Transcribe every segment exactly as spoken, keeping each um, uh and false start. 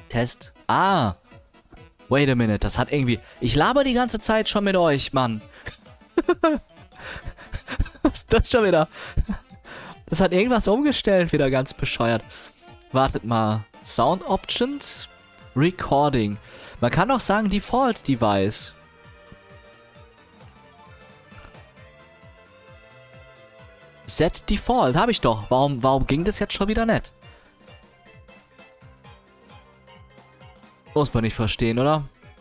Test. Ah. Wait a minute, das hat irgendwie... Ich laber die ganze Zeit schon mit euch, Mann. Was ist das schon wieder? Das hat irgendwas umgestellt, wieder ganz bescheuert. Wartet mal. Sound Options. Recording. Man kann auch sagen Default Device. Set Default, habe ich doch. Warum, warum ging das jetzt schon wieder nicht? Muss man nicht verstehen, oder?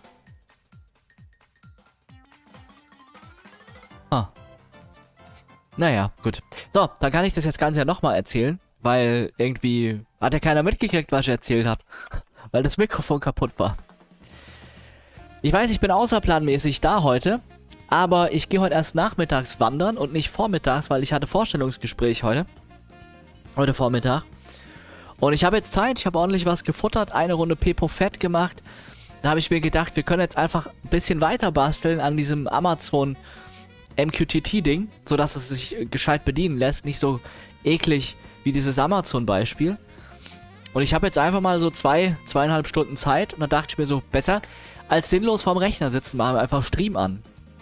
Ah. Naja, gut. So, dann kann ich das jetzt Ganze ja nochmal erzählen, weil irgendwie hat ja keiner mitgekriegt, was ich erzählt habe. Weil das Mikrofon kaputt war. Ich weiß, ich bin außerplanmäßig da heute, aber ich gehe heute erst nachmittags wandern und nicht vormittags, weil ich hatte Vorstellungsgespräch heute. Heute Vormittag. Und ich habe jetzt Zeit, ich habe ordentlich was gefuttert, eine Runde Pepo Fett gemacht. Da habe ich mir gedacht, wir können jetzt einfach ein bisschen weiter basteln an diesem Amazon M Q T T-Ding, sodass es sich gescheit bedienen lässt, nicht so eklig wie dieses Amazon-Beispiel. Und ich habe jetzt einfach mal so zwei, zweieinhalb Stunden Zeit und dann dachte ich mir so, besser als sinnlos vorm Rechner sitzen, machen wir einfach Stream an.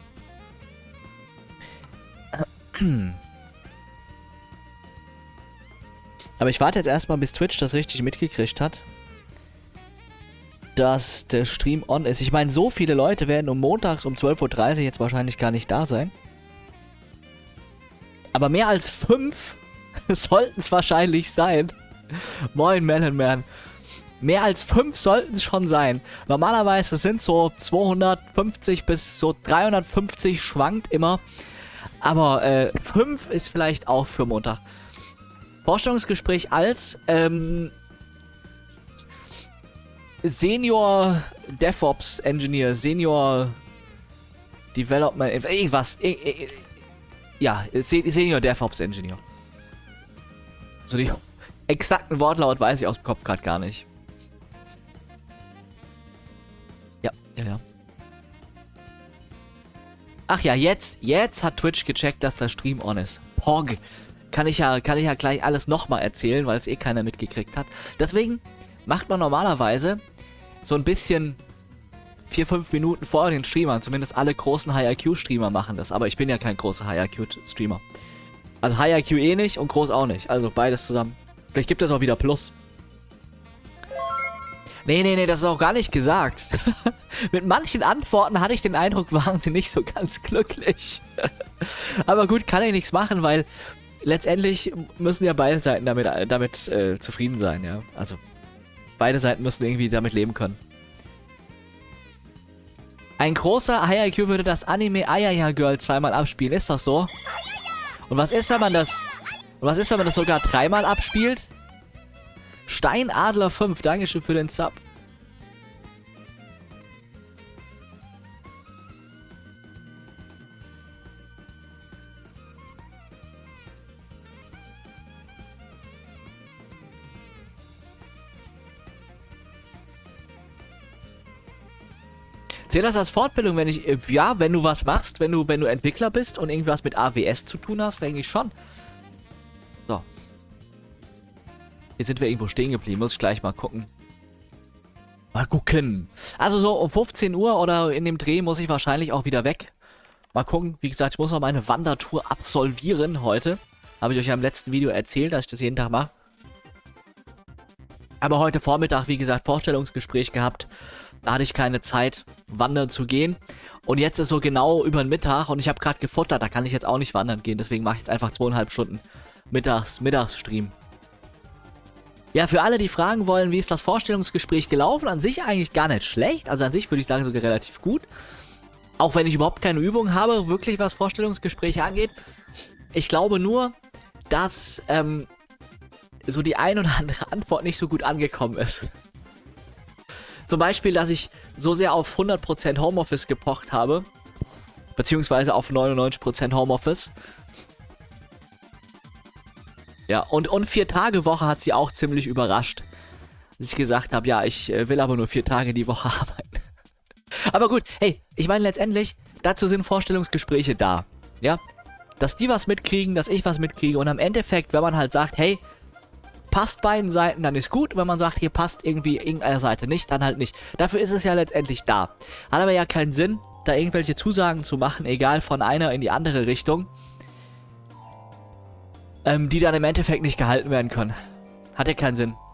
Aber ich warte jetzt erstmal, bis Twitch das richtig mitgekriegt hat, dass der Stream on ist. Ich meine, so viele Leute werden um montags um zwölf Uhr dreißig jetzt wahrscheinlich gar nicht da sein. Aber mehr als fünf sollten es wahrscheinlich sein. Moin, Melon Man. Mehr als fünf sollten es schon sein. Normalerweise sind so zweihundertfünfzig bis so dreihundertfünfzig, schwankt immer. Aber äh, fünf ist vielleicht auch für Montag. Vorstellungsgespräch als ähm, Senior DevOps Engineer, Senior Development, irgendwas. Ja, Senior DevOps Engineer. So die exakten Wortlaut weiß ich aus dem Kopf gerade gar nicht. Ja, ja, ja. Ach ja, jetzt, jetzt hat Twitch gecheckt, dass der Stream on ist. Pog. Kann ich ja, kann ich ja gleich alles nochmal erzählen, weil es eh keiner mitgekriegt hat. Deswegen macht man normalerweise so ein bisschen vier, fünf Minuten vor den Streamern. Zumindest alle großen High I Q-Streamer machen das. Aber ich bin ja kein großer High I Q-Streamer. Also High I Q eh nicht und groß auch nicht. Also beides zusammen. Vielleicht gibt es auch wieder Plus. Nee, nee, nee, das ist auch gar nicht gesagt. Mit manchen Antworten hatte ich den Eindruck, waren sie nicht so ganz glücklich. Aber gut, kann ich nichts machen, weil letztendlich müssen ja beide Seiten damit, damit äh, zufrieden sein, ja. Also, beide Seiten müssen irgendwie damit leben können. Ein großer High I Q würde das Anime Ayaya Girl zweimal abspielen, ist das so? Und was ist, wenn man das... Und was ist, wenn man das sogar dreimal abspielt? Steinadler fünf, Dankeschön für den Sub. Zählt das als Fortbildung, wenn ich... Ja, wenn du was machst, wenn du, wenn du Entwickler bist und irgendwas mit A W S zu tun hast, denke ich schon. So. Jetzt sind wir irgendwo stehen geblieben. Muss ich gleich mal gucken. Mal gucken. Also so um fünfzehn Uhr oder in dem Dreh muss ich wahrscheinlich auch wieder weg. Mal gucken. Wie gesagt, ich muss noch meine Wandertour absolvieren heute. Habe ich euch ja im letzten Video erzählt, dass ich das jeden Tag mache. Aber heute Vormittag, wie gesagt, Vorstellungsgespräch gehabt. Da hatte ich keine Zeit, wandern zu gehen. Und jetzt ist so genau über den Mittag und ich habe gerade gefuttert. Da kann ich jetzt auch nicht wandern gehen. Deswegen mache ich jetzt einfach zweieinhalb Stunden Mittags, Mittagsstream. Ja, für alle, die fragen wollen, wie ist das Vorstellungsgespräch gelaufen? An sich eigentlich gar nicht schlecht. Also an sich würde ich sagen sogar relativ gut. Auch wenn ich überhaupt keine Übung habe, wirklich was Vorstellungsgespräche angeht. Ich glaube nur, dass ähm, so die ein oder andere Antwort nicht so gut angekommen ist. Zum Beispiel, dass ich so sehr auf hundert Prozent Homeoffice gepocht habe. Beziehungsweise auf neunundneunzig Prozent Homeoffice. Ja, und, und vier Tage Woche hat sie auch ziemlich überrascht. Dass ich gesagt habe, ja, ich äh, will aber nur vier Tage die Woche arbeiten. Aber gut, hey, ich meine letztendlich, dazu sind Vorstellungsgespräche da. Ja, dass die was mitkriegen, dass ich was mitkriege. Und am Endeffekt, wenn man halt sagt, hey, passt beiden Seiten, dann ist gut. Wenn man sagt, hier passt irgendwie irgendeiner Seite nicht, dann halt nicht. Dafür ist es ja letztendlich da. Hat aber ja keinen Sinn, da irgendwelche Zusagen zu machen, egal von einer in die andere Richtung, ähm, die dann im Endeffekt nicht gehalten werden können. Hat ja keinen Sinn.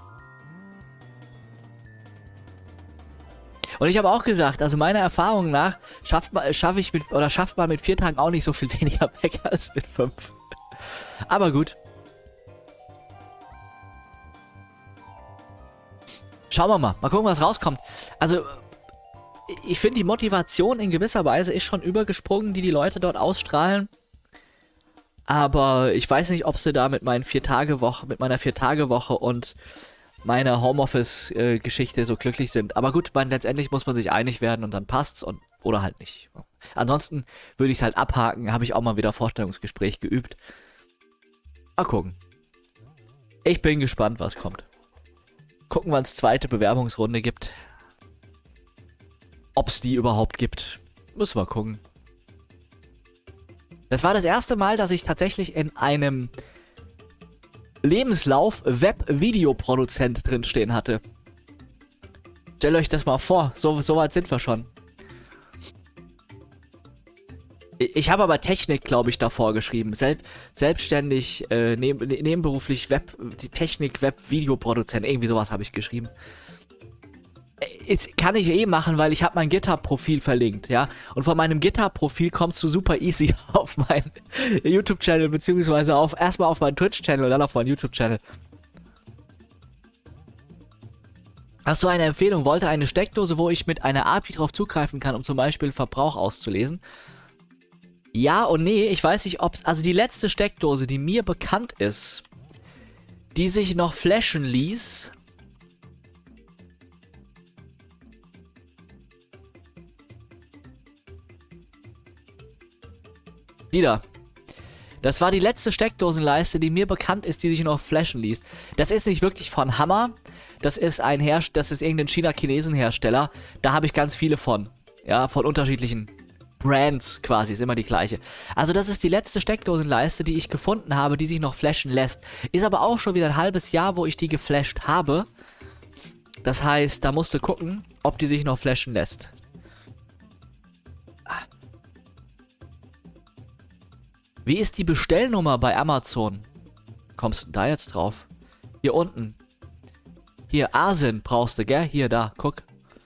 Und ich habe auch gesagt, also meiner Erfahrung nach schafft man, schaffe ich mit, oder schafft man mit vier Tagen auch nicht so viel weniger weg als mit fünf. Aber gut. Schauen wir mal. Mal gucken, was rauskommt. Also, ich finde, die Motivation in gewisser Weise ist schon übergesprungen, die die Leute dort ausstrahlen. Aber ich weiß nicht, ob sie da mit meinen Vier-Tage-Woche, mit meiner Vier-Tage-Woche und meiner Homeoffice-Geschichte so glücklich sind. Aber gut, man, letztendlich muss man sich einig werden und dann passt's und oder halt nicht. Ansonsten würde ich es halt abhaken. Habe ich auch mal wieder Vorstellungsgespräch geübt. Mal gucken. Ich bin gespannt, was kommt. Gucken, wann es zweite Bewerbungsrunde gibt. Ob es die überhaupt gibt. Müssen wir gucken. Das war das erste Mal, dass ich tatsächlich in einem Lebenslauf Web-Videoproduzent drinstehen hatte. Stellt euch das mal vor. So, so weit sind wir schon. Ich habe aber Technik, glaube ich, davor geschrieben. Sel selbstständig, äh, neb nebenberuflich Web, die Technik, Web, Videoproduzent. Irgendwie sowas habe ich geschrieben. Ist, kann ich eh machen, weil ich habe mein GitHub-Profil verlinkt, ja. Und von meinem GitHub-Profil kommst du super easy auf meinen YouTube-Channel, beziehungsweise auf erstmal auf meinen Twitch-Channel und dann auf meinen YouTube-Channel. Hast du eine Empfehlung? Wollte eine Steckdose, wo ich mit einer A P I drauf zugreifen kann, um zum Beispiel Verbrauch auszulesen? Ja und nee, ich weiß nicht, ob... Also die letzte Steckdose, die mir bekannt ist, die sich noch flashen ließ... Die da. Das war die letzte Steckdosenleiste, die mir bekannt ist, die sich noch flashen ließ. Das ist nicht wirklich von Hammer. Das ist ein Herst das ist irgendein China-Chinesen-Hersteller. Da habe ich ganz viele von. Ja, von unterschiedlichen Brands quasi. Ist immer die gleiche. Also das ist die letzte Steckdosenleiste, die ich gefunden habe, die sich noch flashen lässt. Ist aber auch schon wieder ein halbes Jahr, wo ich die geflasht habe. Das heißt, da musst du gucken, ob die sich noch flashen lässt. Wie ist die Bestellnummer bei Amazon? Kommst du da jetzt drauf? Hier unten. Hier, Asin brauchst du, gell? Hier, da, guck.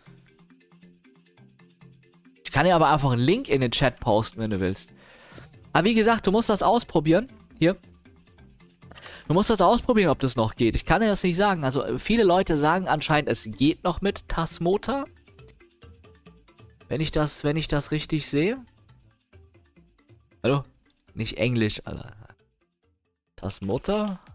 Ich kann dir aber einfach einen Link in den Chat posten, wenn du willst. Aber wie gesagt, du musst das ausprobieren. Hier. Du musst das ausprobieren, ob das noch geht. Ich kann dir das nicht sagen. Also, viele Leute sagen anscheinend, es geht noch mit Tasmota. Wenn ich das, wenn ich das richtig sehe. Hallo? Nicht Englisch, Alter. Tasmota?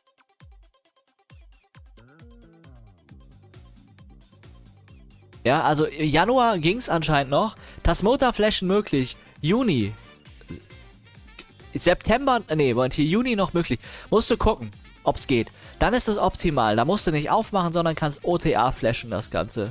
Ja, also Januar ging es anscheinend noch. Tasmota flashen möglich. Juni. September, nee, Moment, hier Juni noch möglich. Musst du gucken, ob es geht. Dann ist es optimal. Da musst du nicht aufmachen, sondern kannst O T A flashen, das Ganze.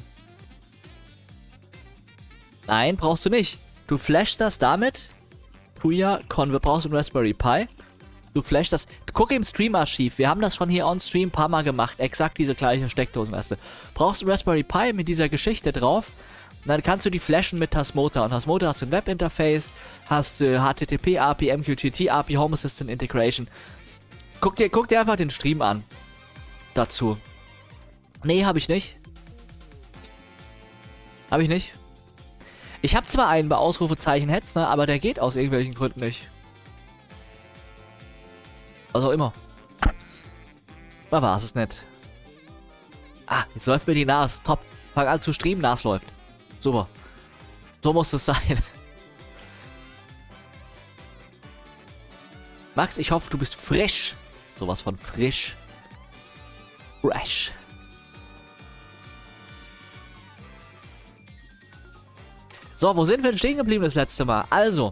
Nein, brauchst du nicht. Du flashst das damit. Puya, Conve, brauchst du einen Raspberry Pi. Du flashst das. Guck im Stream-Archiv. Wir haben das schon hier on Stream ein paar Mal gemacht. Exakt diese gleiche Steckdosenleiste. Brauchst du einen Raspberry Pi mit dieser Geschichte drauf. Und dann kannst du die flashen mit Tasmota. Und Tasmota hast du ein Webinterface, hast äh, H T T P A P I, M Q T T A P I, Home Assistant Integration. Guck dir, guck dir einfach den Stream an. Dazu. Nee, habe ich nicht. Habe ich nicht. Ich habe zwar einen bei Ausrufezeichen Hetzner, aber der geht aus irgendwelchen Gründen nicht. Was auch immer. Da war es nicht. Ah, jetzt läuft mir die Nas. Top. Fang an zu streamen, Nas läuft. Super. So muss es sein. Max, ich hoffe, du bist frisch. Sowas von frisch. Fresh. So, wo sind wir denn stehen geblieben das letzte Mal? Also.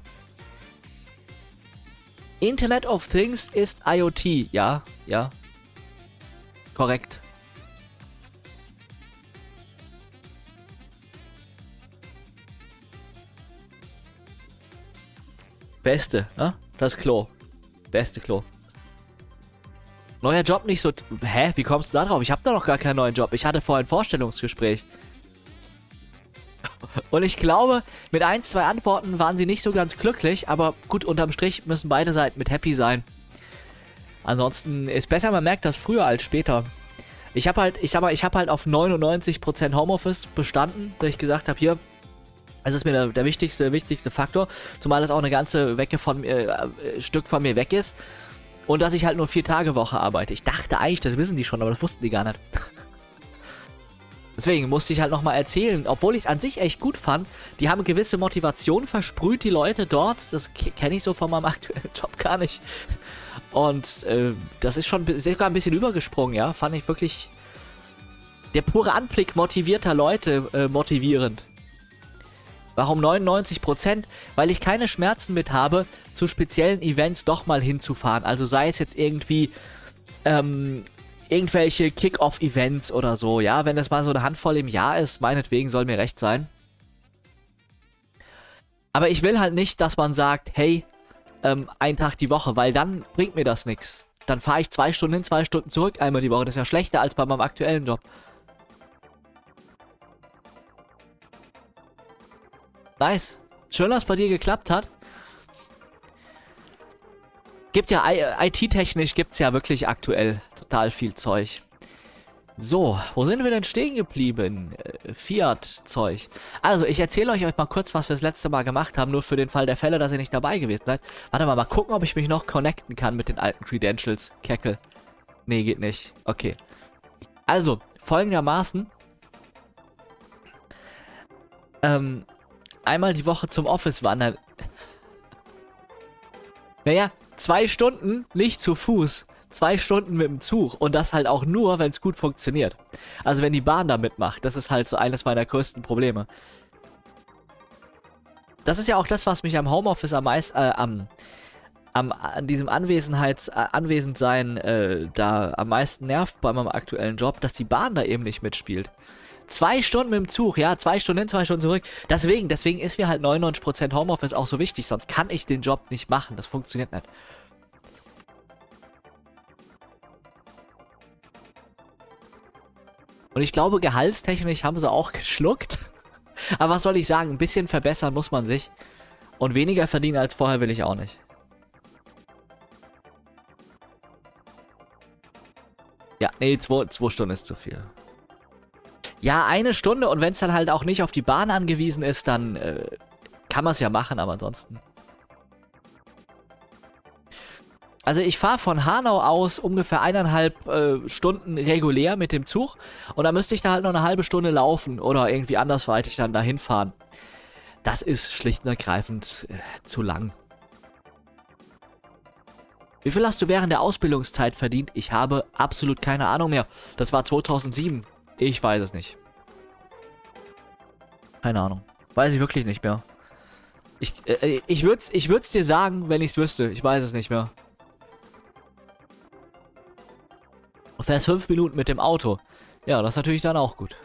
Internet of Things ist IoT. Ja, ja. Korrekt. Beste, ne? Das Klo. Beste Klo. Neuer Job nicht so... Hä? Wie kommst du da drauf? Ich habe da noch gar keinen neuen Job. Ich hatte vorhin ein Vorstellungsgespräch. Und ich glaube, mit ein, zwei Antworten waren sie nicht so ganz glücklich. Aber gut, unterm Strich müssen beide Seiten mit happy sein. Ansonsten ist besser, man merkt das früher als später. Ich habe halt, ich sag mal, ich habe halt auf neunundneunzig Prozent Homeoffice bestanden, dass ich gesagt habe, hier, es ist mir der, der wichtigste, wichtigste Faktor, zumal das auch eine ganze Wecke von mir, äh, Stück von mir weg ist und dass ich halt nur vier Tage Woche arbeite. Ich dachte eigentlich, das wissen die schon, aber das wussten die gar nicht. Deswegen musste ich halt nochmal erzählen, obwohl ich es an sich echt gut fand, die haben gewisse Motivation versprüht, die Leute dort, das kenne ich so von meinem aktuellen Job gar nicht. Und äh, das ist schon sogar ein bisschen übergesprungen, ja. Fand ich wirklich der pure Anblick motivierter Leute äh, motivierend. Warum neunundneunzig Prozent? Weil ich keine Schmerzen mit habe, zu speziellen Events doch mal hinzufahren. Also sei es jetzt irgendwie ähm, irgendwelche Kick-Off-Events oder so, ja. Wenn es mal so eine Handvoll im Jahr ist, meinetwegen soll mir recht sein. Aber ich will halt nicht, dass man sagt, hey, Ähm, einen Tag die Woche, weil dann bringt mir das nichts. Dann fahre ich zwei Stunden hin, zwei Stunden zurück, einmal die Woche. Das ist ja schlechter als bei meinem aktuellen Job. Nice. Schön, dass es bei dir geklappt hat. Gibt ja, I T-technisch gibt es ja wirklich aktuell total viel Zeug. So, wo sind wir denn stehen geblieben? Äh, Fiat-Zeug. Also, ich erzähle euch, euch mal kurz, was wir das letzte Mal gemacht haben, nur für den Fall der Fälle, dass ihr nicht dabei gewesen seid. Warte mal, mal gucken, ob ich mich noch connecten kann mit den alten Credentials. Keckel. Nee, geht nicht. Okay. Also, folgendermaßen. Ähm, einmal die Woche zum Office wandern. Naja, zwei Stunden nicht zu Fuß. Zwei Stunden mit dem Zug und das halt auch nur, wenn es gut funktioniert. Also wenn die Bahn da mitmacht, das ist halt so eines meiner größten Probleme. Das ist ja auch das, was mich am Homeoffice am meisten, äh, am, am, an diesem Anwesenheits, äh, Anwesendsein, äh, da am meisten nervt bei meinem aktuellen Job, dass die Bahn da eben nicht mitspielt. Zwei Stunden mit dem Zug, ja, zwei Stunden hin, zwei Stunden zurück. Deswegen, deswegen ist mir halt neunundneunzig Prozent Homeoffice auch so wichtig, sonst kann ich den Job nicht machen, das funktioniert nicht. Und ich glaube, gehaltstechnisch haben sie auch geschluckt. Aber was soll ich sagen? Ein bisschen verbessern muss man sich. Und weniger verdienen als vorher will ich auch nicht. Ja, nee, zwei, zwei Stunden ist zu viel. Ja, eine Stunde und wenn es dann halt auch nicht auf die Bahn angewiesen ist, dann äh, kann man es ja machen, aber ansonsten... Also ich fahre von Hanau aus ungefähr eineinhalb äh, Stunden regulär mit dem Zug und dann müsste ich da halt noch eine halbe Stunde laufen oder irgendwie andersweitig dann dahin fahren. Das ist schlicht und ergreifend äh, zu lang. Wie viel hast du während der Ausbildungszeit verdient? Ich habe absolut keine Ahnung mehr. Das war zweitausendsieben. Ich weiß es nicht. Keine Ahnung. Weiß ich wirklich nicht mehr. Ich, äh, ich würde es ich würd's dir sagen, wenn ich es wüsste. Ich weiß es nicht mehr. Du fährst fünf Minuten mit dem Auto. Ja, das ist natürlich dann auch gut.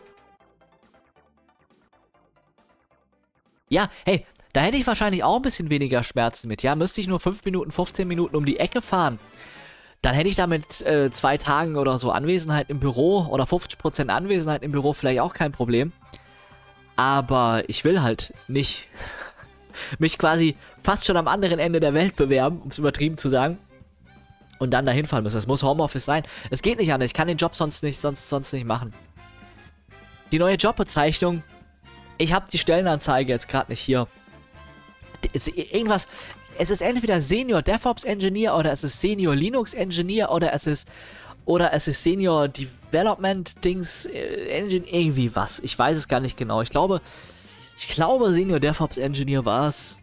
Ja, hey, da hätte ich wahrscheinlich auch ein bisschen weniger Schmerzen mit. Ja, müsste ich nur fünf Minuten, fünfzehn Minuten um die Ecke fahren. Dann hätte ich da mit äh, zwei Tagen oder so Anwesenheit im Büro oder fünfzig Prozent Anwesenheit im Büro vielleicht auch kein Problem. Aber ich will halt nicht mich quasi fast schon am anderen Ende der Welt bewerben, um es übertrieben zu sagen. Und dann dahin fahren müssen. Das muss Homeoffice sein. Es geht nicht anders. Ich kann den Job sonst nicht, sonst, sonst nicht machen. Die neue Jobbezeichnung. Ich habe die Stellenanzeige jetzt gerade nicht hier. Ist irgendwas. Es ist entweder Senior DevOps Engineer oder es ist Senior Linux Engineer oder es ist oder es ist Senior Development Dings äh, Engine irgendwie was. Ich weiß es gar nicht genau. Ich glaube, ich glaube Senior DevOps Engineer war es.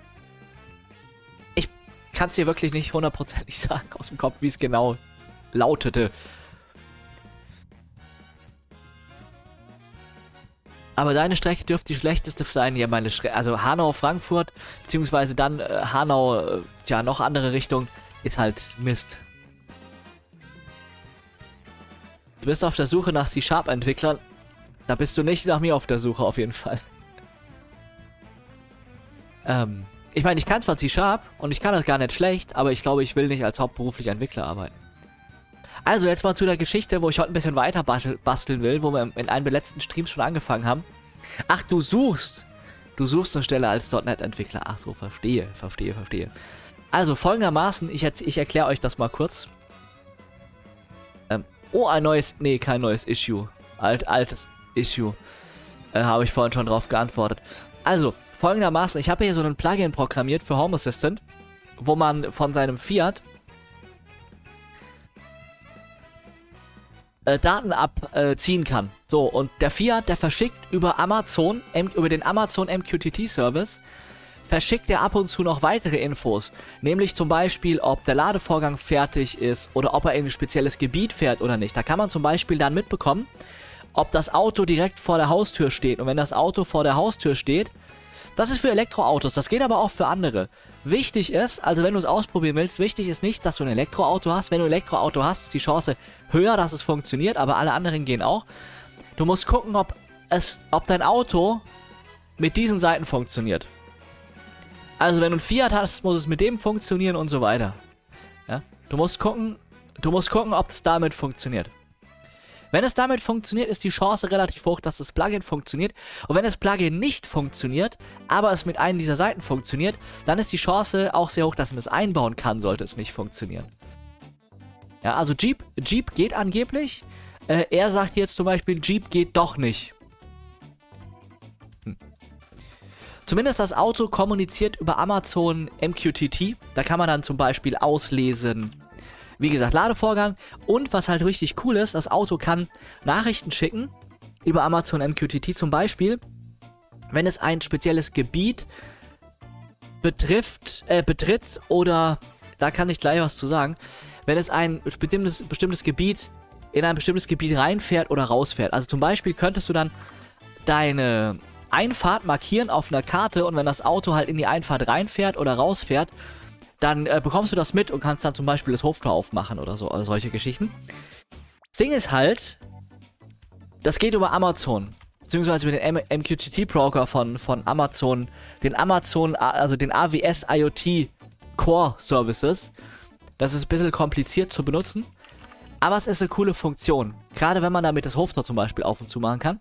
Kann es dir wirklich nicht hundertprozentig sagen aus dem Kopf, wie es genau lautete. Aber deine Strecke dürfte die schlechteste sein. Ja, meine Strecke, also Hanau-Frankfurt, beziehungsweise dann äh, Hanau, äh, ja, noch andere Richtung, ist halt Mist. Du bist auf der Suche nach C-Sharp-Entwicklern. Da bist du nicht nach mir auf der Suche, auf jeden Fall. ähm... Ich meine, ich kann zwar C-Sharp und ich kann das gar nicht schlecht, aber ich glaube, ich will nicht als hauptberuflicher Entwickler arbeiten. Also jetzt mal zu der Geschichte, wo ich heute ein bisschen weiter basteln will, wo wir in einem der letzten Streams schon angefangen haben. Ach, du suchst. Du suchst eine Stelle als .NET-Entwickler. Ach so, verstehe, verstehe, verstehe. Also folgendermaßen, ich, ich erkläre euch das mal kurz. Ähm, oh, ein neues, nee, kein neues Issue. Alt, altes Issue. Äh, habe ich vorhin schon drauf geantwortet. Also, folgendermaßen, ich habe hier so ein Plugin programmiert für Home Assistant, wo man von seinem Fiat äh, Daten abziehen äh, kann. So, und der Fiat, der verschickt über Amazon, M über den Amazon M Q T T-Service, verschickt er ab und zu noch weitere Infos. Nämlich zum Beispiel, ob der Ladevorgang fertig ist oder ob er in ein spezielles Gebiet fährt oder nicht. Da kann man zum Beispiel dann mitbekommen, ob das Auto direkt vor der Haustür steht. Und wenn das Auto vor der Haustür steht, das ist für Elektroautos, das geht aber auch für andere. Wichtig ist, also wenn du es ausprobieren willst, wichtig ist nicht, dass du ein Elektroauto hast. Wenn du ein Elektroauto hast, ist die Chance höher, dass es funktioniert, aber alle anderen gehen auch. Du musst gucken, ob, es, ob dein Auto mit diesen Seiten funktioniert. Also wenn du ein Fiat hast, muss es mit dem funktionieren und so weiter. Ja? Du musst gucken, du musst gucken, ob es damit funktioniert. Wenn es damit funktioniert, ist die Chance relativ hoch, dass das Plugin funktioniert. Und wenn das Plugin nicht funktioniert, aber es mit einer dieser Seiten funktioniert, dann ist die Chance auch sehr hoch, dass man es einbauen kann, sollte es nicht funktionieren. Ja, also Jeep, Jeep geht angeblich. Äh, er sagt jetzt zum Beispiel, Jeep geht doch nicht. Hm. Zumindest das Auto kommuniziert über Amazon M Q T T. Da kann man dann zum Beispiel auslesen, wie gesagt, Ladevorgang. Und was halt richtig cool ist, das Auto kann Nachrichten schicken über Amazon M Q T T. Zum Beispiel, wenn es ein spezielles Gebiet betrifft, äh, betritt oder, da kann ich gleich was zu sagen, wenn es ein bestimmtes, bestimmtes Gebiet, in ein bestimmtes Gebiet reinfährt oder rausfährt. Also zum Beispiel könntest du dann deine Einfahrt markieren auf einer Karte und wenn das Auto halt in die Einfahrt reinfährt oder rausfährt, dann äh, bekommst du das mit und kannst dann zum Beispiel das Hoftor aufmachen oder so, oder solche Geschichten. Das Ding ist halt, das geht über Amazon, beziehungsweise über den M Q T T-Broker von, von Amazon, den Amazon, also den A W S IoT Core Services. Das ist ein bisschen kompliziert zu benutzen, aber es ist eine coole Funktion. Gerade wenn man damit das Hoftor zum Beispiel auf und zu machen kann.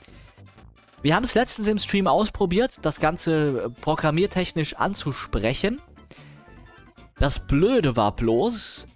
Wir haben es letztens im Stream ausprobiert, das Ganze programmiertechnisch anzusprechen. Das Blöde war bloß,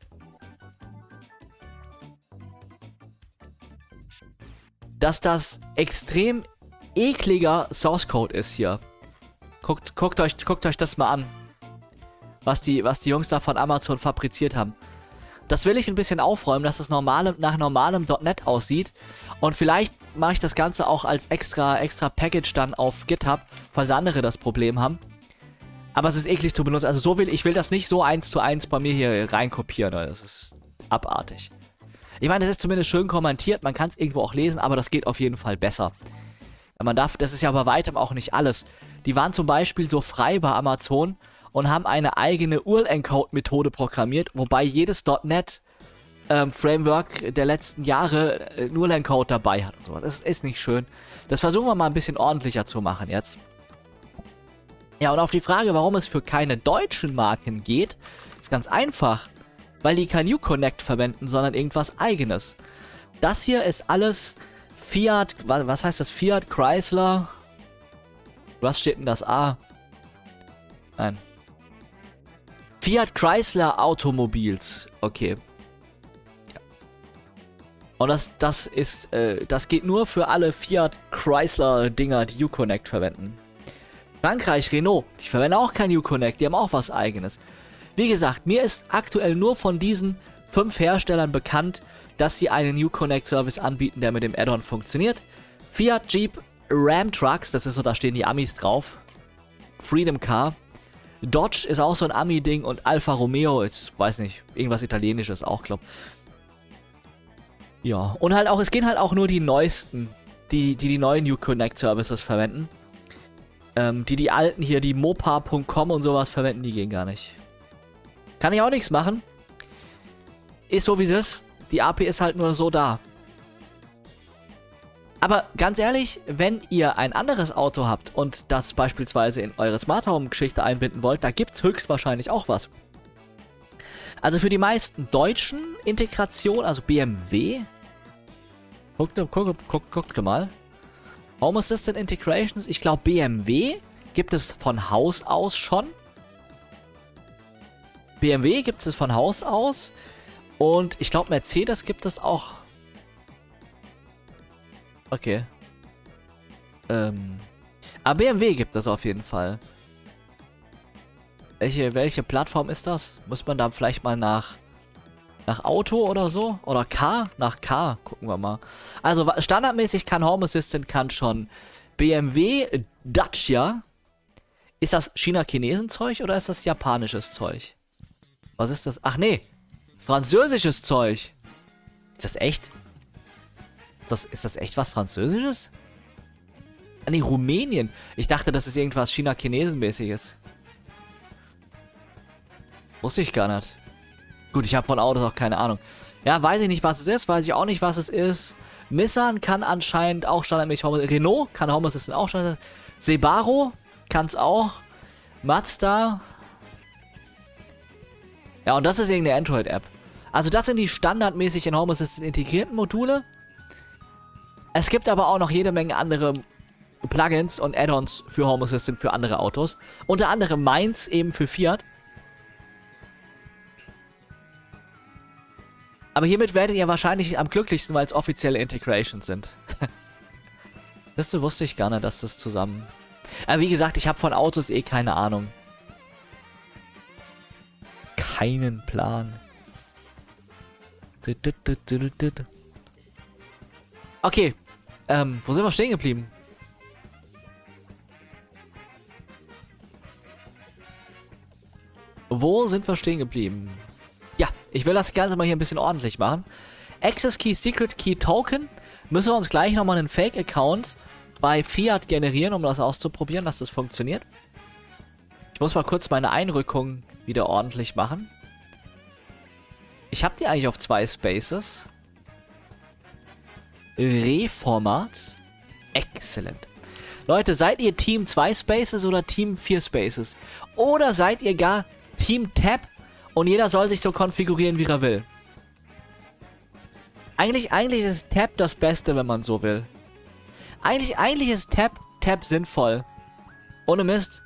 dass das extrem ekliger Source Code ist hier. Guckt, guckt, euch, guckt euch das mal an, was die, was die Jungs da von Amazon fabriziert haben. Das will ich ein bisschen aufräumen, dass das normale, nach normalem .NET aussieht. Und vielleicht mache ich das Ganze auch als extra, extra Package dann auf GitHub, falls andere das Problem haben. Aber es ist eklig zu benutzen. Also so will ich will das nicht so eins zu eins bei mir hier reinkopieren. Das ist abartig. Ich meine, das ist zumindest schön kommentiert. Man kann es irgendwo auch lesen, aber das geht auf jeden Fall besser. Man darf, das ist ja bei weitem auch nicht alles. Die waren zum Beispiel so frei bei Amazon und haben eine eigene U R L-Encode-Methode programmiert, wobei jedes .NET ähm, Framework der letzten Jahre einen U R L-Encode dabei hat und sowas. Das ist nicht schön. Das versuchen wir mal ein bisschen ordentlicher zu machen jetzt. Ja, und auf die Frage, warum es für keine deutschen Marken geht, ist ganz einfach. Weil die kein Uconnect verwenden, sondern irgendwas eigenes. Das hier ist alles Fiat, was, was heißt das? Fiat, Chrysler. Was steht denn das A? Nein. Fiat Chrysler Automobils. Okay. Ja. Und das, das ist, äh, das geht nur für alle Fiat Chrysler Dinger, die Uconnect verwenden. Frankreich, Renault, die verwenden auch kein Uconnect, die haben auch was eigenes. Wie gesagt, mir ist aktuell nur von diesen fünf Herstellern bekannt, dass sie einen Uconnect-Service anbieten, der mit dem Add-on funktioniert. Fiat, Jeep, Ram Trucks, das ist so, da stehen die Amis drauf. Freedom Car. Dodge ist auch so ein Ami-Ding und Alfa Romeo ist, weiß nicht, irgendwas Italienisches auch, glaub. Ja, und halt auch, es gehen halt auch nur die neuesten, die die, die neuen Uconnect-Services verwenden. Ähm, die die alten hier, die mopa punkt com und sowas verwenden, die gehen gar nicht. Kann ich auch nichts machen. Ist so wie es ist. Die A P I ist halt nur so da. Aber ganz ehrlich, wenn ihr ein anderes Auto habt und das beispielsweise in eure Smart Home Geschichte einbinden wollt, da gibt es höchstwahrscheinlich auch was. Also für die meisten deutschen Integrationen, also B M W. Guck, guck, guck, guck mal. Home Assistant Integrations. Ich glaube, B M W gibt es von Haus aus schon. B M W gibt es von Haus aus. Und ich glaube, Mercedes gibt es auch. Okay. Ähm. Aber B M W gibt es auf jeden Fall. Welche, welche Plattform ist das? Muss man da vielleicht mal nach, nach Auto oder so? Oder Car? Nach Car. Gucken wir mal. Also standardmäßig kann Home Assistant kann schon B M W, Dacia. Ist das China-Chinesen-Zeug oder ist das japanisches Zeug? Was ist das? Ach nee. Französisches Zeug. Ist das echt? Ist das, ist das echt was Französisches? Ah nee, Rumänien. Ich dachte, das ist irgendwas China-Chinesen-mäßiges. Wusste ich gar nicht. Gut, ich habe von Autos auch keine Ahnung. Ja, weiß ich nicht, was es ist. Weiß ich auch nicht, was es ist. Nissan kann anscheinend auch standardmäßig Home Assistant. Renault kann Home Assistant auch standardmäßig. Subaru kann es auch. Mazda. Ja, und das ist irgendeine Android-App. Also das sind die standardmäßig in Home Assistant integrierten Module. Es gibt aber auch noch jede Menge andere Plugins und Add-ons für Home Assistant für andere Autos. Unter anderem meins eben für Fiat. Aber hiermit werdet ihr wahrscheinlich am glücklichsten, weil es offizielle Integrations sind. Das wusste ich gar nicht, dass das zusammen... Aber wie gesagt, ich habe von Autos eh keine Ahnung. Keinen Plan. Okay. Ähm, wo sind wir stehen geblieben? Wo sind wir stehen geblieben? Ja, ich will das Ganze mal hier ein bisschen ordentlich machen. Access Key, Secret Key Token. Müssen wir uns gleich nochmal einen Fake-Account bei Fiat generieren, um das auszuprobieren, dass das funktioniert. Ich muss mal kurz meine Einrückung wieder ordentlich machen. Ich habe die eigentlich auf zwei Spaces. Reformat. Excellent. Leute, seid ihr Team zwei Spaces oder Team vier Spaces? Oder seid ihr gar Team Tab? Und jeder soll sich so konfigurieren, wie er will. Eigentlich, eigentlich ist Tab das Beste, wenn man so will. Eigentlich, eigentlich ist Tab, Tab sinnvoll. Ohne Mist.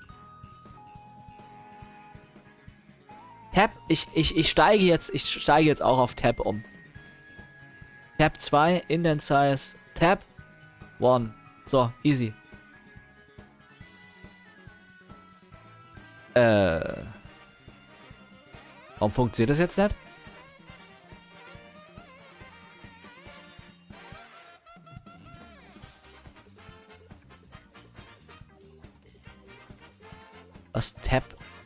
Tab, ich, ich, ich steige jetzt, ich steige jetzt auch auf Tab um. Tab zwei, Indent Size, Tab eins. So, easy. Äh... Warum funktioniert das jetzt nicht? Was? Tab?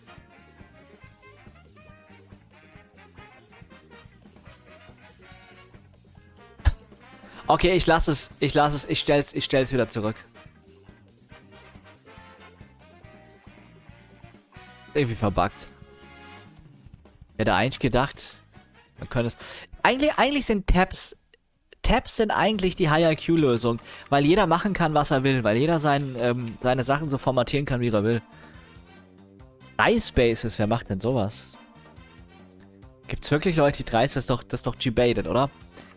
Okay, ich lasse es. Ich lasse es. Ich stell's, ich stell's wieder zurück. Irgendwie verbuggt. Ich hätte eigentlich gedacht, man könnte es... Eigentlich, eigentlich sind Tabs... Tabs sind eigentlich die High I Q-Lösung, weil jeder machen kann, was er will, weil jeder sein, ähm, seine Sachen so formatieren kann, wie er will. Drei Spaces, wer macht denn sowas? Gibt's wirklich Leute, die drei... Das ist doch, das ist doch G-Baited, oder?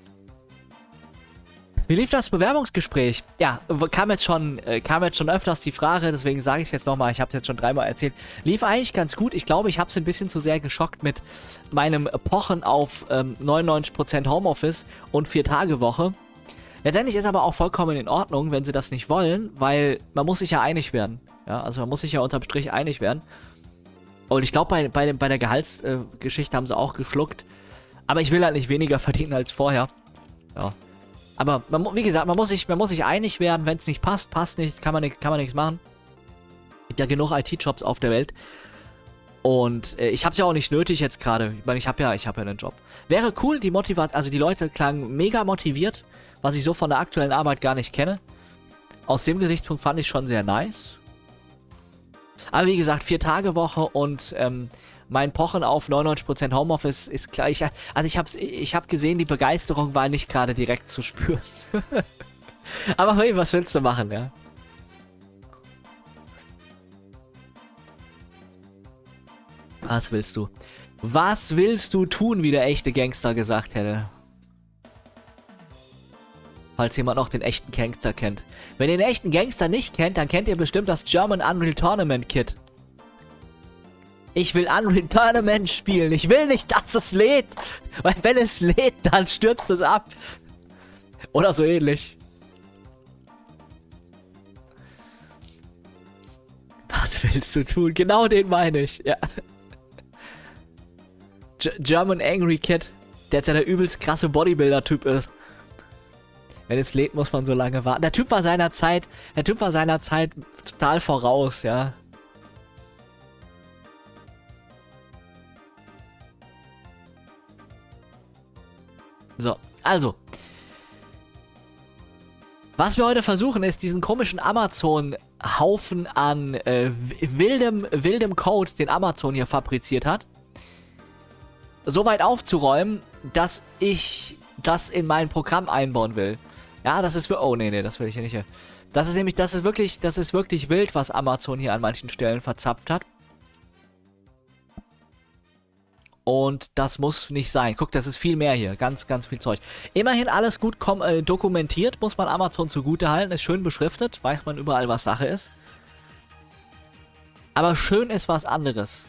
Wie lief das Bewerbungsgespräch? Ja, kam jetzt schon, äh, kam jetzt schon öfters die Frage, deswegen sage ich es jetzt nochmal, ich habe es jetzt schon dreimal erzählt. Lief eigentlich ganz gut. Ich glaube, ich habe es ein bisschen zu sehr geschockt mit meinem Pochen auf ähm, neunundneunzig Prozent Homeoffice und vier-Tage-Woche. Letztendlich ist aber auch vollkommen in Ordnung, wenn sie das nicht wollen, weil man muss sich ja einig werden. Ja, also man muss sich ja unterm Strich einig werden. Und ich glaube, bei, bei, bei der Gehaltsgeschichte äh, haben sie auch geschluckt. Aber ich will halt nicht weniger verdienen als vorher. Ja. Aber man, wie gesagt, man muss sich, man muss sich einig werden. Wenn es nicht passt, passt nicht, kann man, nicht, kann man nichts machen. Gibt ja genug I T-Jobs auf der Welt. Und äh, ich habe es ja auch nicht nötig jetzt gerade. Ich meine, ich habe ja, ich habe ja einen Job. Wäre cool, die Motivation, also die Leute klangen mega motiviert, was ich so von der aktuellen Arbeit gar nicht kenne. Aus dem Gesichtspunkt fand ich schon sehr nice. Aber wie gesagt, Vier-Tage-Woche und ähm, mein Pochen auf neunundneunzig Prozent Homeoffice ist gleich. Also ich habe ich hab gesehen, die Begeisterung war nicht gerade direkt zu spüren. Aber hey, was willst du machen, ja? Was willst du? Was willst du tun, wie der echte Gangster gesagt hätte? Falls jemand noch den echten Gangster kennt. Wenn ihr den echten Gangster nicht kennt, dann kennt ihr bestimmt das German Unreal Tournament Kit. Ich will Unreal Tournament spielen. Ich will nicht, dass es lädt. Weil wenn es lädt, dann stürzt es ab. Oder so ähnlich. Was willst du tun? Genau den meine ich. Ja. G German Angry Kid. Der jetzt ja der übelst krasse Bodybuilder-Typ ist. Wenn es lädt, muss man so lange warten. Der Typ war seiner Zeit, der Typ war seiner Zeit total voraus, ja. So, also. Was wir heute versuchen, ist diesen komischen Amazon-Haufen an äh, wildem, wildem Code, den Amazon hier fabriziert hat, so weit aufzuräumen, dass ich das in mein Programm einbauen will. Ja, das ist für... Oh, nee, nee, das will ich hier nicht. Das ist nämlich, das ist wirklich, das ist wirklich wild, was Amazon hier an manchen Stellen verzapft hat. Und das muss nicht sein. Guck, das ist viel mehr hier. Ganz, ganz viel Zeug. Immerhin alles gut äh, dokumentiert, muss man Amazon zugute halten. Ist schön beschriftet, weiß man überall, was Sache ist. Aber schön ist was anderes.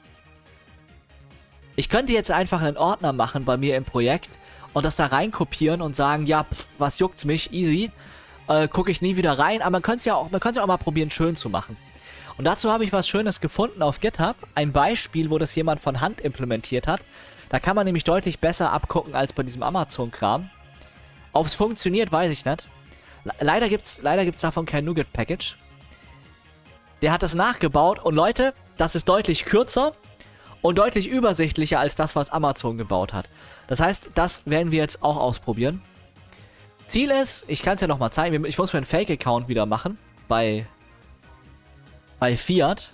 Ich könnte jetzt einfach einen Ordner machen bei mir im Projekt und das da rein kopieren und sagen, ja, pff, was juckt's mich, easy. Äh, gucke ich nie wieder rein, aber man könnte es ja auch, man könnte ja auch mal probieren, schön zu machen. Und dazu habe ich was Schönes gefunden auf GitHub. Ein Beispiel, wo das jemand von Hand implementiert hat. Da kann man nämlich deutlich besser abgucken als bei diesem Amazon-Kram. Ob es funktioniert, weiß ich nicht. Leider gibt es leider gibt's davon kein NuGet-Package. Der hat das nachgebaut und Leute, das ist deutlich kürzer und deutlich übersichtlicher als das, was Amazon gebaut hat. Das heißt, das werden wir jetzt auch ausprobieren. Ziel ist, ich kann es ja nochmal zeigen, ich muss mir einen Fake-Account wieder machen bei... Bei Fiat.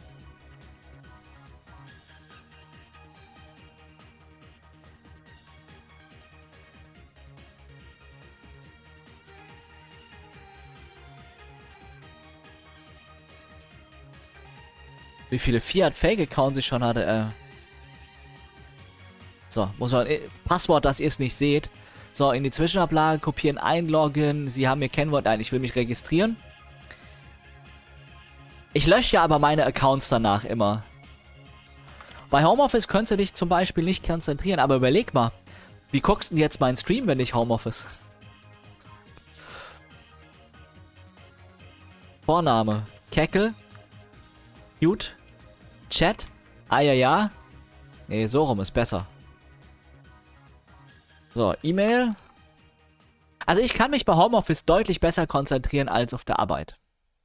Wie viele Fiat Fake-Accounts ich schon hatte, äh. So, muss man... Äh, Passwort, das ihr es nicht seht. So, in die Zwischenablage kopieren, einloggen. Sie haben ihr Kennwort ein, ich will mich registrieren. Ich lösche ja aber meine Accounts danach immer. Bei Homeoffice könntest du dich zum Beispiel nicht konzentrieren, aber überleg mal, wie guckst du denn jetzt meinen Stream, wenn ich Homeoffice? Vorname, Keckel, Cute, Chat, ah ja ja. Nee, so rum ist besser. So, E-Mail. Also ich kann mich bei Homeoffice deutlich besser konzentrieren als auf der Arbeit.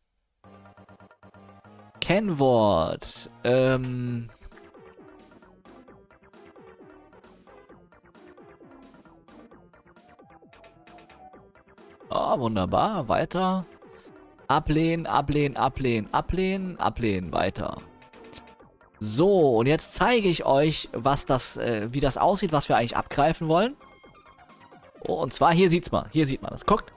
Kennwort. Ähm. Oh, wunderbar. Weiter. Ablehnen, ablehnen, ablehnen, ablehnen, ablehnen. Weiter. So, und jetzt zeige ich euch, was das, äh, wie das aussieht, was wir eigentlich abgreifen wollen. Oh, und zwar, hier sieht's mal. Hier sieht man das. Guckt.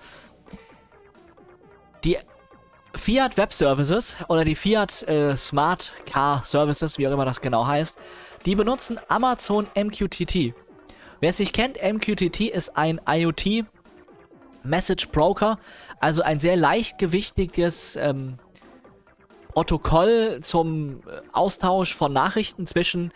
Die Fiat Web Services oder die Fiat äh, Smart Car Services, wie auch immer das genau heißt, die benutzen Amazon M Q T T. Wer es nicht kennt, M Q T T ist ein IoT Message Broker, also ein sehr leichtgewichtiges ähm, Protokoll zum Austausch von Nachrichten zwischen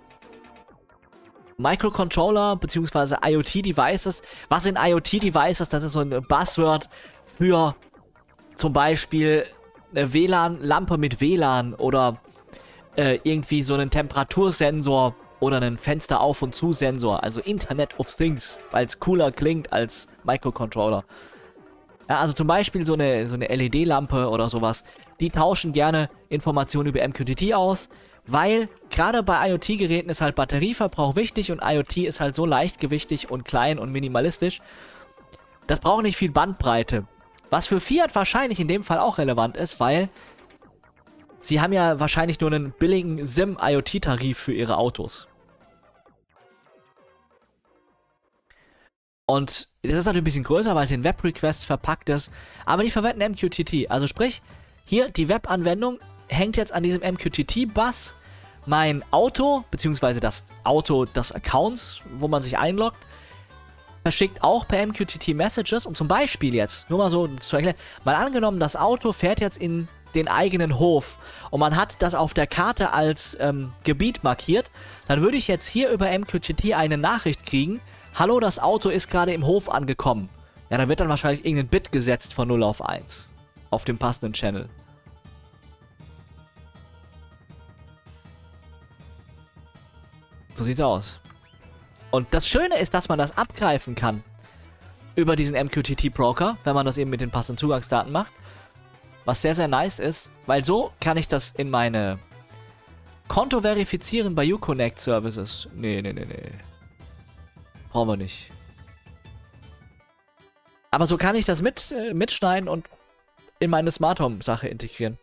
Microcontroller bzw. IoT-Devices. Was sind IoT-Devices? Das ist so ein Buzzword für zum Beispiel eine W L A N-Lampe mit W L A N oder äh, irgendwie so einen Temperatursensor oder einen Fenster-Auf- und Zu-Sensor. Also Internet of Things, weil es cooler klingt als Microcontroller. Ja, also zum Beispiel so eine, so eine L E D-Lampe oder sowas. Die tauschen gerne Informationen über M Q T T aus, weil gerade bei IoT-Geräten ist halt Batterieverbrauch wichtig und IoT ist halt so leichtgewichtig und klein und minimalistisch. Das braucht nicht viel Bandbreite. Was für Fiat wahrscheinlich in dem Fall auch relevant ist, weil sie haben ja wahrscheinlich nur einen billigen SIM-IoT-Tarif für ihre Autos. Und das ist natürlich ein bisschen größer, weil es in Web-Requests verpackt ist, aber die verwenden M Q T T. Also sprich, hier die Web-Anwendung hängt jetzt an diesem M Q T T-Bus, mein Auto, beziehungsweise das Auto des Accounts, wo man sich einloggt, verschickt auch per M Q T T Messages. Und zum Beispiel jetzt, nur mal so zu erklären, mal angenommen, das Auto fährt jetzt in den eigenen Hof und man hat das auf der Karte als ähm, Gebiet markiert, dann würde ich jetzt hier über M Q T T eine Nachricht kriegen, hallo, das Auto ist gerade im Hof angekommen. Ja, dann wird dann wahrscheinlich irgendein Bit gesetzt von null auf eins auf dem passenden Channel. So sieht's aus. Und das Schöne ist, dass man das abgreifen kann über diesen M Q T T-Broker, wenn man das eben mit den passenden Zugangsdaten macht. Was sehr, sehr nice ist, weil so kann ich das in meine Konto verifizieren bei Uconnect Services. Nee, nee, nee, nee. Brauchen wir nicht. Aber so kann ich das mit, äh, mitschneiden und in meine Smart Home Sache integrieren.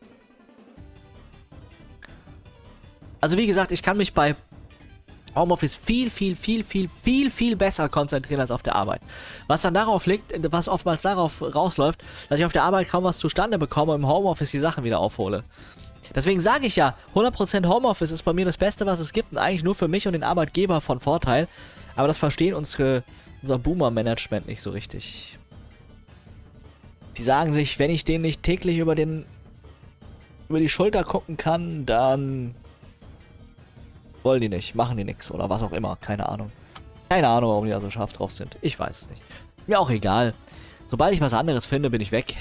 Also wie gesagt, ich kann mich bei Homeoffice viel, viel, viel, viel, viel, viel besser konzentrieren als auf der Arbeit. Was dann darauf liegt, was oftmals darauf rausläuft, dass ich auf der Arbeit kaum was zustande bekomme und im Homeoffice die Sachen wieder aufhole. Deswegen sage ich ja, hundert Prozent Homeoffice ist bei mir das Beste, was es gibt und eigentlich nur für mich und den Arbeitgeber von Vorteil. Aber das verstehen unsere, unser Boomer-Management nicht so richtig. Die sagen sich, wenn ich denen nicht täglich über den über die Schulter gucken kann, dann wollen die nicht, machen die nichts oder was auch immer, keine Ahnung. Keine Ahnung, warum die da so scharf drauf sind. Ich weiß es nicht. Mir auch egal. Sobald ich was anderes finde, bin ich weg.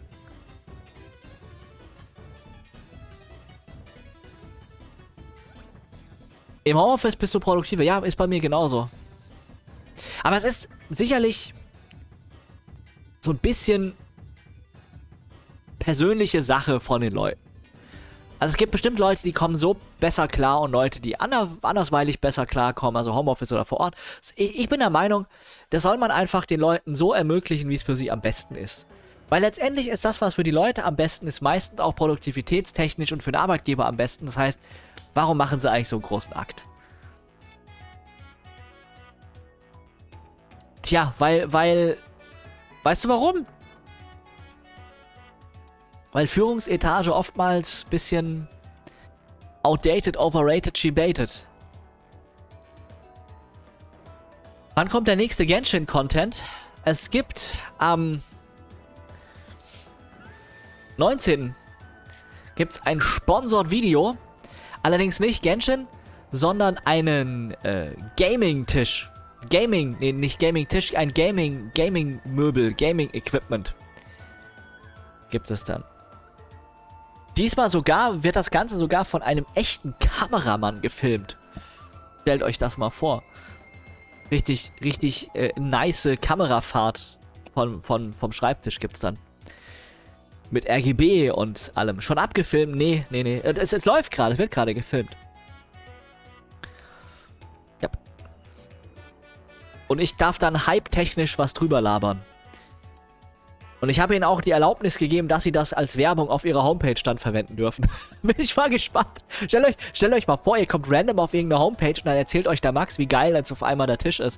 Im Homeoffice bist du produktiver. Ja, ist bei mir genauso. Aber es ist sicherlich so ein bisschen persönliche Sache von den Leuten. Also es gibt bestimmt Leute, die kommen so besser klar und Leute, die ander andersweilig besser klarkommen, also Homeoffice oder vor Ort. Ich, ich bin der Meinung, das soll man einfach den Leuten so ermöglichen, wie es für sie am besten ist. Weil letztendlich ist das, was für die Leute am besten ist, meistens auch produktivitätstechnisch und für den Arbeitgeber am besten. Das heißt, warum machen sie eigentlich so einen großen Akt? Tja, weil, weil, weißt du warum? Weil Führungsetage oftmals ein bisschen outdated, overrated, she-baited. Wann kommt der nächste Genshin-Content? Es gibt am neunzehnten gibt es ein Sponsored-Video. Allerdings nicht Genshin, sondern einen äh, Gaming-Tisch. Gaming, nee, nicht Gaming-Tisch, ein Gaming, Gaming-Möbel, Gaming-Equipment gibt es dann. Diesmal sogar wird das Ganze sogar von einem echten Kameramann gefilmt. Stellt euch das mal vor. Richtig, richtig äh, nice Kamerafahrt von, von, vom Schreibtisch gibt's dann. Mit R G B und allem. Schon abgefilmt? Nee, nee, nee. Es, es läuft gerade, es wird gerade gefilmt. Ja. Und ich darf dann hype-technisch was drüber labern. Und ich habe ihnen auch die Erlaubnis gegeben, dass sie das als Werbung auf ihrer Homepage dann verwenden dürfen. Bin ich mal gespannt. Stellt euch, stellt euch mal vor, ihr kommt random auf irgendeine Homepage und dann erzählt euch der Max, wie geil jetzt auf einmal der Tisch ist.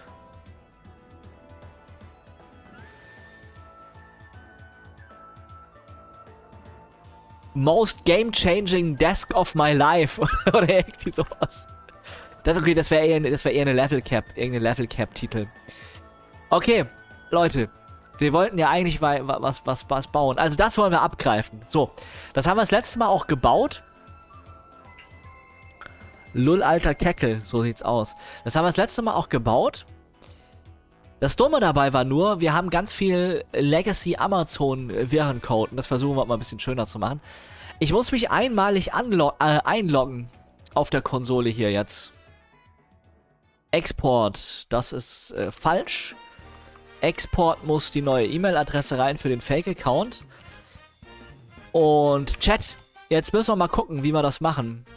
Most game-changing desk of my life. Oder irgendwie sowas. Das ist okay, das wäre eher, das wär eher eine Level-Cap. Irgendein Level-Cap-Titel. Okay, Leute. Wir wollten ja eigentlich was, was, was bauen. Also das wollen wir abgreifen. So, das haben wir das letzte Mal auch gebaut. Lull, alter Keckel, so sieht's aus. Das haben wir das letzte Mal auch gebaut. Das Dumme dabei war nur, wir haben ganz viel Legacy Amazon Virencode und das versuchen wir mal ein bisschen schöner zu machen. Ich muss mich einmalig äh, einloggen auf der Konsole hier jetzt. Export, das ist äh, falsch. Export muss die neue E-Mail-Adresse rein für den Fake-Account. Und Chat, jetzt müssen wir mal gucken, wie wir das machen.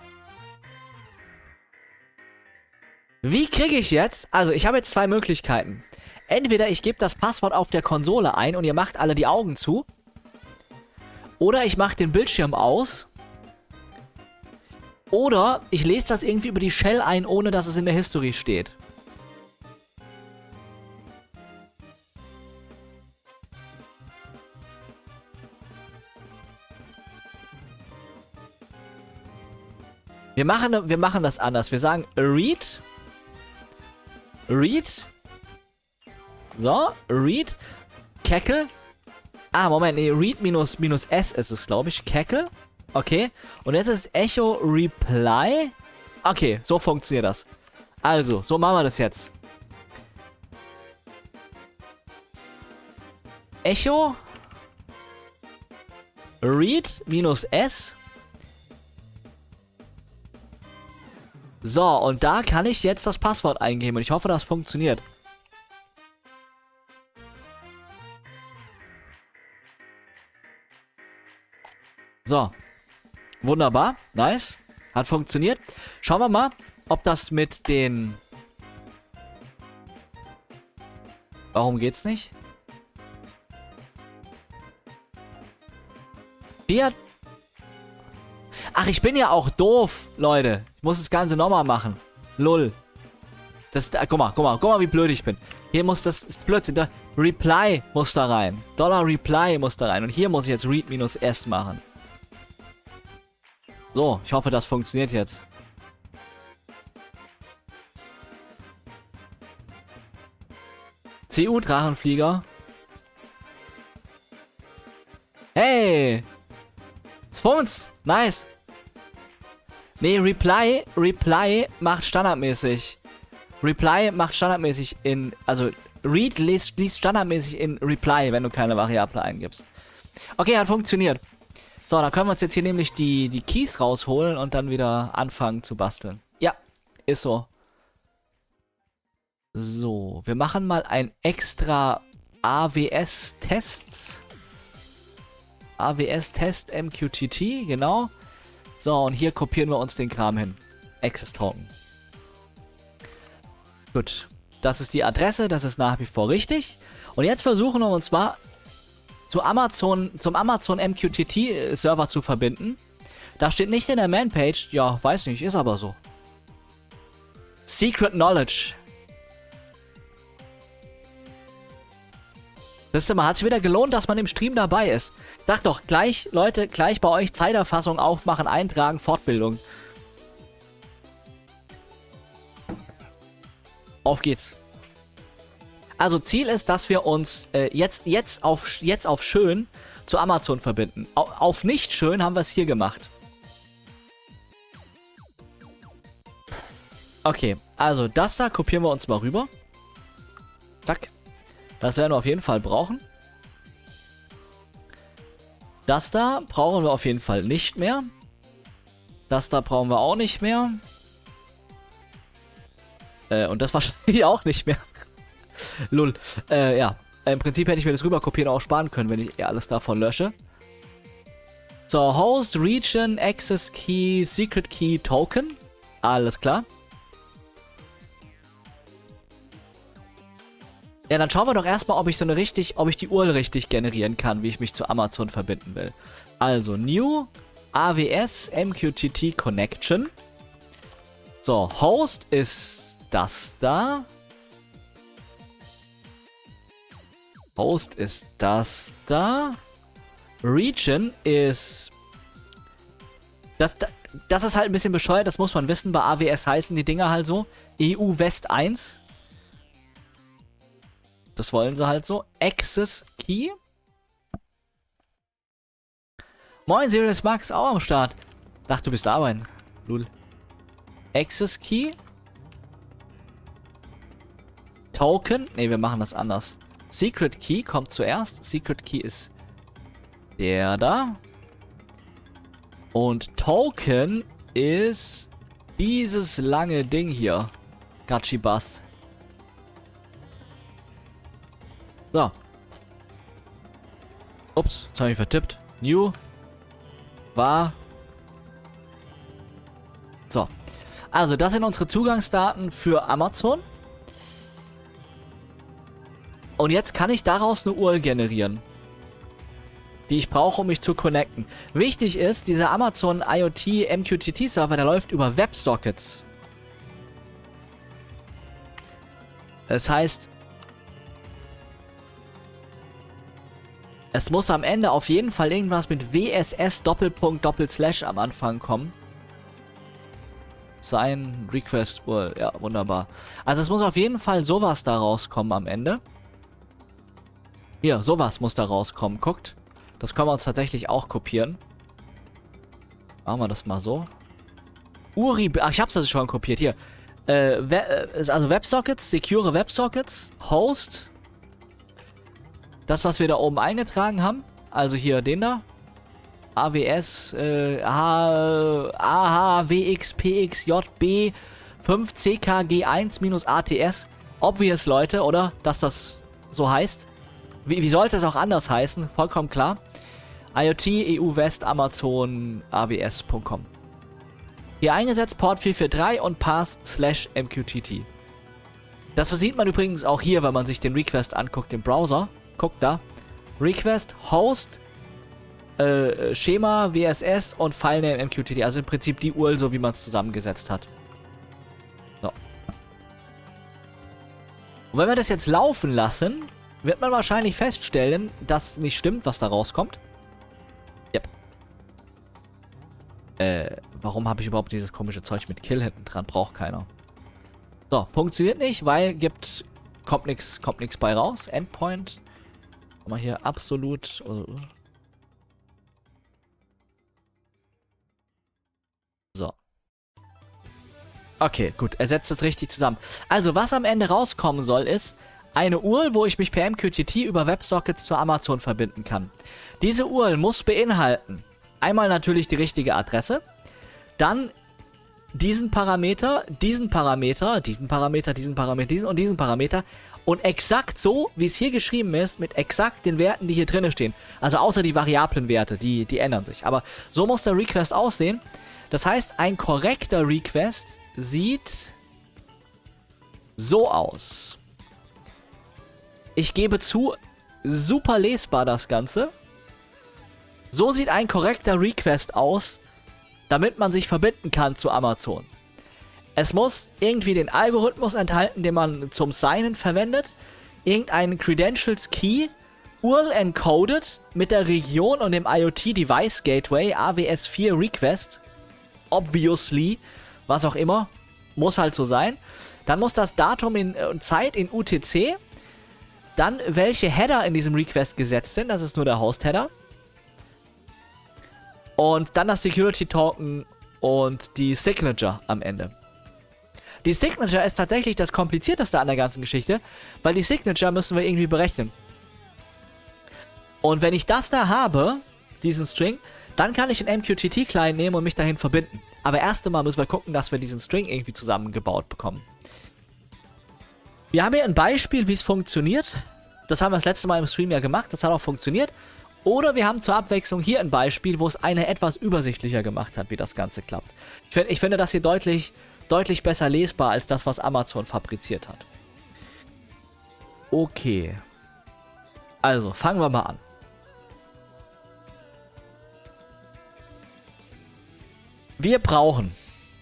Wie kriege ich jetzt, also ich habe jetzt zwei Möglichkeiten. Entweder ich gebe das Passwort auf der Konsole ein und ihr macht alle die Augen zu. Oder ich mache den Bildschirm aus. Oder ich lese das irgendwie über die Shell ein, ohne dass es in der History steht. Wir machen, wir machen das anders. Wir sagen read. Read. So, read. Cackle. Ah, Moment, nee, read minus, minus S ist es, glaube ich. Cackle. Okay. Und jetzt ist Echo reply. Okay, so funktioniert das. Also, so machen wir das jetzt. Echo read minus S. So, und da kann ich jetzt das Passwort eingeben und ich hoffe, das funktioniert. So. Wunderbar. Nice. Hat funktioniert. Schauen wir mal, ob das mit den... Warum geht's nicht? Fiat. Ach, ich bin ja auch doof, Leute. Ich muss das Ganze nochmal machen. Lull. Das, äh, guck mal, guck mal, guck mal, wie blöd ich bin. Hier muss das, ist Blödsinn, da, Reply muss da rein. Dollar Reply muss da rein. Und hier muss ich jetzt Read minus S machen. So, ich hoffe, das funktioniert jetzt. C U Drachenflieger. Hey! It's Phones! Nice! Nee, Reply, Reply macht standardmäßig. Reply macht standardmäßig in, also Read liest, liest standardmäßig in Reply, wenn du keine Variable eingibst. Okay, hat funktioniert. So, dann können wir uns jetzt hier nämlich die, die Keys rausholen und dann wieder anfangen zu basteln. Ja, ist so. So, wir machen mal ein extra A W S-Test. A W S-Test M Q T T, genau. So, und hier kopieren wir uns den Kram hin. Access Token. Gut, das ist die Adresse, das ist nach wie vor richtig. Und jetzt versuchen wir uns mal zu Amazon, zum Amazon M Q T T-Server zu verbinden. Da steht nicht in der Man-Page, ja, weiß nicht, ist aber so. Secret Knowledge. Das ist mal, hat sich wieder gelohnt, dass man im Stream dabei ist. Sagt doch gleich, Leute, gleich bei euch Zeiterfassung aufmachen, eintragen, Fortbildung. Auf geht's. Also Ziel ist, dass wir uns äh, jetzt, jetzt, auf, jetzt auf schön zu Amazon verbinden. Au, auf nicht schön haben wir es hier gemacht. Okay, also das da kopieren wir uns mal rüber. Zack. Das werden wir auf jeden Fall brauchen. Das da brauchen wir auf jeden Fall nicht mehr. Das da brauchen wir auch nicht mehr. Äh, und das wahrscheinlich auch nicht mehr. Lull. Äh, ja. Im Prinzip hätte ich mir das rüber kopieren auch sparen können, wenn ich alles davon lösche. So, Host, Region, Access Key, Secret Key, Token. Alles klar. Ja, dann schauen wir doch erstmal, ob ich so eine richtig, ob ich die U R L richtig generieren kann, wie ich mich zu Amazon verbinden will. Also, New A W S M Q T T Connection. So, Host ist das da. Host ist das da. Region ist... Das, das ist halt ein bisschen bescheuert, das muss man wissen. Bei A W S heißen die Dinger halt so. E U West eins. Das wollen sie halt so. Access Key. Moin, Sirius Max, auch am Start. Dachte, du bist da arbeiten. Lul. Access Key. Token. Ne, wir machen das anders. Secret Key kommt zuerst. Secret Key ist der da. Und Token ist dieses lange Ding hier. Gachibas. So. Ups, jetzt habe ich vertippt. New. War. So. Also, das sind unsere Zugangsdaten für Amazon. Und jetzt kann ich daraus eine U R L generieren, die ich brauche, um mich zu connecten. Wichtig ist, dieser Amazon IoT M Q T T Server, der läuft über WebSockets. Das heißt, es muss am Ende auf jeden Fall irgendwas mit W S S Doppelpunkt Doppelslash am Anfang kommen. Sein Request U R L. Ja, wunderbar. Also es muss auf jeden Fall sowas da rauskommen am Ende. Hier, sowas muss da rauskommen. Guckt. Das können wir uns tatsächlich auch kopieren. Machen wir das mal so. Uri... Ach, ich hab's das schon kopiert. Hier. Äh, also Websockets, secure Websockets, Host. Das, was wir da oben eingetragen haben. Also hier den da. A W S, äh, A H W X P X J B fünf C K G eins A T S. Obvious, Leute, oder? Dass das so heißt. Wie, wie sollte es auch anders heißen? Vollkommen klar. IoT, E U West, Amazon, A W S Punkt com. Hier eingesetzt Port vier vier drei und Path slash M Q T T. Das sieht man übrigens auch hier, wenn man sich den Request anguckt im Browser. Guckt da. Request, Host, Äh, Schema, W S S und Filename M Q T T. Also im Prinzip die U R L, so wie man es zusammengesetzt hat. So. Und wenn wir das jetzt laufen lassen, wird man wahrscheinlich feststellen, dass nicht stimmt, was da rauskommt. Yep. Äh, warum habe ich überhaupt dieses komische Zeug mit Kill hinten dran? Braucht keiner. So, funktioniert nicht, weil gibt, kommt nichts kommt nix bei raus. Endpoint. Mal hier absolut... Uh, So. Okay, gut. Er setzt das richtig zusammen. Also, was am Ende rauskommen soll, ist eine U R L, wo ich mich per M Q T T über WebSockets zu Amazon verbinden kann. Diese U R L muss beinhalten einmal natürlich die richtige Adresse, dann diesen Parameter, diesen Parameter, diesen Parameter, diesen Parameter, diesen und diesen Parameter und exakt so, wie es hier geschrieben ist, mit exakt den Werten, die hier drin stehen. Also außer die variablen Werte, die, die ändern sich. Aber so muss der Request aussehen. Das heißt, ein korrekter Request sieht so aus. Ich gebe zu, super lesbar das Ganze. So sieht ein korrekter Request aus, damit man sich verbinden kann zu Amazon. Es muss irgendwie den Algorithmus enthalten, den man zum Signen verwendet, irgendeinen Credentials Key, U R L encoded mit der Region und dem IoT Device Gateway A W S vier Request. Obviously, was auch immer, muss halt so sein. Dann muss das Datum in, und äh, Zeit in U T C. Dann welche Header in diesem Request gesetzt sind, das ist nur der Host-Header. Und dann das Security Token und die Signature am Ende. Die Signature ist tatsächlich das Komplizierteste an der ganzen Geschichte, weil die Signature müssen wir irgendwie berechnen. Und wenn ich das da habe, diesen String, dann kann ich den M Q T T-Client nehmen und mich dahin verbinden. Aber erst einmal müssen wir gucken, dass wir diesen String irgendwie zusammengebaut bekommen. Wir haben hier ein Beispiel, wie es funktioniert. Das haben wir das letzte Mal im Stream ja gemacht. Das hat auch funktioniert. Oder wir haben zur Abwechslung hier ein Beispiel, wo es eine etwas übersichtlicher gemacht hat, wie das Ganze klappt. Ich, find, ich finde das hier deutlich, deutlich besser lesbar als das, was Amazon fabriziert hat. Okay. Also, fangen wir mal an. Wir brauchen...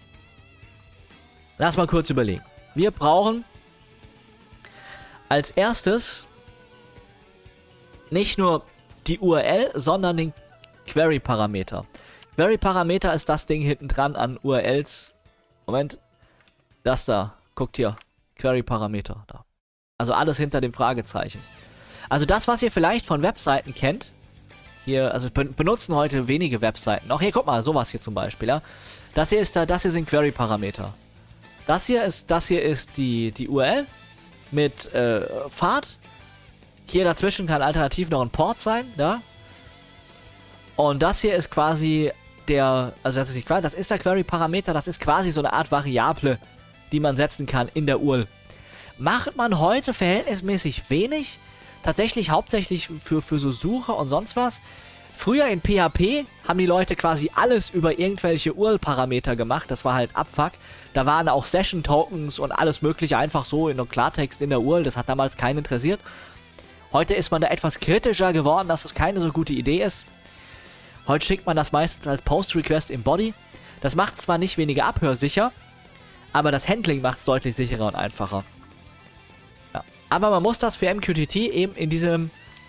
Lass mal kurz überlegen. Wir brauchen als erstes nicht nur die U R L, sondern den Query-Parameter. Query-Parameter ist das Ding hinten dran an U R Ls. Moment. Das da. Guckt hier. Query-Parameter. Da. Also alles hinter dem Fragezeichen. Also das, was ihr vielleicht von Webseiten kennt. Hier, also be benutzen heute wenige Webseiten. Auch hier, guck mal, sowas hier zum Beispiel, ja. Das hier ist da, das hier sind Query-Parameter. Das hier ist, das hier ist die, die U R L mit äh, Pfad. Hier dazwischen kann alternativ noch ein Port sein, ja. Und das hier ist quasi der, also das ist nicht quasi, das ist der Query-Parameter, das ist quasi so eine Art Variable, die man setzen kann in der U R L. Macht man heute verhältnismäßig wenig, tatsächlich hauptsächlich für, für so Suche und sonst was. Früher in P H P haben die Leute quasi alles über irgendwelche U R L-Parameter gemacht, das war halt Abfuck. Da waren auch Session-Tokens und alles mögliche einfach so in Klartext in der U R L, das hat damals keinen interessiert. Heute ist man da etwas kritischer geworden, dass das keine so gute Idee ist. Heute schickt man das meistens als Post-Request im Body. Das macht zwar nicht weniger abhörsicher, aber das Handling macht es deutlich sicherer und einfacher. Ja. Aber man muss das für M Q T T eben in diesem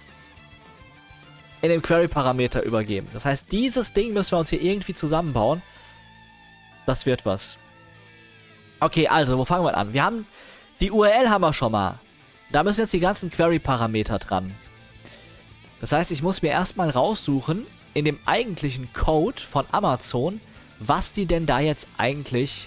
in dem Query-Parameter übergeben. Das heißt, dieses Ding müssen wir uns hier irgendwie zusammenbauen. Das wird was. Okay, also, wo fangen wir an? Wir haben, die U R L haben wir schon mal. Da müssen jetzt die ganzen Query-Parameter dran. Das heißt, ich muss mir erstmal raussuchen, in dem eigentlichen Code von Amazon, was die denn da jetzt eigentlich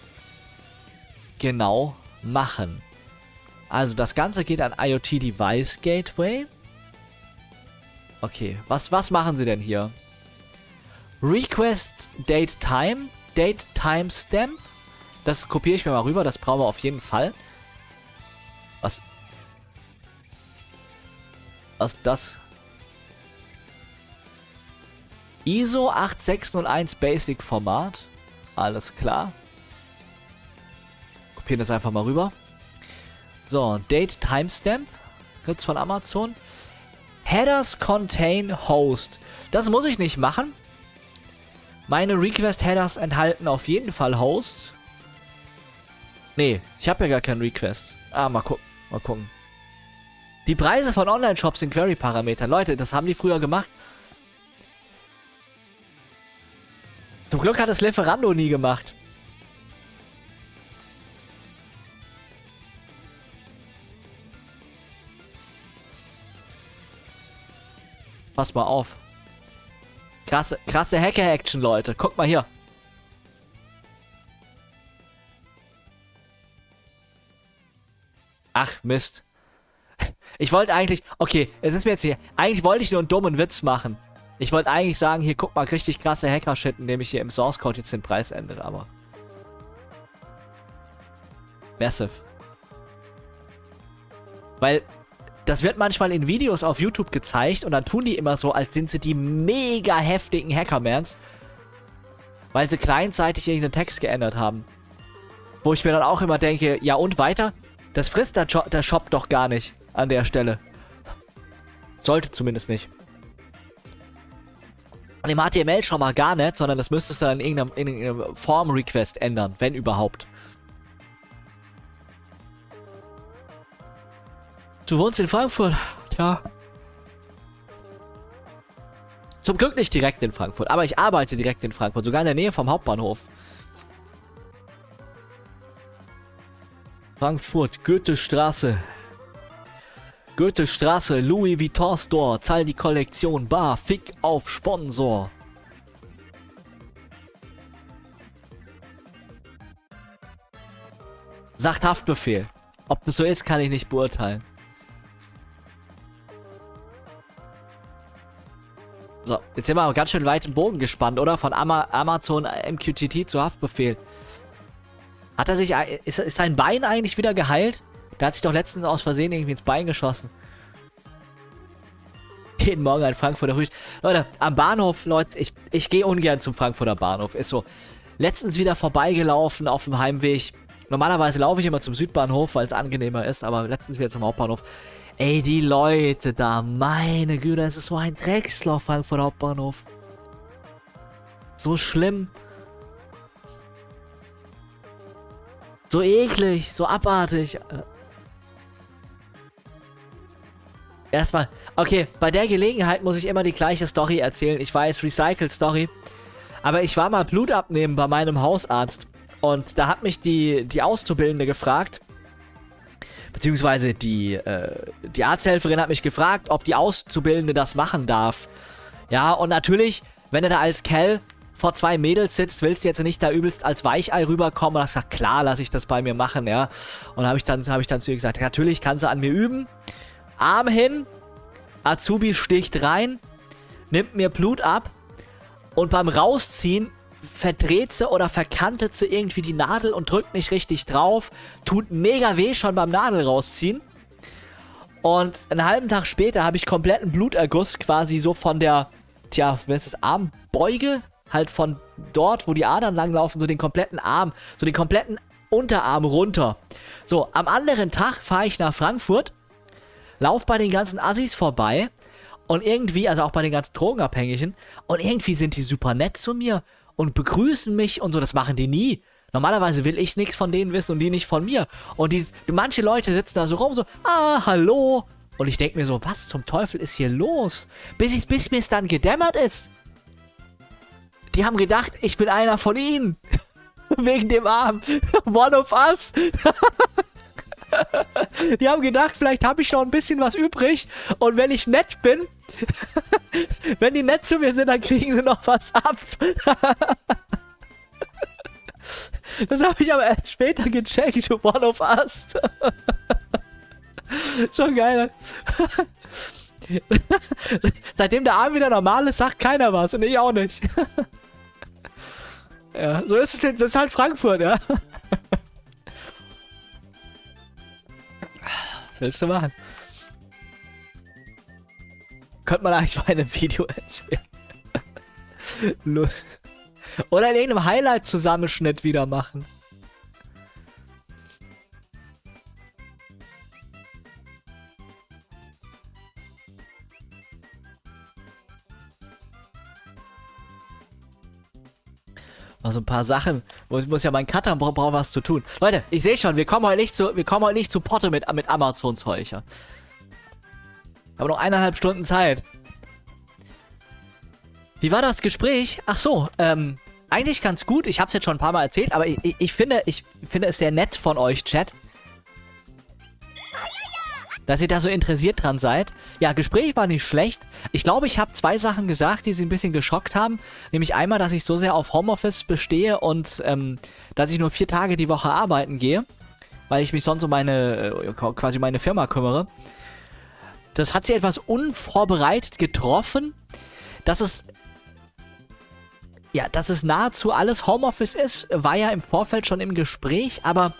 genau machen. Also, das Ganze geht an IoT Device Gateway. Okay, was, was machen sie denn hier? Request Date Time, Date Timestamp. Das kopiere ich mir mal rüber, das brauchen wir auf jeden Fall. Was? Was ist das? I S O acht sechs null eins Basic Format. Alles klar. Kopieren das einfach mal rüber. So, Date Timestamp. Gibt's von Amazon. Headers contain Host. Das muss ich nicht machen. Meine Request Headers enthalten auf jeden Fall Host. Nee, ich habe ja gar keinen Request. Ah, mal gucken. Mal gucken. Die Preise von Online-Shops sind Query-Parametern. Leute, das haben die früher gemacht. Zum Glück hat es Lieferando nie gemacht. Pass mal auf. Krasse, krasse Hacker-Action, Leute. Guck mal hier. Ach, Mist. Ich wollte eigentlich... Okay, es ist mir jetzt hier... Eigentlich wollte ich nur einen dummen Witz machen. Ich wollte eigentlich sagen, hier, guck mal, richtig krasse Hacker-Shit, indem ich hier im Source-Code jetzt den Preis ändere, aber... Massive. Weil... Das wird manchmal in Videos auf YouTube gezeigt und dann tun die immer so, als sind sie die mega heftigen Hackermans, weil sie kleinzeitig irgendeinen Text geändert haben. Wo ich mir dann auch immer denke, ja und weiter? Das frisst der, jo der Shop doch gar nicht an der Stelle. Sollte zumindest nicht. Und im H T M L schon mal gar nicht, sondern das müsstest du dann in irgendeinem, in irgendeinem Form-Request ändern, wenn überhaupt. Du wohnst in Frankfurt. Tja. Zum Glück nicht direkt in Frankfurt, aber ich arbeite direkt in Frankfurt, sogar in der Nähe vom Hauptbahnhof. Frankfurt, Goethestraße. Goethestraße, Louis Vuitton Store, zahl die Kollektion bar, fick auf Sponsor. Sagt Haftbefehl. Ob das so ist, kann ich nicht beurteilen. So, jetzt sind wir aber ganz schön weit im Bogen gespannt, oder? Von Ama Amazon M Q T T zu Haftbefehl. Hat er sich... Ist, ist sein Bein eigentlich wieder geheilt? Der hat sich doch letztens aus Versehen irgendwie ins Bein geschossen. Jeden Morgen ein Frankfurter Frühstück. Leute, am Bahnhof, Leute, ich, ich gehe ungern zum Frankfurter Bahnhof. Ist so. Letztens wieder vorbeigelaufen auf dem Heimweg. Normalerweise laufe ich immer zum Südbahnhof, weil es angenehmer ist, aber letztens wieder zum Hauptbahnhof. Ey, die Leute da, meine Güte, es ist so ein Drecksloch, Frankfurter Hauptbahnhof. So schlimm. So eklig, so abartig. Erstmal, okay, bei der Gelegenheit muss ich immer die gleiche Story erzählen. Ich weiß, Recycled Story. Aber ich war mal Blut abnehmen bei meinem Hausarzt. Und da hat mich die, die Auszubildende gefragt, beziehungsweise die, äh, die Arzthelferin hat mich gefragt, ob die Auszubildende das machen darf. Ja, und natürlich, wenn du da als Kerl vor zwei Mädels sitzt, willst du jetzt nicht da übelst als Weichei rüberkommen. Und ich gesagt, klar, lass ich das bei mir machen, ja. Und habe ich, dann, hab ich dann zu ihr gesagt, natürlich kann sie an mir üben. Arm hin, Azubi sticht rein, nimmt mir Blut ab und beim Rausziehen verdreht sie oder verkantet sie irgendwie die Nadel und drückt nicht richtig drauf. Tut mega weh schon beim Nadel rausziehen. Und einen halben Tag später habe ich kompletten Bluterguss quasi so von der, tja, wie heißt das, Armbeuge? Halt von dort, wo die Adern langlaufen, so den kompletten Arm, so den kompletten Unterarm runter. So, am anderen Tag fahre ich nach Frankfurt, lauf bei den ganzen Assis vorbei und irgendwie, also auch bei den ganzen Drogenabhängigen, und irgendwie sind die super nett zu mir und begrüßen mich und so, das machen die nie. Normalerweise will ich nichts von denen wissen und die nicht von mir. Und die, manche Leute sitzen da so rum, so, ah, hallo. Und ich denke mir so, was zum Teufel ist hier los? Bis, ich, bis mir es dann gedämmert ist. Die haben gedacht, ich bin einer von ihnen. Wegen dem Arm. One of Us. Die haben gedacht, vielleicht habe ich noch ein bisschen was übrig. Und wenn ich nett bin, wenn die nett zu mir sind, dann kriegen sie noch was ab. Das habe ich aber erst später gecheckt. One of Us. Schon geil. Seitdem der Arm wieder normal ist, sagt keiner was. Und ich auch nicht. Ja, so ist es. Das ist halt Frankfurt, ja. Was willst du machen? Könnte man eigentlich mal in einem Video erzählen. Oder in irgendeinem Highlight-Zusammenschnitt wieder machen. Also ein paar Sachen. Ich muss ja meinen Cutter brauchen, brauchen was zu tun. Leute, ich sehe schon, wir kommen heute nicht zu, wir kommen heute nicht zu Potte mit, mit Amazon-Zeug. Ja. Aber noch eineinhalb Stunden Zeit. Wie war das Gespräch? Ach so, ähm, eigentlich ganz gut. Ich habe es jetzt schon ein paar Mal erzählt, aber ich, ich, ich finde, ich finde es sehr nett von euch, Chat, dass ihr da so interessiert dran seid. Ja, Gespräch war nicht schlecht. Ich glaube, ich habe zwei Sachen gesagt, die sie ein bisschen geschockt haben. Nämlich einmal, dass ich so sehr auf Homeoffice bestehe und ähm, dass ich nur vier Tage die Woche arbeiten gehe, weil ich mich sonst um meine, äh, quasi meine Firma kümmere. Das hat sie etwas unvorbereitet getroffen, dass es, ja, dass es nahezu alles Homeoffice ist, war ja im Vorfeld schon im Gespräch, aber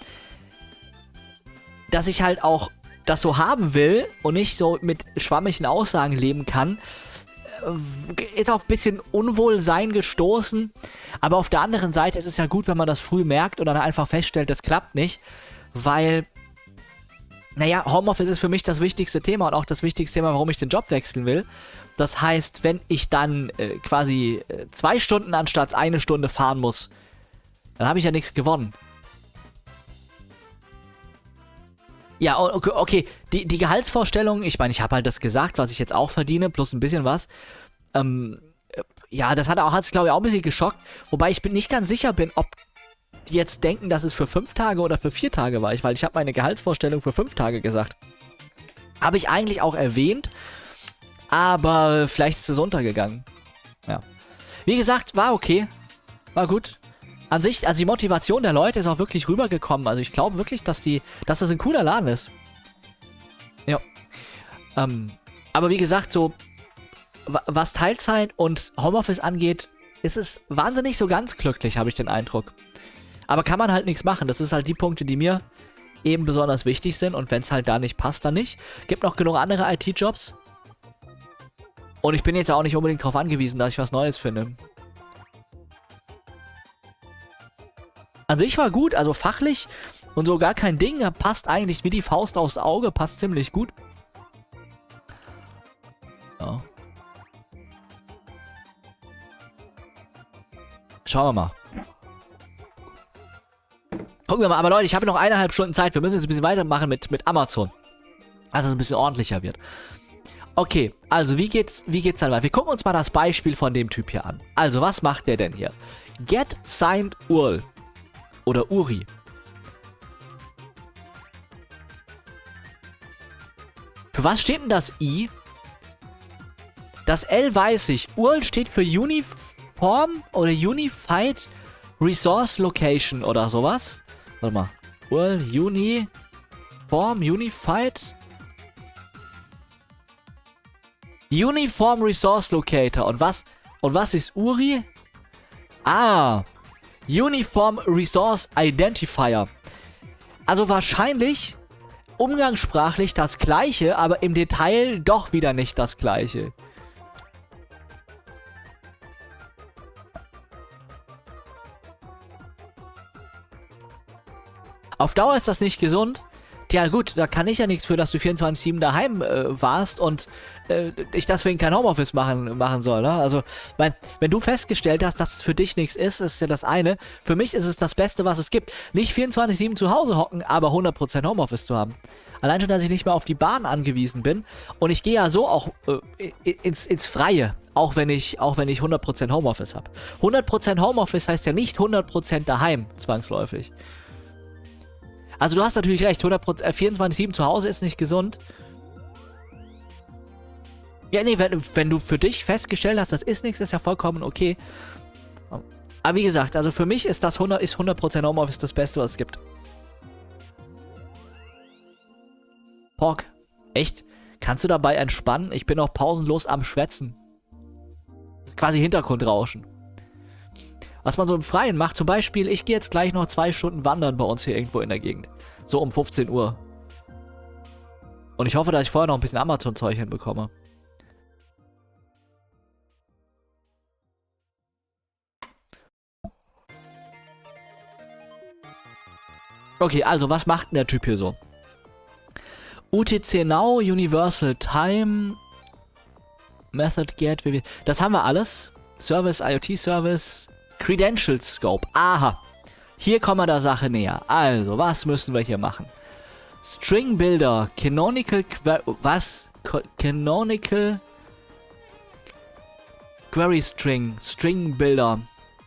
dass ich halt auch das so haben will und nicht so mit schwammigen Aussagen leben kann, ist auf ein bisschen Unwohlsein gestoßen. Aber auf der anderen Seite ist es ja gut, wenn man das früh merkt und dann einfach feststellt, das klappt nicht, weil, naja, Homeoffice ist für mich das wichtigste Thema und auch das wichtigste Thema, warum ich den Job wechseln will. Das heißt, wenn ich dann äh, quasi äh, zwei Stunden anstatt eine Stunde fahren muss, dann habe ich ja nichts gewonnen. Ja, okay, okay. Die, die Gehaltsvorstellung, ich meine, ich habe halt das gesagt, was ich jetzt auch verdiene, plus ein bisschen was. Ähm, ja, das hat auch, hat's, glaube ich, auch ein bisschen geschockt. Wobei ich bin nicht ganz sicher bin, ob die jetzt denken, dass es für fünf Tage oder für vier Tage war. Weil ich habe meine Gehaltsvorstellung für fünf Tage gesagt. Habe ich eigentlich auch erwähnt, aber vielleicht ist es untergegangen. Ja. Wie gesagt, war okay. War gut. An sich, also die Motivation der Leute ist auch wirklich rübergekommen. Also ich glaube wirklich, dass die, dass das ein cooler Laden ist. Ja. Ähm, aber wie gesagt, so, was Teilzeit und Homeoffice angeht, ist es wahnsinnig so ganz glücklich, habe ich den Eindruck. Aber kann man halt nichts machen. Das ist halt die Punkte, die mir eben besonders wichtig sind. Und wenn es halt da nicht passt, dann nicht. Gibt noch genug andere I T-Jobs. Und ich bin jetzt auch nicht unbedingt darauf angewiesen, dass ich was Neues finde. An sich war gut, also fachlich und so gar kein Ding. Passt eigentlich wie die Faust aufs Auge, passt ziemlich gut. Ja. Schauen wir mal. Gucken wir mal, aber Leute, ich habe noch eineinhalb Stunden Zeit. Wir müssen jetzt ein bisschen weitermachen mit, mit Amazon. Also es ein bisschen ordentlicher wird. Okay, also wie geht's, wie geht's dann weiter? Wir gucken uns mal das Beispiel von dem Typ hier an. Also, was macht der denn hier? Get signed U R L. Oder Uri. Für was steht denn das I? Das L weiß ich. U R L steht für Uniform oder Unified Resource Location oder sowas. Warte mal. U R L Uniform Unified Uniform Resource Locator. Und was? Und was ist Uri? Ah. Uniform Resource Identifier. Also wahrscheinlich umgangssprachlich das gleiche, aber im Detail doch wieder nicht das gleiche. Auf Dauer ist das nicht gesund, Tja, gut, da kann ich ja nichts für, dass du vierundzwanzig sieben daheim äh, warst und äh, ich deswegen kein Homeoffice machen, machen soll, ne? Also, mein, wenn du festgestellt hast, dass es für dich nichts ist, ist ja das eine. Für mich ist es das Beste, was es gibt. Nicht vierundzwanzig sieben zu Hause hocken, aber hundert Prozent Homeoffice zu haben. Allein schon, dass ich nicht mehr auf die Bahn angewiesen bin. Und ich gehe ja so auch äh, ins, ins Freie, auch wenn ich, auch wenn ich hundert Prozent Homeoffice habe. hundert Prozent Homeoffice heißt ja nicht hundert Prozent daheim, zwangsläufig. Also du hast natürlich recht, hundert Prozent, äh, vierundzwanzig sieben zu Hause ist nicht gesund. Ja, nee, wenn, wenn du für dich festgestellt hast, das ist nichts, ist ja vollkommen okay. Aber wie gesagt, also für mich ist das hundert, ist hundert Prozent Homeoffice das Beste, was es gibt. Pork, echt? Kannst du dabei entspannen? Ich bin auch pausenlos am Schwätzen. Das ist quasi Hintergrundrauschen. Was man so im Freien macht, zum Beispiel, ich gehe jetzt gleich noch zwei Stunden wandern bei uns hier irgendwo in der Gegend. So um fünfzehn Uhr. Und ich hoffe, dass ich vorher noch ein bisschen Amazon-Zeug hinbekomme. Okay, also was macht denn der Typ hier so? U T C Now, Universal Time, Method Gateway, das haben wir alles. Service, IoT Service, Credential Scope. Aha. Hier kommen wir der Sache näher. Also, was müssen wir hier machen? String Builder, Canonical, was? Canonical Query String, String Builder.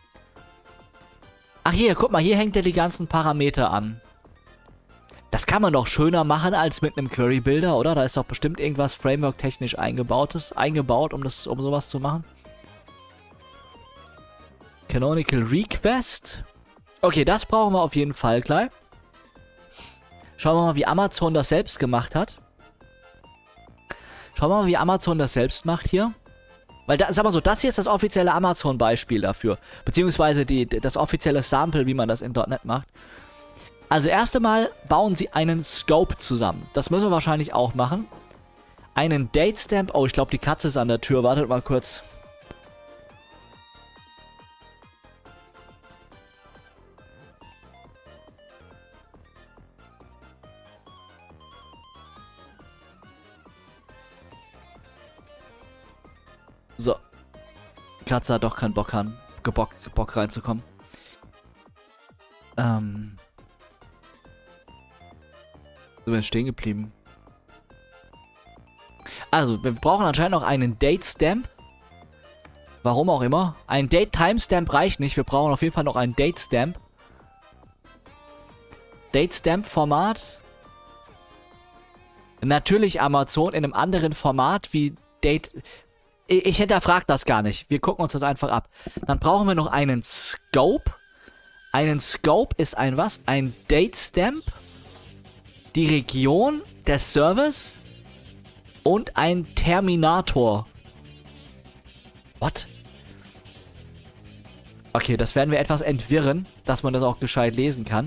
Ach hier, guck mal, hier hängt ja die ganzen Parameter an. Das kann man doch schöner machen als mit einem Query Builder, oder? Da ist doch bestimmt irgendwas Framework-technisch eingebautes, eingebaut, um das, um sowas zu machen. Canonical Request. Okay, das brauchen wir auf jeden Fall gleich. Schauen wir mal, wie Amazon das selbst gemacht hat. Schauen wir mal, wie Amazon das selbst macht hier. Weil, da, sag mal so, das hier ist das offizielle Amazon-Beispiel dafür. Beziehungsweise die, das offizielle Sample, wie man das in .NET macht. Also erst einmal bauen sie einen Scope zusammen. Das müssen wir wahrscheinlich auch machen. Einen Datestamp. Oh, ich glaube, die Katze ist an der Tür. Wartet mal kurz. So. Die Katze hat doch keinen Bock, an, Bock, Bock reinzukommen. Ähm. So, wir sind stehen geblieben. Also, wir brauchen anscheinend noch einen Datestamp. Warum auch immer. Ein Date-Timestamp reicht nicht. Wir brauchen auf jeden Fall noch einen Datestamp. Datestamp-Format. Natürlich Amazon in einem anderen Format wie Date... Ich, ich hinterfrage das gar nicht. Wir gucken uns das einfach ab. Dann brauchen wir noch einen Scope. Einen Scope ist ein was? Ein Datestamp. Die Region, der Service und ein Terminator. What? Okay, das werden wir etwas entwirren, dass man das auch gescheit lesen kann.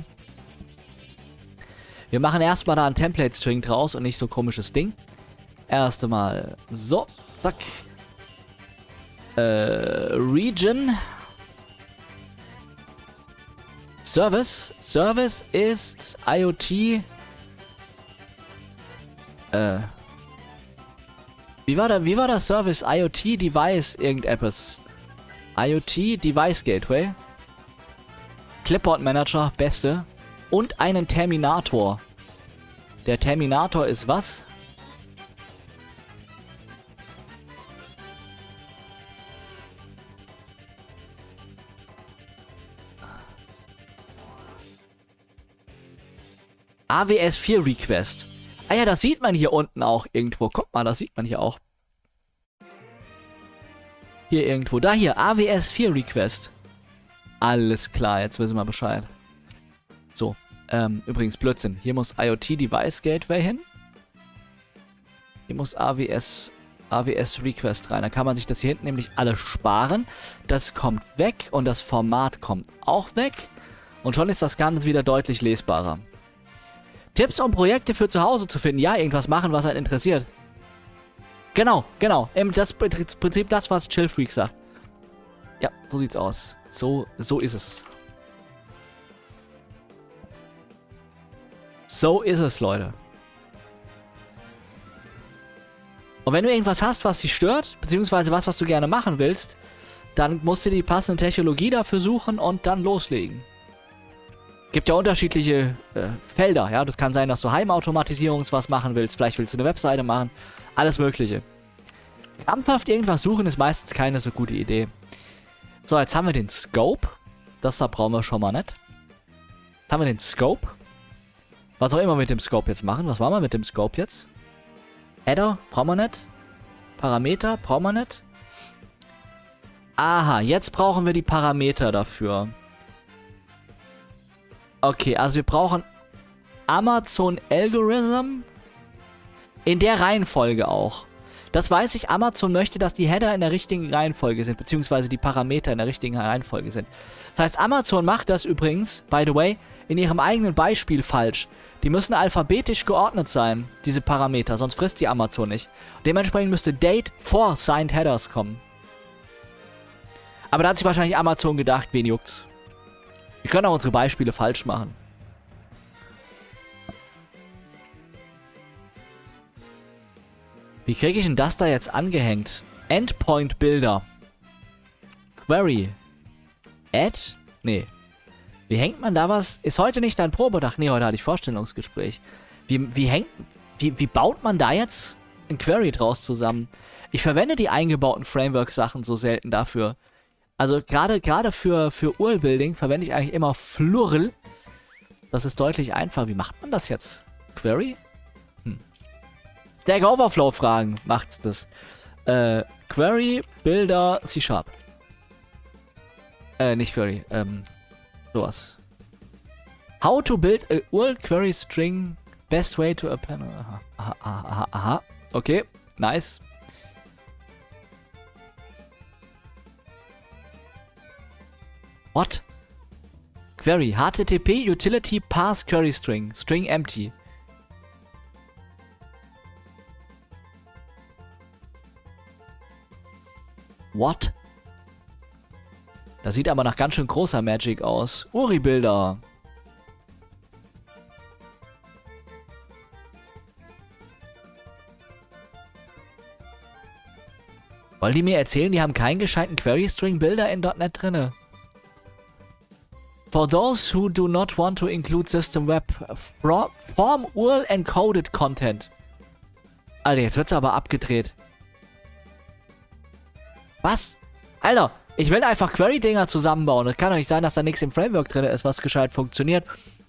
Wir machen erstmal da ein Template-String draus und nicht so ein komisches Ding. Erst einmal so, zack. Äh, Region. Service. Service ist IoT. Äh. Wie war der, wie war der Service? IoT Device irgendetwas. IoT Device Gateway. Clipboard Manager, beste. Und einen Terminator. Der Terminator ist was? A W S vier Request. Ah ja, das sieht man hier unten auch irgendwo. Guck mal, das sieht man hier auch. Hier irgendwo. Da hier, A W S vier Request. Alles klar, jetzt wissen wir Bescheid. So, ähm, übrigens Blödsinn. Hier muss IoT Device Gateway hin. Hier muss A W S, A W S Request rein. Dann kann man sich das hier hinten nämlich alles sparen. Das kommt weg und das Format kommt auch weg. Und schon ist das Ganze wieder deutlich lesbarer. Tipps, um Projekte für zu Hause zu finden. Ja, irgendwas machen, was einen interessiert. Genau, genau. Das Prinzip das, was Chillfreak sagt. Ja, so sieht's aus. So, so ist es. So ist es, Leute. Und wenn du irgendwas hast, was dich stört, beziehungsweise was, was du gerne machen willst, dann musst du die passende Technologie dafür suchen und dann loslegen. Gibt ja unterschiedliche äh, Felder, ja. Das kann sein, dass du Heimautomatisierungs was machen willst, vielleicht willst du eine Webseite machen, alles mögliche. Krampfhaft irgendwas suchen ist meistens keine so gute Idee. So, jetzt haben wir den Scope. Das da brauchen wir schon mal nicht. Jetzt haben wir den Scope. Was auch immer wir mit dem Scope jetzt machen. Was machen wir mit dem Scope jetzt? Header, brauchen wir nicht. Parameter, brauchen wir nicht. Aha, jetzt brauchen wir die Parameter dafür. Okay, also wir brauchen Amazon Algorithm in der Reihenfolge auch. Das weiß ich, Amazon möchte, dass die Header in der richtigen Reihenfolge sind, beziehungsweise die Parameter in der richtigen Reihenfolge sind. Das heißt, Amazon macht das übrigens, by the way, in ihrem eigenen Beispiel falsch. Die müssen alphabetisch geordnet sein, diese Parameter, sonst frisst die Amazon nicht. Dementsprechend müsste Date vor Signed Headers kommen. Aber da hat sich wahrscheinlich Amazon gedacht, wen juckt's. Wir können auch unsere Beispiele falsch machen. Wie kriege ich denn das da jetzt angehängt? Endpoint Builder. Query. Add? Nee. Wie hängt man da was? Ist heute nicht dein Probetag? Nee, heute hatte ich Vorstellungsgespräch. Wie, wie hängt... Wie, wie baut man da jetzt ein Query draus zusammen? Ich verwende die eingebauten Framework-Sachen so selten dafür. Also gerade gerade für, für U R L-Building verwende ich eigentlich immer Flurl. Das ist deutlich einfacher. Wie macht man das jetzt? Query? Hm. Stack Overflow Fragen macht's das. Äh, Query, Builder, C-Sharp. Äh, nicht Query, ähm, sowas. How to build a U R L Query String, best way to append. Aha, aha, aha, aha. Okay, nice. What? Query, H T T P Utility Path Query String, String empty. What? Das sieht aber nach ganz schön großer Magic aus. U R I-Bilder. Wollen die mir erzählen, die haben keinen gescheiten Query-String-Builder in .N E T drinne? For those who do not want to include System Web, form U R L-encoded Content. Alter, jetzt wird's aber abgedreht. Was? Alter, ich will einfach Query-Dinger zusammenbauen. Es kann doch nicht sein, dass da nichts im Framework drin ist, was gescheit funktioniert.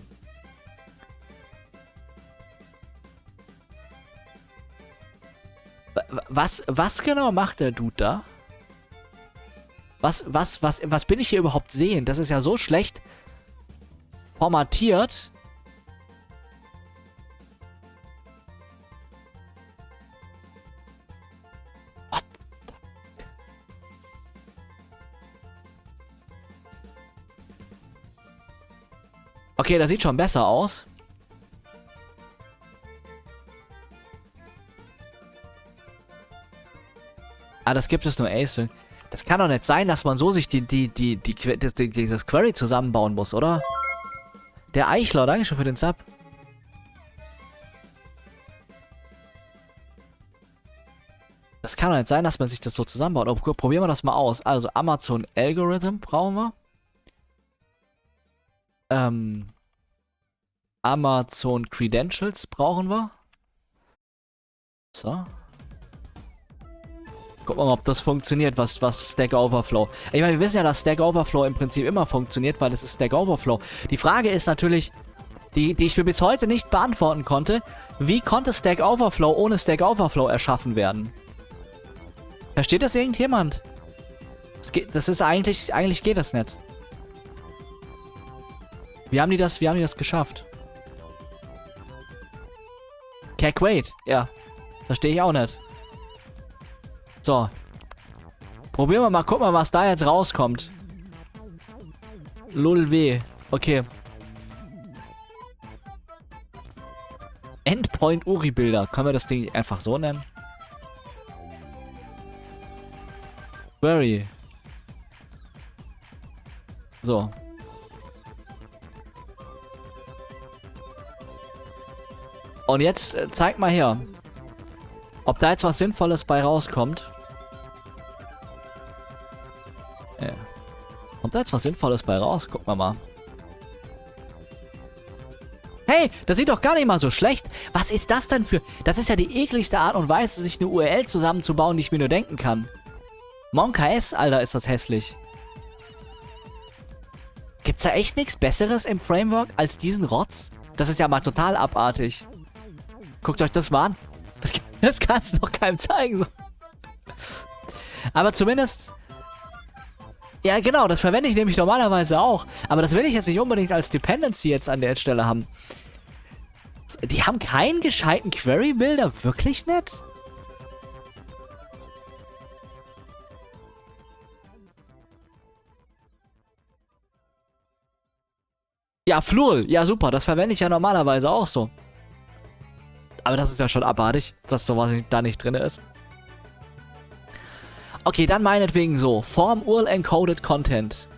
Was, was genau macht der Dude da? Was, was, was, was bin ich hier überhaupt sehen? Das ist ja so schlecht formatiert. What the... Okay, das sieht schon besser aus. Ah, das gibt es nur Async. Das kann doch nicht sein, dass man so sich die, die, die, die, die, die, die das Query zusammenbauen muss, oder? Der Eichler, danke schön für den Sub. Das kann doch nicht sein, dass man sich das so zusammenbaut. Oh, probieren wir das mal aus. Also Amazon Algorithm brauchen wir. Ähm, Amazon Credentials brauchen wir. So. Gucken wir mal, ob das funktioniert, was, was Stack Overflow. Ich meine, wir wissen ja, dass Stack Overflow im Prinzip immer funktioniert, weil es ist Stack Overflow. Die Frage ist natürlich, die, die ich mir bis heute nicht beantworten konnte, wie konnte Stack Overflow ohne Stack Overflow erschaffen werden? Versteht das irgendjemand? Das, geht, das ist eigentlich, eigentlich geht das nicht. Wie haben die das, wie haben die das geschafft? Cack wait, ja. Verstehe ich auch nicht. So. Probieren wir mal, gucken wir mal, was da jetzt rauskommt. Lulw. Okay. Endpoint U R I-Bilder. Können wir das Ding einfach so nennen? Query. So. Und jetzt äh, zeig mal her, ob da jetzt was Sinnvolles bei rauskommt. Ja. Kommt da jetzt was Sinnvolles bei raus? Gucken wir mal. Hey, das sieht doch gar nicht mal so schlecht. Was ist das denn für... Das ist ja die ekligste Art und Weise, sich eine U R L zusammenzubauen, die ich mir nur denken kann. Monka S, Alter, ist das hässlich. Gibt's da echt nichts Besseres im Framework als diesen Rotz? Das ist ja mal total abartig. Guckt euch das mal an. Das, das kannst du doch keinem zeigen. So. Aber zumindest... Ja, genau, das verwende ich nämlich normalerweise auch. Aber das will ich jetzt nicht unbedingt als Dependency jetzt an der Stelle haben. Die haben keinen gescheiten Query-Builder? Wirklich nett? Ja, Flurl. Ja, super. Das verwende ich ja normalerweise auch so. Aber das ist ja schon abartig, dass sowas da nicht drin ist. Okay, dann meinetwegen so. Form U R L-Encoded Content.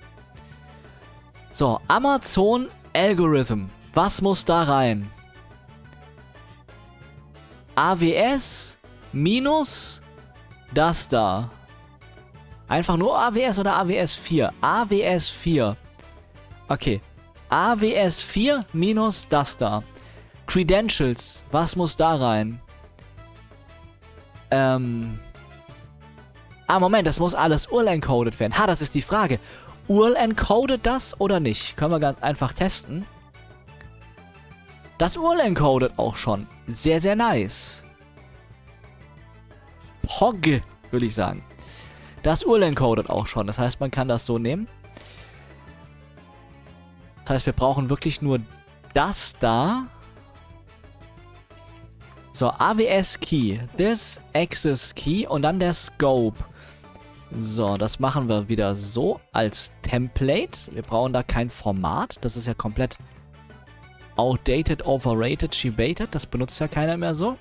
So, Amazon Algorithm. Was muss da rein? A W S minus das da. Einfach nur A W S oder A W S vier? A W S vier. Okay. A W S vier minus das da. Credentials. Was muss da rein? Ähm... Ah, Moment, das muss alles U R L-encoded werden. Ha, das ist die Frage. U R L-encoded das oder nicht? Können wir ganz einfach testen. Das U R L-encoded auch schon. Sehr, sehr nice. P O G, würde ich sagen. Das U R L-encoded auch schon. Das heißt, man kann das so nehmen. Das heißt, wir brauchen wirklich nur das da. So, A W S Key. This Access Key und dann der Scope. So, das machen wir wieder so als Template. Wir brauchen da kein Format. Das ist ja komplett outdated, overrated, she-baited. Das benutzt ja keiner mehr so.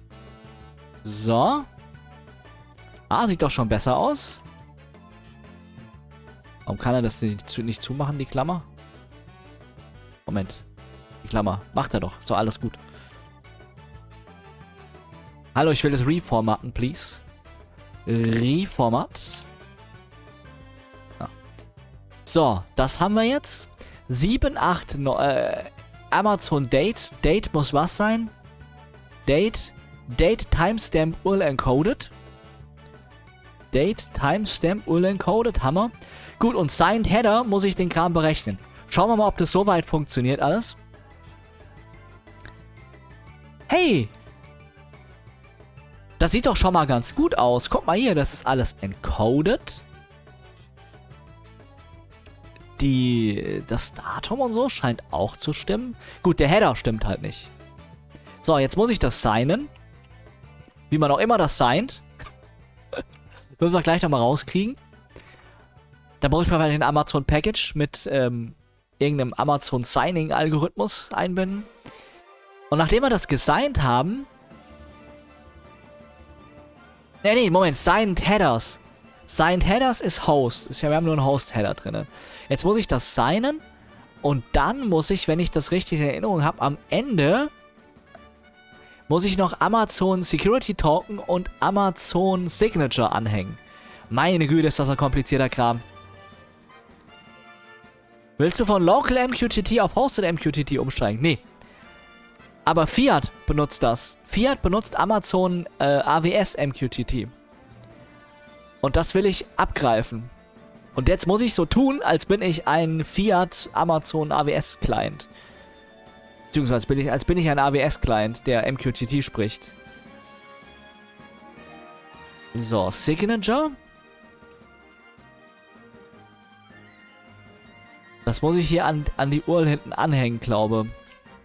So. Ah, sieht doch schon besser aus. Warum kann er das nicht, nicht zumachen, die Klammer? Moment. Die Klammer. Macht er doch. So, alles gut. Hallo, ich will das reformatten, please. Reformat. Ja. So, das haben wir jetzt. sieben, acht, äh, Amazon Date. Date muss was sein? Date. Date Timestamp U R L encoded. Date Timestamp U R L encoded. Hammer. Gut, und Signed Header muss ich den Kram berechnen. Schauen wir mal, ob das soweit funktioniert alles. Hey! Das sieht doch schon mal ganz gut aus. Guck mal hier, das ist alles encoded. Die, das Datum und so scheint auch zu stimmen. Gut, der Header stimmt halt nicht. So, jetzt muss ich das signen. Wie man auch immer das signed. Müssen wir gleich nochmal rauskriegen. Da brauche ich mal den Amazon Package mit ähm, irgendeinem Amazon Signing Algorithmus einbinden. Und nachdem wir das gesigned haben... Nee, nee, Moment. Signed Headers. Signed Headers ist Host. Ist ja, wir haben nur einen Host-Header drin. Jetzt muss ich das signen. Und dann muss ich, wenn ich das richtig in Erinnerung habe, am Ende muss ich noch Amazon Security Token und Amazon Signature anhängen. Meine Güte, ist das ein komplizierter Kram. Willst du von Local M Q T T auf Hosted M Q T T umsteigen? Nee. Aber Fiat benutzt das. Fiat benutzt Amazon äh, A W S M Q T T. Und das will ich abgreifen. Und jetzt muss ich so tun, als bin ich ein Fiat Amazon A W S Client. Beziehungsweise bin ich, als bin ich ein A W S Client, der M Q T T spricht. So, Signature. Das muss ich hier an, an die U R L hinten anhängen, glaube ich.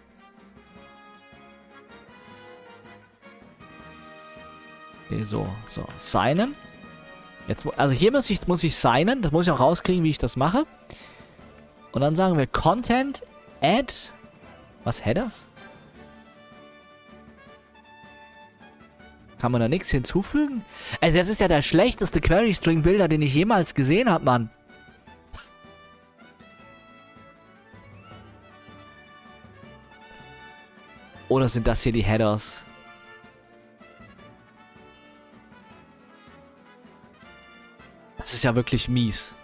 Okay, so, so. Signen. Jetzt, also hier muss ich, muss ich signen. Das muss ich auch rauskriegen, wie ich das mache. Und dann sagen wir Content, Add. Was, Headers? Kann man da nichts hinzufügen? Also das ist ja der schlechteste Query-String-Builder, den ich jemals gesehen habe, Mann. Oder sind das hier die Headers? Das ist ja wirklich mies.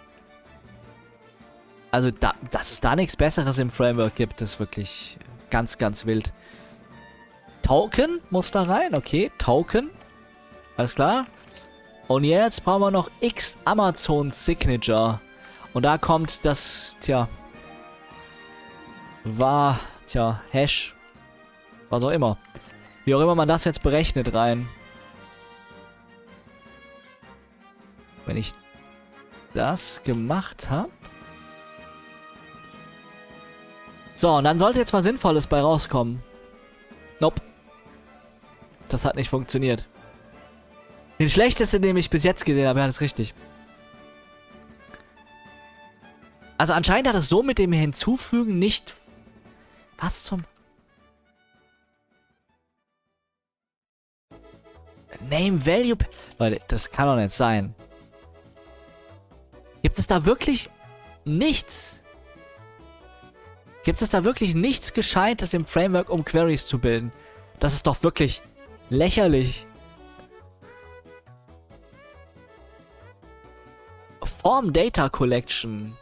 Also, da, dass es da nichts Besseres im Framework gibt, ist wirklich ganz, ganz wild. Token muss da rein, okay. Token. Alles klar. Und jetzt brauchen wir noch X Amazon Signature. Und da kommt das, tja, war, tja, Hash, was auch immer. Wie auch immer man das jetzt berechnet rein. Wenn ich das gemacht habe. So, und dann sollte jetzt was Sinnvolles bei rauskommen. Nope. Das hat nicht funktioniert. Den schlechtesten, den ich bis jetzt gesehen habe, ja, das ist richtig. Also anscheinend hat es so mit dem Hinzufügen nicht... Was zum... Name Value... Leute, das kann doch nicht sein. Gibt es da wirklich nichts? Gibt es da wirklich nichts Gescheites im Framework, um Queries zu bilden? Das ist doch wirklich lächerlich. Form Data Collection.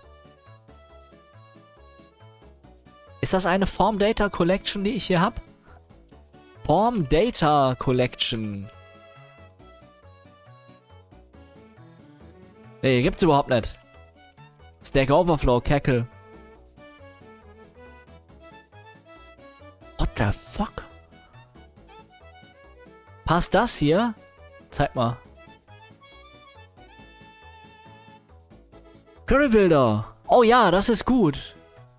Ist das eine Form Data Collection, die ich hier habe? Form Data Collection. Nee, gibt's überhaupt nicht. Stack Overflow, Cackle. What the fuck? Passt das hier? Zeig mal. Query Builder. Oh ja, das ist gut.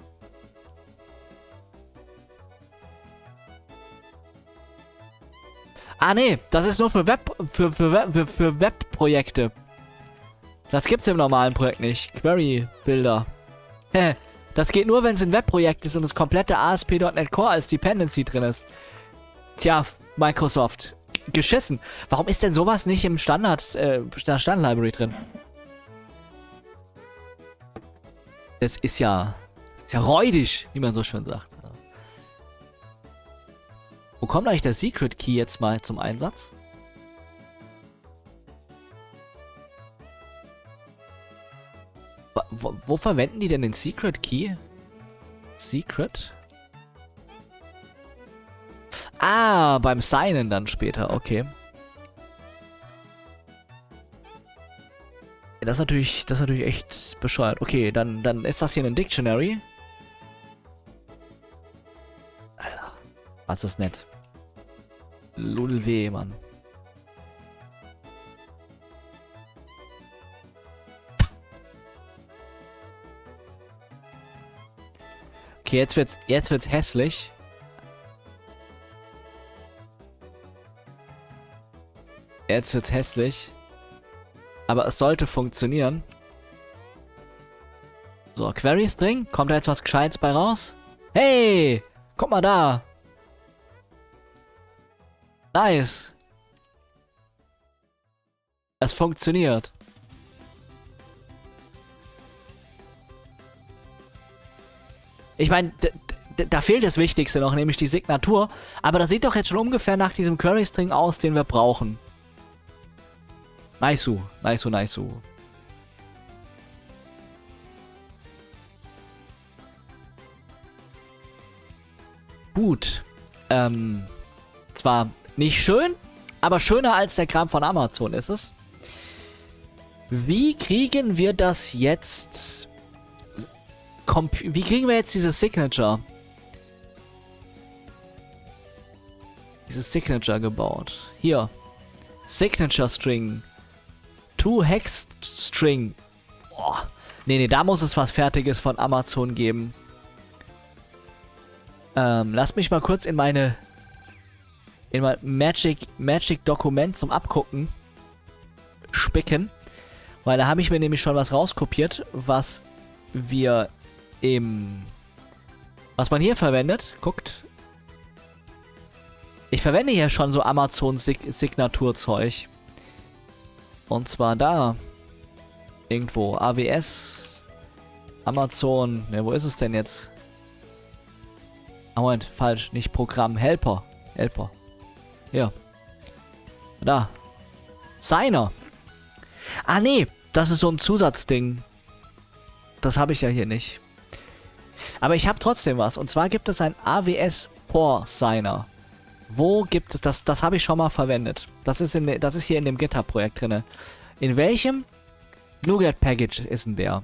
Ah nee, das ist nur für Web für für Web, für, für Webprojekte. Das gibt's im normalen Projekt nicht. Query Builder. Hä, das geht nur, wenn es ein Webprojekt ist und das komplette A S P Punkt NET Core als Dependency drin ist. Tja, Microsoft. Geschissen. Warum ist denn sowas nicht im Standard äh, Standard Library drin? Das ist ja, das ist ja räudig, wie man so schön sagt. Wo kommt eigentlich der Secret Key jetzt mal zum Einsatz? Wo, wo verwenden die denn den Secret Key? Secret? Ah, beim Signen dann später, okay. Das ist natürlich, das ist natürlich echt bescheuert. Okay, dann, dann ist das hier ein Dictionary. Alter, was ist nett. Lulw, Mann. Okay, jetzt wird's, jetzt wird's hässlich. Jetzt wird's hässlich. Aber es sollte funktionieren. So, Query String. Kommt da jetzt was Gescheites bei raus? Hey! Guck mal da! Nice! Es funktioniert. Ich meine, da fehlt das Wichtigste noch, nämlich die Signatur. Aber das sieht doch jetzt schon ungefähr nach diesem Query String aus, den wir brauchen. Nice, nice, nice. Gut. Ähm, zwar nicht schön, aber schöner als der Kram von Amazon ist es. Wie kriegen wir das jetzt... Comp Wie kriegen wir jetzt diese Signature? Diese Signature gebaut. Hier. Signature String. To Hex String. Oh. Nee, nee, da muss es was Fertiges von Amazon geben. Ähm, lass mich mal kurz in meine in mein Magic Magic Dokument zum Abgucken spicken. Weil da habe ich mir nämlich schon was rauskopiert, was wir im... Was man hier verwendet. Guckt. Ich verwende hier schon so Amazon-Signaturzeug. Und zwar da. Irgendwo. A W S. Amazon. Ne, wo ist es denn jetzt? Moment, falsch. Nicht Programm. Helper. Helper. Hier. Da. Signer. Ah, nee. Das ist so ein Zusatzding. Das habe ich ja hier nicht. Aber ich habe trotzdem was. Und zwar gibt es ein A W S Pore Signer. Wo gibt es das? Das habe ich schon mal verwendet. Das ist, in, das ist hier in dem GitHub-Projekt drin. In welchem Nougat Package ist denn der?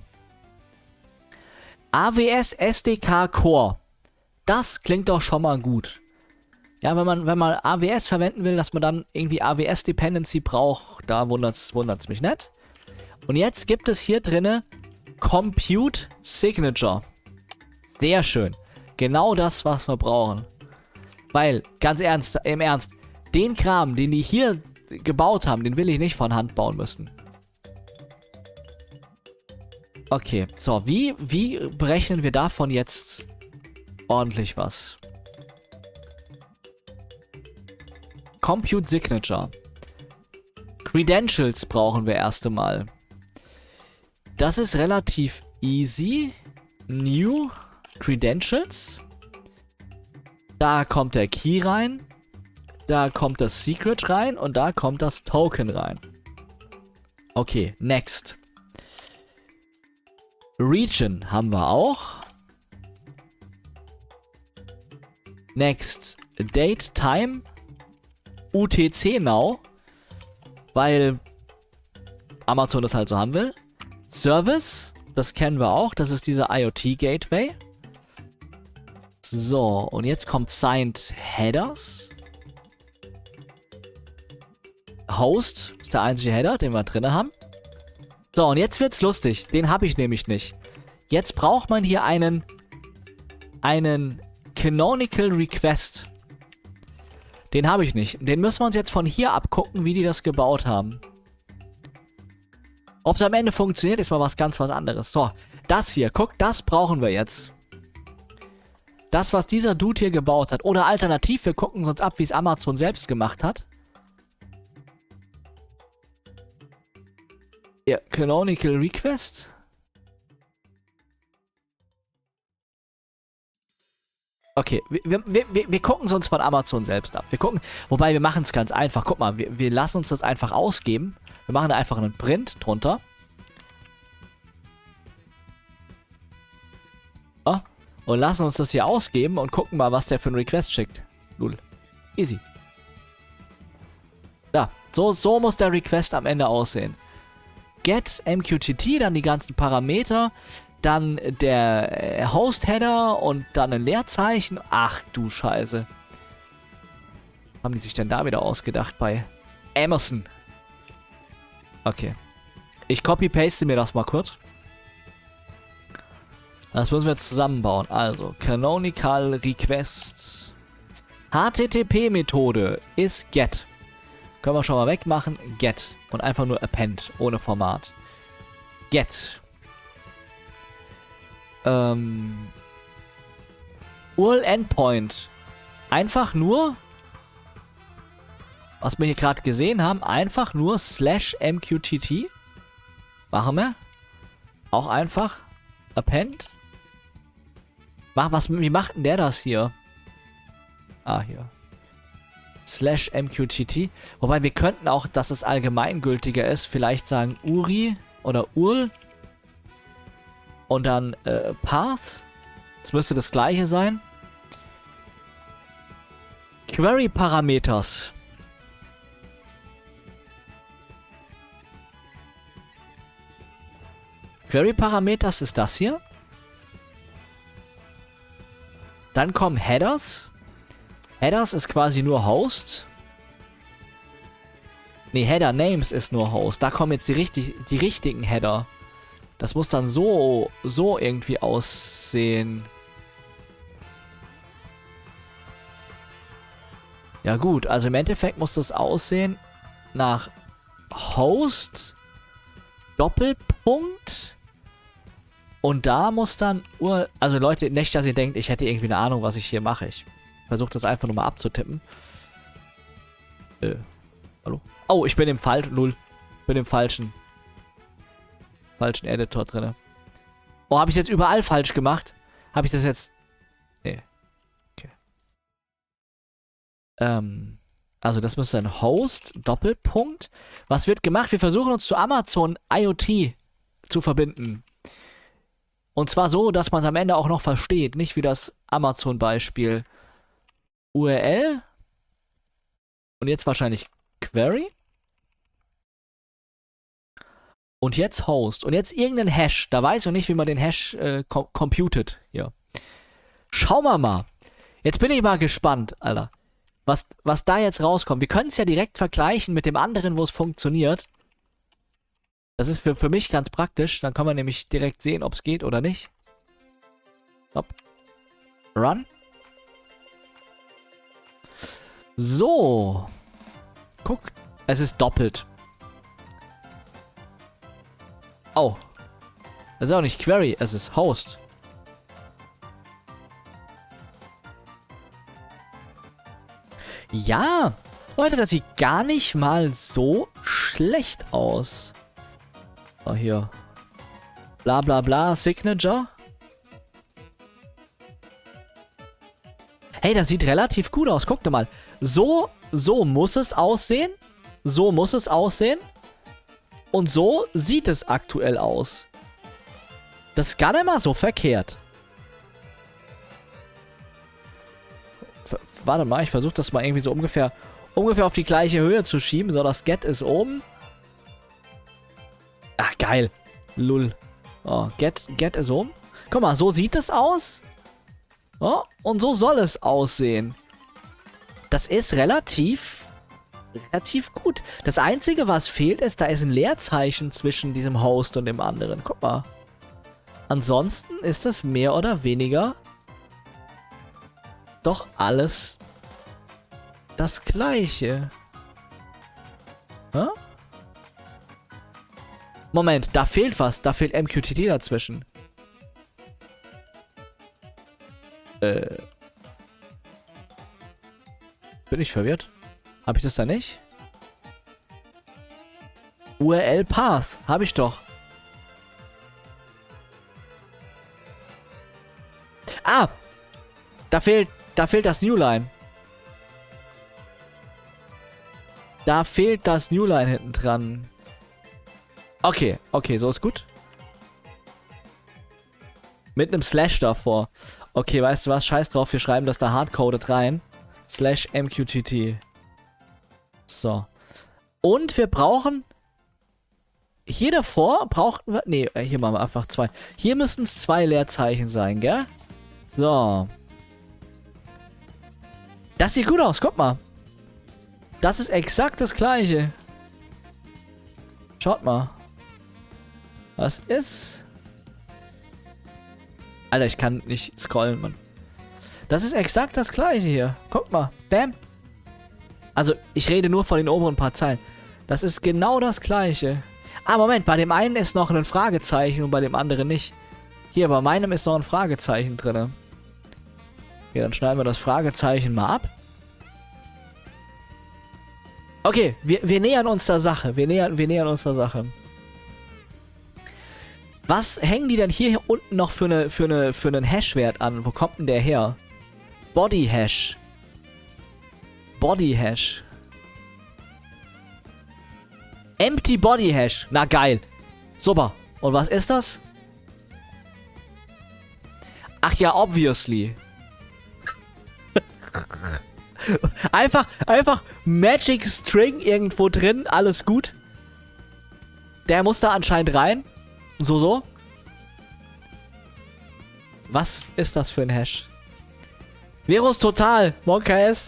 A W S S D K Core. Das klingt doch schon mal gut. Ja, wenn man, wenn man A W S verwenden will, dass man dann irgendwie A W S Dependency braucht, da wundert es mich nicht. Und jetzt gibt es hier drinne Compute Signature. Sehr schön. Genau das, was wir brauchen. Weil, ganz ernst, im Ernst, den Kram, den die hier gebaut haben, den will ich nicht von Hand bauen müssen. Okay, so, wie, wie berechnen wir davon jetzt ordentlich was? Compute Signature. Credentials brauchen wir erst einmal. Das ist relativ easy. New Credentials. Da kommt der Key rein. Da kommt das Secret rein. Und da kommt das Token rein. Okay, next. Region haben wir auch. Next. Date, Time. U T C Now. Weil Amazon das halt so haben will. Service. Das kennen wir auch. Das ist dieser IoT Gateway. So, und jetzt kommt Signed Headers. Host ist der einzige Header, den wir drin haben. So, und jetzt wird's lustig. Den habe ich nämlich nicht. Jetzt braucht man hier einen einen Canonical Request. Den habe ich nicht. Den müssen wir uns jetzt von hier abgucken, wie die das gebaut haben. Ob es am Ende funktioniert, ist mal was ganz was anderes. So, das hier. Guck, das brauchen wir jetzt. Das, was dieser Dude hier gebaut hat. Oder alternativ, wir gucken uns ab, wie es Amazon selbst gemacht hat. Ja, Canonical Request. Okay, wir, wir, wir, wir gucken es uns von Amazon selbst ab. Wir gucken, wobei wir machen es ganz einfach. Guck mal, wir, wir lassen uns das einfach ausgeben. Wir machen da einfach einen Print drunter. Oh, und lassen uns das hier ausgeben und gucken mal, was der für einen Request schickt. Lul. Easy. Ja, so, so muss der Request am Ende aussehen. Get M Q T T, dann die ganzen Parameter, dann der Host-Header und dann ein Leerzeichen. Ach du Scheiße. Was haben die sich denn da wieder ausgedacht bei Amazon? Okay. Ich copy-paste mir das mal kurz. Das müssen wir jetzt zusammenbauen. Also, Canonical Requests. H T T P-Methode ist get. Können wir schon mal wegmachen. Get. Und einfach nur append. Ohne Format. Get. Ähm. U R L Endpoint. Einfach nur. Was wir hier gerade gesehen haben. Einfach nur slash M Q T T. Machen wir. Auch einfach. Append. Mach, was, wie macht denn der das hier? Ah, hier. Slash M Q T T. Wobei wir könnten auch, dass es allgemeingültiger ist, vielleicht sagen U R I oder U R L. Und dann äh, Path. Das müsste das gleiche sein. Query Parameters. Query Parameters ist das hier. Dann kommen Headers. Headers ist quasi nur Host. Ne, Header Names ist nur Host. Da kommen jetzt die, richtig, die richtigen Header. Das muss dann so, so irgendwie aussehen. Ja gut, also im Endeffekt muss das aussehen nach Host, Doppelpunkt. Und da muss dann U R L... Also Leute, nicht, dass ihr denkt, ich hätte irgendwie eine Ahnung, was ich hier mache. Ich versuche das einfach nur mal abzutippen. Äh, hallo? Oh, ich bin im Fall... Null. Ich bin im falschen... Falschen Editor drin. Oh, habe ich jetzt überall falsch gemacht? Habe ich das jetzt... Nee. Okay. Ähm, also das müsste ein Host, Doppelpunkt. Was wird gemacht? Wir versuchen uns zu Amazon IoT zu verbinden. Und zwar so, dass man es am Ende auch noch versteht. Nicht wie das Amazon-Beispiel. U R L. Und jetzt wahrscheinlich Query. Und jetzt Host. Und jetzt irgendein Hash. Da weiß ich noch nicht, wie man den Hash äh, com computet. Hier. Schauen wir mal. Jetzt bin ich mal gespannt, Alter. Was, was da jetzt rauskommt. Wir können es ja direkt vergleichen mit dem anderen, wo es funktioniert. Das ist für, für mich ganz praktisch. Dann kann man nämlich direkt sehen, ob es geht oder nicht. Hopp. Run. So. Guck. Es ist doppelt. Oh. Das ist auch nicht Query, es ist Host. Ja. Leute, das sieht gar nicht mal so schlecht aus. Oh, hier. Bla bla bla, Signature. Hey, das sieht relativ gut aus. Guck dir mal. So, so muss es aussehen. So muss es aussehen. Und so sieht es aktuell aus. Das ist gar nicht mal so verkehrt. F Warte mal, ich versuche das mal irgendwie so ungefähr, ungefähr auf die gleiche Höhe zu schieben. So, das Get ist oben. Ach, geil. Lull. Oh, Get, Get ist oben. Guck mal, so sieht es aus. Oh, und so soll es aussehen. Das ist relativ... relativ gut. Das Einzige, was fehlt, ist, da ist ein Leerzeichen zwischen diesem Host und dem anderen. Guck mal. Ansonsten ist es mehr oder weniger doch alles das Gleiche. Hä? Moment, da fehlt was. Da fehlt M Q T T dazwischen. Äh. Bin ich verwirrt? Habe ich das da nicht? U R L Path. Habe ich doch. Ah! Da fehlt, da fehlt das Newline. Da fehlt das Newline hinten dran. Okay, okay, so ist gut. Mit einem Slash davor. Okay, weißt du was? Scheiß drauf, wir schreiben das da hardcoded rein. Slash M Q T T. So. Und wir brauchen... Hier davor brauchten wir... Ne, hier machen wir einfach zwei. Hier müssten es zwei Leerzeichen sein, gell? So. Das sieht gut aus, guck mal. Das ist exakt das gleiche. Schaut mal. Was ist... Alter, ich kann nicht scrollen, Mann. Das ist exakt das gleiche hier. Guck mal. Bam. Also, ich rede nur von den oberen paar Zeilen. Das ist genau das gleiche. Ah, Moment. Bei dem einen ist noch ein Fragezeichen und bei dem anderen nicht. Hier, bei meinem ist noch ein Fragezeichen drin. Okay, dann schneiden wir das Fragezeichen mal ab. Okay, wir, wir nähern uns der Sache. Wir nähern, wir nähern uns der Sache. Was hängen die denn hier unten noch für, eine, für, eine, für einen Hash-Wert an? Wo kommt denn der her? Body Hash. Body Hash. Empty Body Hash. Na geil. Super. Und was ist das? Ach ja, obviously. einfach, einfach Magic String irgendwo drin. Alles gut. Der muss da anscheinend rein. So, so. Was ist das für ein Hash? Virus total. Monka S.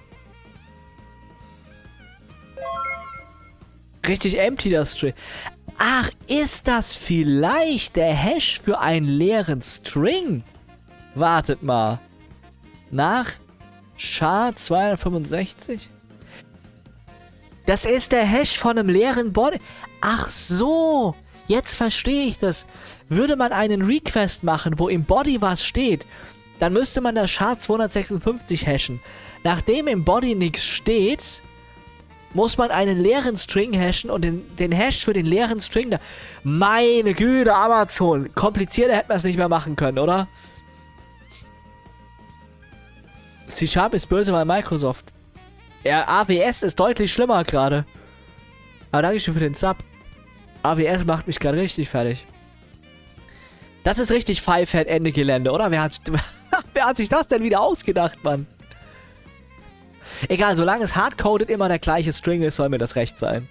Richtig empty das String. Ach, ist das vielleicht der Hash für einen leeren String? Wartet mal. Nach S H A zweihundertfünfundsechzig? Das ist der Hash von einem leeren Body. Ach so. Jetzt verstehe ich das. Würde man einen Request machen, wo im Body was steht, dann müsste man das S H A zweihundertsechsundfünfzig hashen. Nachdem im Body nichts steht, muss man einen leeren String hashen und den, den Hash für den leeren String da... Meine Güte, Amazon. Komplizierter hätten wir es nicht mehr machen können, oder? C Sharp ist böse, weil Microsoft Ja, A W S ist deutlich schlimmer gerade. Aber danke schön für den Sub. A W S macht mich gerade richtig fertig. Das ist richtig Pfeifett Ende Gelände, oder? Wer hat, wer hat sich das denn wieder ausgedacht, Mann? Egal, solange es hardcoded immer der gleiche String ist, soll mir das recht sein.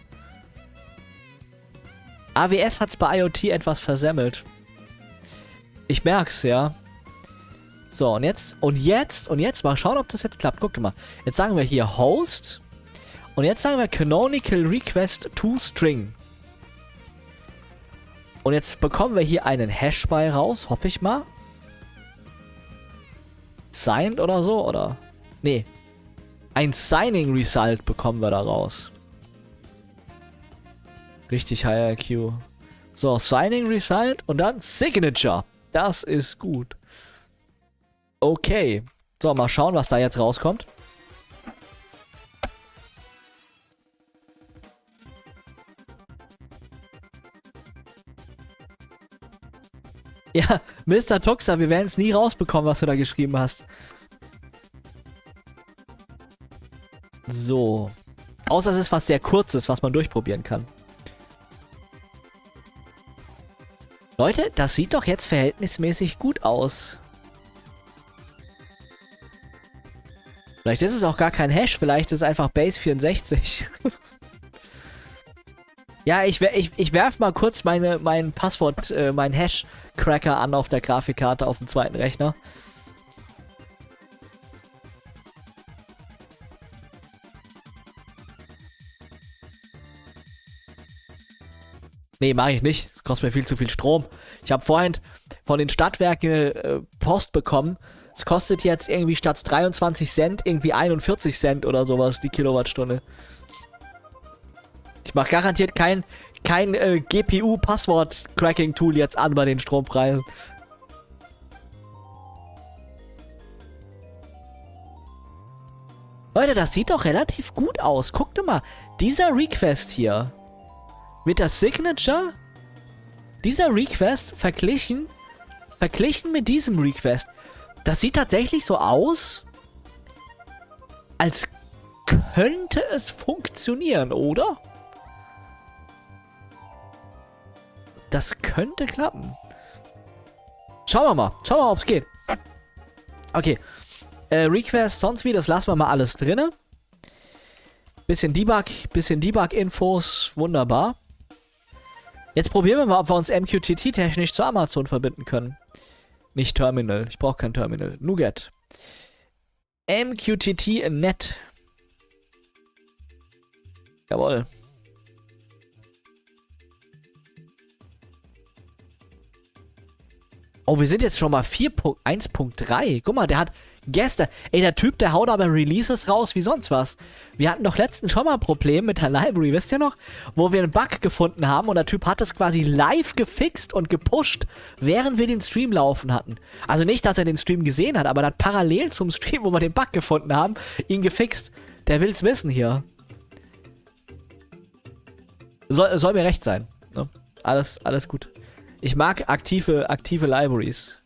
A W S hat's bei IoT etwas versemmelt. Ich merk's, ja. So, und jetzt, und jetzt, und jetzt mal schauen, ob das jetzt klappt. Guckt mal. Jetzt sagen wir hier Host. Und jetzt sagen wir Canonical Request to String. Und jetzt bekommen wir hier einen Hash bei raus, hoffe ich mal. Signed oder so, oder? Nee. Ein Signing Result bekommen wir da raus. Richtig High I Q. So, Signing Result und dann Signature. Das ist gut. Okay. So, mal schauen, was da jetzt rauskommt. Ja, Mister Tuxer, wir werden es nie rausbekommen, was du da geschrieben hast. So. Außer es ist was sehr Kurzes, was man durchprobieren kann. Leute, das sieht doch jetzt verhältnismäßig gut aus. Vielleicht ist es auch gar kein Hash, vielleicht ist es einfach Base vierundsechzig. Ja, ich, ich, ich werf mal kurz meine, mein Passwort, äh, mein Hash-Cracker an auf der Grafikkarte auf dem zweiten Rechner. Nee, mache ich nicht. Das kostet mir viel zu viel Strom. Ich habe vorhin von den Stadtwerken äh, Post bekommen. Es kostet jetzt irgendwie statt dreiundzwanzig Cent irgendwie einundvierzig Cent oder sowas die Kilowattstunde. Ich mache garantiert kein, kein äh, G P U-Passwort-Cracking-Tool jetzt an bei den Strompreisen. Leute, das sieht doch relativ gut aus. Guckt mal, dieser Request hier mit der Signature, dieser Request verglichen, verglichen mit diesem Request, das sieht tatsächlich so aus, als könnte es funktionieren, oder? Das könnte klappen. Schauen wir mal. Schauen wir mal, ob es geht. Okay. Äh, Request, sonst wie, das lassen wir mal alles drinne. Bisschen Debug, bisschen Debug-Infos. Wunderbar. Jetzt probieren wir mal, ob wir uns M Q T T-technisch zu Amazon verbinden können. Nicht Terminal. Ich brauche kein Terminal. Nougat. M Q T T Net. Jawohl. Oh, wir sind jetzt schon mal vier Punkt eins Punkt drei. Guck mal, der hat gestern... Ey, der Typ, der haut aber Releases raus wie sonst was. Wir hatten doch letztens schon mal ein Problem mit der Library, wisst ihr noch? Wo wir einen Bug gefunden haben und der Typ hat es quasi live gefixt und gepusht, während wir den Stream laufen hatten. Also nicht, dass er den Stream gesehen hat, aber er hat parallel zum Stream, wo wir den Bug gefunden haben, ihn gefixt. Der will's wissen hier. Soll, soll mir recht sein. Ne? Alles, alles gut. Ich mag aktive, aktive Libraries.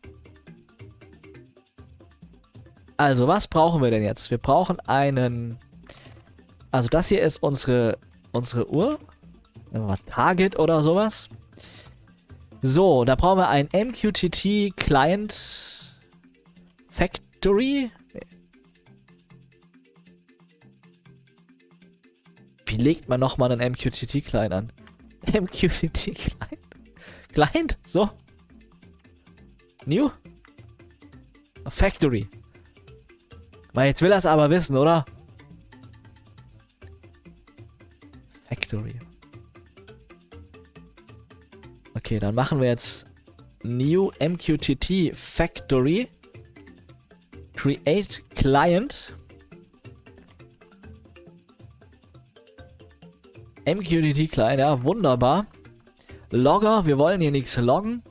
Also, was brauchen wir denn jetzt? Wir brauchen einen... Also, das hier ist unsere, unsere Uhr. Target oder sowas. So, da brauchen wir einen M Q T T Client Factory. Nee. Wie legt man nochmal einen M Q T T Client an? M Q T T Client? Client? So. New? Factory. Mal, jetzt will er es aber wissen, oder? Factory. Okay, dann machen wir jetzt New M Q T T Factory. Create Client. M Q T T Client, ja, wunderbar. Logger, wir wollen hier nichts loggen.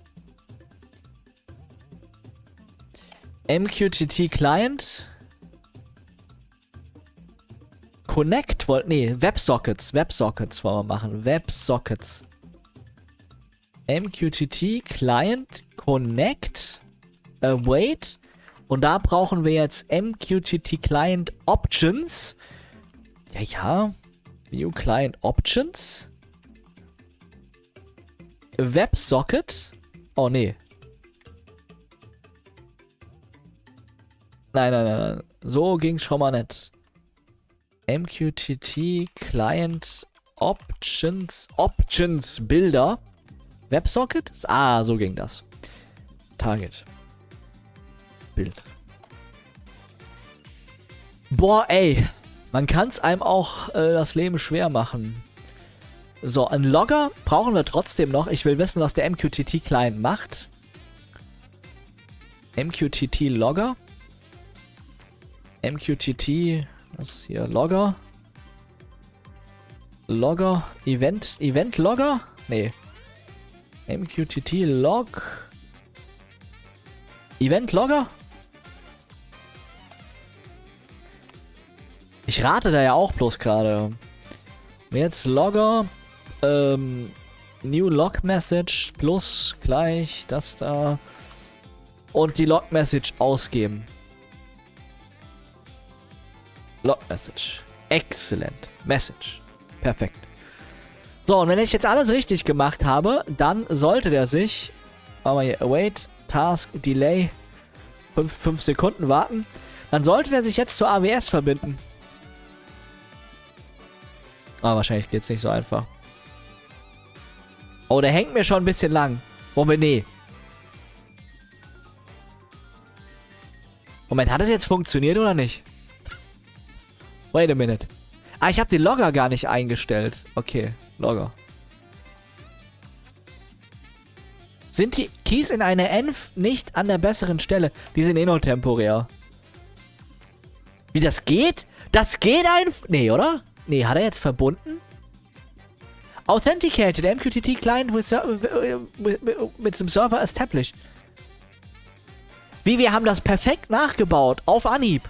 M Q T T Client. Connect wollt, nee, WebSockets, WebSockets wollen wir machen, WebSockets. M Q T T Client Connect Await und da brauchen wir jetzt M Q T T Client Options Ja, ja. New Client Options. WebSocket. Oh, nee. Nein, nein, nein, nein. So ging's schon mal nicht. M Q T T Client Options. Options Bilder. WebSocket? Ah, so ging das. Target. Bild. Boah, ey. Man kann es einem auch äh, das Leben schwer machen. So, einen Logger brauchen wir trotzdem noch. Ich will wissen, was der M Q T T-Client macht. M Q T T-Logger. M Q T T, was ist hier? Logger. Logger. Event. Event-Logger? Nee. M Q T T-Log. Event-Logger? Ich rate da ja auch bloß gerade. Jetzt Logger, ähm, New Log Message plus gleich das da und die Log Message ausgeben. Log Message. Excellent. Message. Perfekt. So, und wenn ich jetzt alles richtig gemacht habe, dann sollte der sich, aber hier, await, Task, Delay, fünf Sekunden warten, dann sollte der sich jetzt zur A W S verbinden. Ah, wahrscheinlich geht's nicht so einfach. Oh, der hängt mir schon ein bisschen lang. Moment, nee. Moment, hat es jetzt funktioniert oder nicht? Wait a minute. Ah, ich habe den Logger gar nicht eingestellt. Okay, Logger. Sind die Keys in einer Env nicht an der besseren Stelle? Die sind eh nur temporär. Wie das geht? Das geht einfach... Nee, oder? Nee, hat er jetzt verbunden? Authenticated, M Q T T Client with, with, mit dem Server established. Wie, wir haben das perfekt nachgebaut. Auf Anhieb.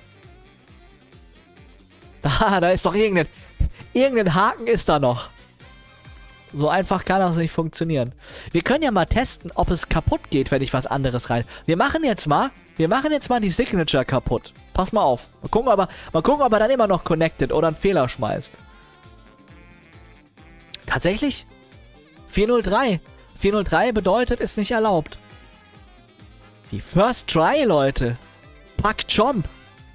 Da, da ist doch irgendein... Irgendein Haken ist da noch. So einfach kann das nicht funktionieren. Wir können ja mal testen, ob es kaputt geht, wenn ich was anderes rein... Wir machen jetzt mal... Wir machen jetzt mal die Signature kaputt. Pass mal auf. Mal gucken, ob er, mal gucken, ob er dann immer noch connected oder einen Fehler schmeißt. Tatsächlich? vier null drei. vier null drei bedeutet, ist nicht erlaubt. Wie First Try, Leute. Pack Chomp.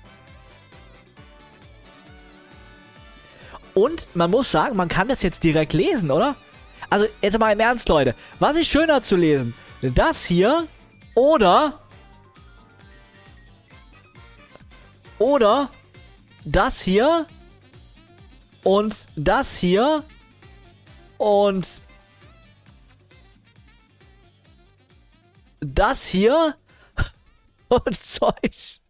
Und man muss sagen, man kann das jetzt direkt lesen, oder? Also, jetzt mal im Ernst, Leute. Was ist schöner zu lesen? Das hier oder... Oder das hier und das hier und das hier und Zeug.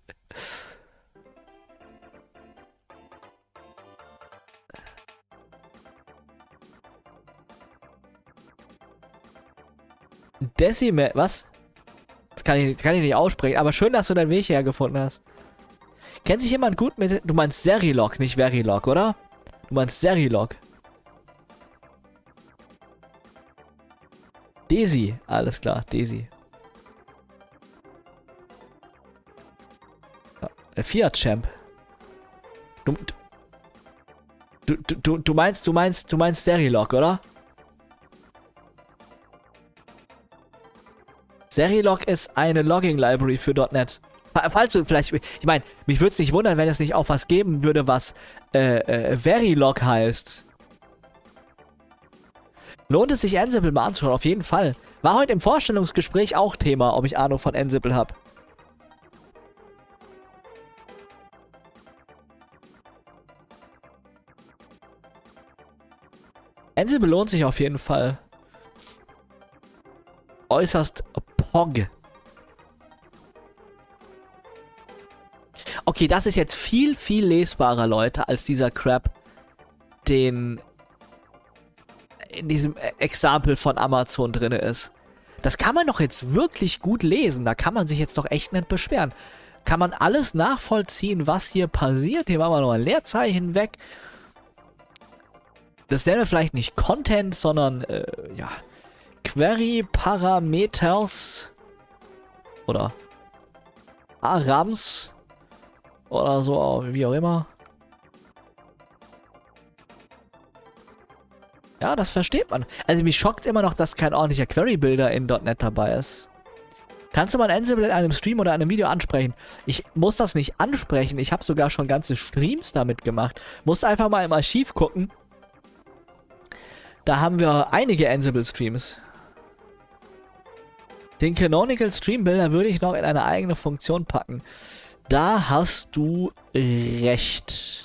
Decimal, was? Das kann ich, das kann ich nicht aussprechen, aber schön, dass du deinen Weg hergefunden hast. Kennt sich jemand gut mit... Du meinst Serilog, nicht Verilog, oder? Du meinst Serilog. Desi, alles klar, Desi. Ja, der Fiat-Champ. Du, du, du, du meinst, du meinst, du meinst Serilog, oder? Serilog ist eine Logging-Library für .NET. Falls du vielleicht... Ich meine, mich würde es nicht wundern, wenn es nicht auch was geben würde, was äh, äh, Verilog heißt. Lohnt es sich, Ansible mal anzuschauen? Auf jeden Fall. War heute im Vorstellungsgespräch auch Thema, ob ich Ahnung von Ansible habe. Ansible lohnt sich auf jeden Fall. Äußerst Pog. Okay, das ist jetzt viel, viel lesbarer, Leute, als dieser Crap, den in diesem Exempel von Amazon drin ist. Das kann man doch jetzt wirklich gut lesen. Da kann man sich jetzt doch echt nicht beschweren. Kann man alles nachvollziehen, was hier passiert. Hier machen wir noch ein Leerzeichen weg. Das nennen wir vielleicht nicht Content, sondern, äh, ja, Query Parameters oder Arams oder so, wie auch immer. Ja, das versteht man. Also mich schockt immer noch, dass kein ordentlicher Query-Builder in .Punkt net dabei ist. Kannst du mal Ansible in einem Stream oder einem Video ansprechen? Ich muss das nicht ansprechen. Ich habe sogar schon ganze Streams damit gemacht. Musst einfach mal im Archiv gucken. Da haben wir einige Ansible-Streams. Den Canonical Stream Builder würde ich noch in eine eigene Funktion packen. Da hast du recht.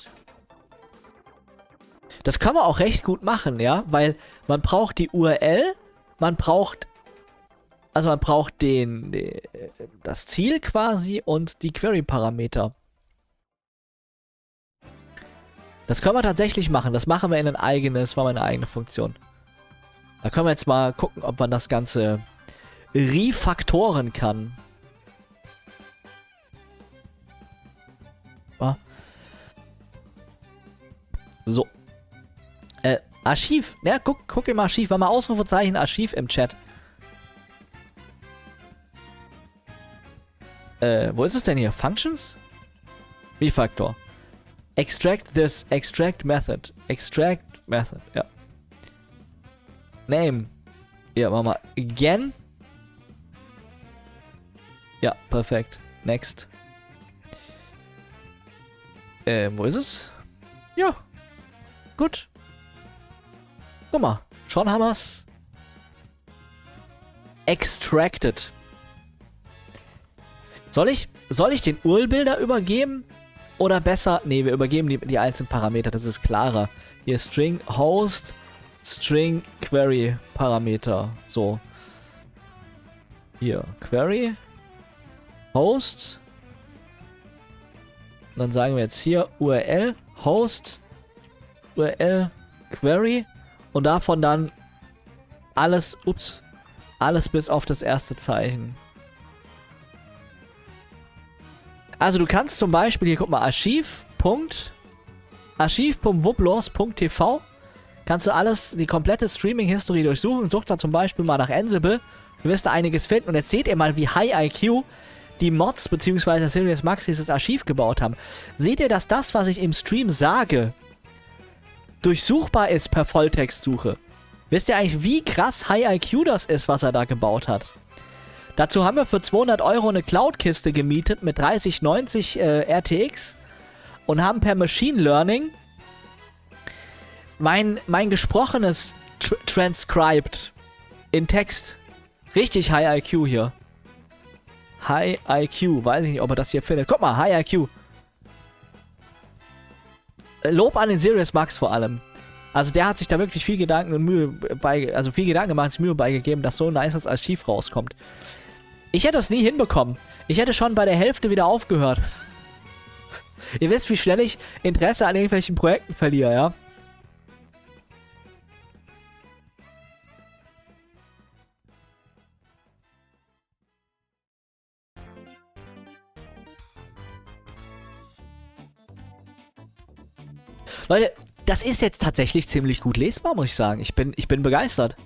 Das kann man auch recht gut machen, ja, weil man braucht die U R L, man braucht, also man braucht den, den das Ziel quasi und die Query-Parameter. Das können wir tatsächlich machen, das machen wir in ein eigenes, machen wir eine eigene Funktion. Da können wir jetzt mal gucken, ob man das Ganze refaktoren kann. So. Äh, Archiv. Ja, guck, guck im Archiv. War mal Ausrufezeichen Archiv im Chat. Äh, wo ist es denn hier? Functions? Refactor. Extract this. Extract method. Extract method. Ja. Name. Ja, machen wir again. Ja, perfekt. Next. Äh, wo ist es? Ja. Gut. Guck mal. Schon haben wir's. Extracted. Soll ich, soll ich den U R L-Builder übergeben? Oder besser... Ne, wir übergeben die, die einzelnen Parameter. Das ist klarer. Hier String Host, String Query Parameter. So. Hier. Query. Host. Und dann sagen wir jetzt hier U R L. Host. U R L. Query. Und davon dann alles, ups, alles bis auf das erste Zeichen. Also du kannst zum Beispiel, hier guck mal, Archiv. Archiv punkt wublos punkt t v kannst du alles, die komplette Streaming-History durchsuchen. Sucht da zum Beispiel mal nach Ansible. Du wirst da einiges finden. Und jetzt seht ihr mal, wie High I Q die Mods bzw. Sirius Max dieses Archiv gebaut haben. Seht ihr, dass das, was ich im Stream sage, durchsuchbar ist per Volltextsuche? Wisst ihr eigentlich, wie krass High I Q das ist, was er da gebaut hat? Dazu haben wir für zweihundert Euro eine Cloud-Kiste gemietet mit dreißig neunzig äh, R T X und haben per Machine Learning mein, mein gesprochenes tr transcribed in Text. Richtig High I Q hier. High I Q. Weiß ich nicht, ob er das hier findet. Guck mal, High I Q. Lob an den Sirius Max vor allem. Also der hat sich da wirklich viel Gedanken und Mühe bei, also viel Gedanken gemacht, sich Mühe beigegeben, dass so ein nices Archiv rauskommt. Ich hätte das nie hinbekommen. Ich hätte schon bei der Hälfte wieder aufgehört. Ihr wisst, wie schnell ich Interesse an irgendwelchen Projekten verliere, ja? Leute, das ist jetzt tatsächlich ziemlich gut lesbar, muss ich sagen. Ich bin, ich bin begeistert.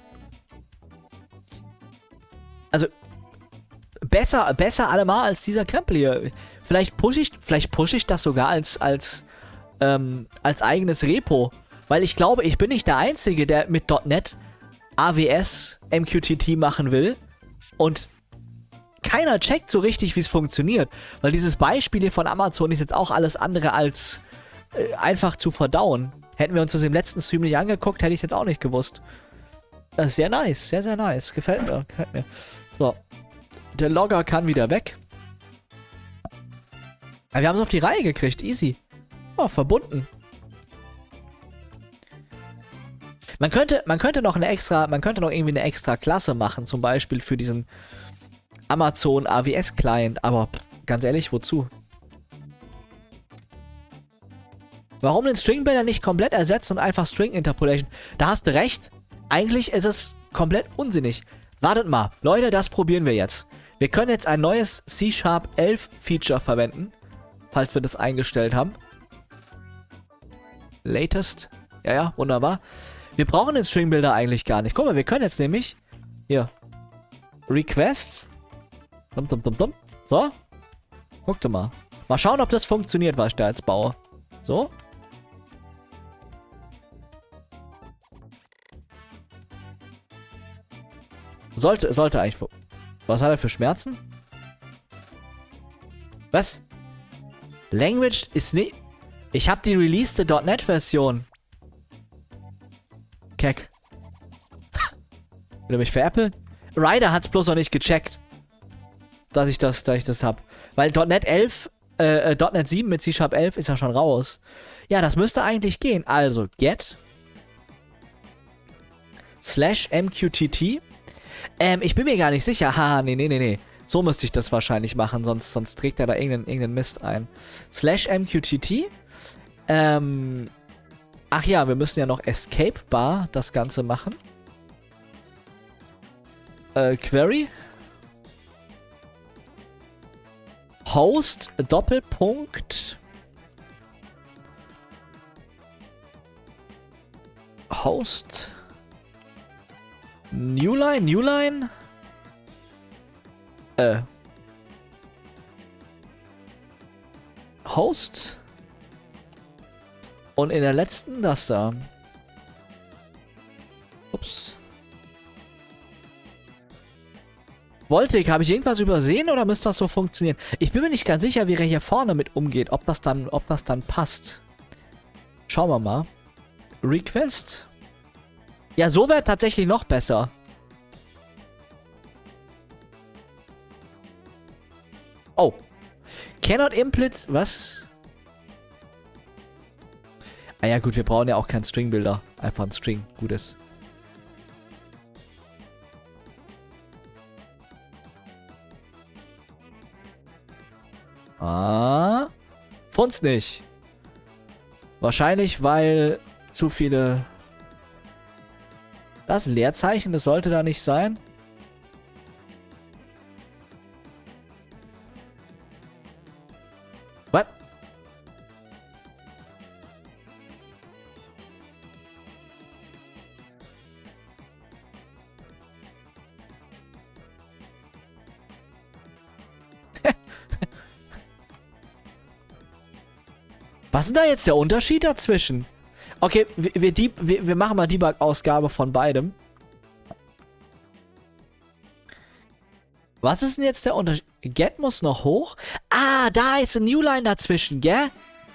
Also, besser, besser allemal als dieser Krempel hier. Vielleicht pushe ich, vielleicht pushe ich das sogar als, als, ähm, als eigenes Repo. Weil ich glaube, ich bin nicht der Einzige, der mit Punkt net A W S M Q T T machen will. Und keiner checkt so richtig, wie es funktioniert. Weil dieses Beispiel hier von Amazon ist jetzt auch alles andere als äh, einfach zu verdauen. Hätten wir uns das im letzten Stream nicht angeguckt, hätte ich es jetzt auch nicht gewusst. Das ist sehr nice, sehr, sehr nice. Gefällt mir, gefällt mir. So. Der Logger kann wieder weg. Aber wir haben es auf die Reihe gekriegt. Easy. Oh, verbunden. Man könnte, man könnte noch eine extra, man könnte noch irgendwie eine extra Klasse machen, zum Beispiel für diesen Amazon A W S Client, aber pff, ganz ehrlich, wozu? Warum den String Builder nicht komplett ersetzen und einfach String Interpolation? Da hast du recht. Eigentlich ist es komplett unsinnig. Wartet mal. Leute, das probieren wir jetzt. Wir können jetzt ein neues C Sharp elf Feature verwenden, falls wir das eingestellt haben. Latest. Ja, ja, wunderbar. Wir brauchen den String Builder eigentlich gar nicht. Guck mal, wir können jetzt nämlich hier Request. Dum, dum, dum, dum. So. Guckt mal. Mal schauen, ob das funktioniert, was ich da jetzt baue. So. Sollte, sollte eigentlich... Was hat er für Schmerzen? Was? Language ist nicht... Ich habe die released .NET Version. Keck. Will er mich veräppeln? Ryder hat's bloß noch nicht gecheckt. Dass ich das, dass ich das hab. Weil .NET elf, äh, .NET sieben mit C Sharp elf ist ja schon raus. Ja, das müsste eigentlich gehen. Also, get slash M Q T T. Ähm, ich bin mir gar nicht sicher. Haha, nee, nee, nee, nee. So müsste ich das wahrscheinlich machen, sonst, sonst trägt er da irgendeinen, irgendeinen Mist ein. Slash M Q T T. Ähm, ach ja, wir müssen ja noch Escape Bar das Ganze machen. Äh, Query. Host, Doppelpunkt. Host. Newline, Newline. Äh. Host. Und in der letzten das da. Ups. Voltic, habe ich irgendwas übersehen oder müsste das so funktionieren? Ich bin mir nicht ganz sicher, wie er hier vorne mit umgeht, ob das dann, ob das dann passt. Schauen wir mal. Request. Ja, so wäre tatsächlich noch besser. Oh. Cannot implit... Was? Ah ja gut, wir brauchen ja auch keinen String-Builder. Einfach ein String. Gutes. Ah. Fun's nicht. Wahrscheinlich, weil zu viele... Das ist ein Leerzeichen, das sollte da nicht sein. Was? Was ist denn da jetzt der Unterschied dazwischen? Okay, wir, wir, die, wir, wir machen mal Debug-Ausgabe von beidem. Was ist denn jetzt der Unterschied? Get muss noch hoch. Ah, da ist ein Newline dazwischen, gell?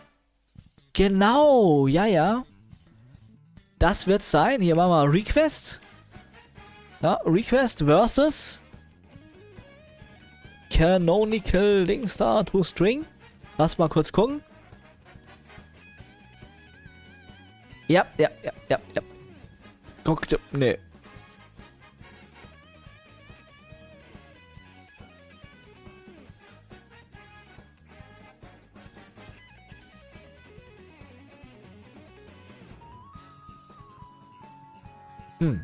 Genau, ja, ja. Das wird's sein. Hier machen wir Request. Ja, Request versus Canonical Links da to String. Lass mal kurz gucken. Ja, ja, ja, ja, ja. Guck, nee. Hm.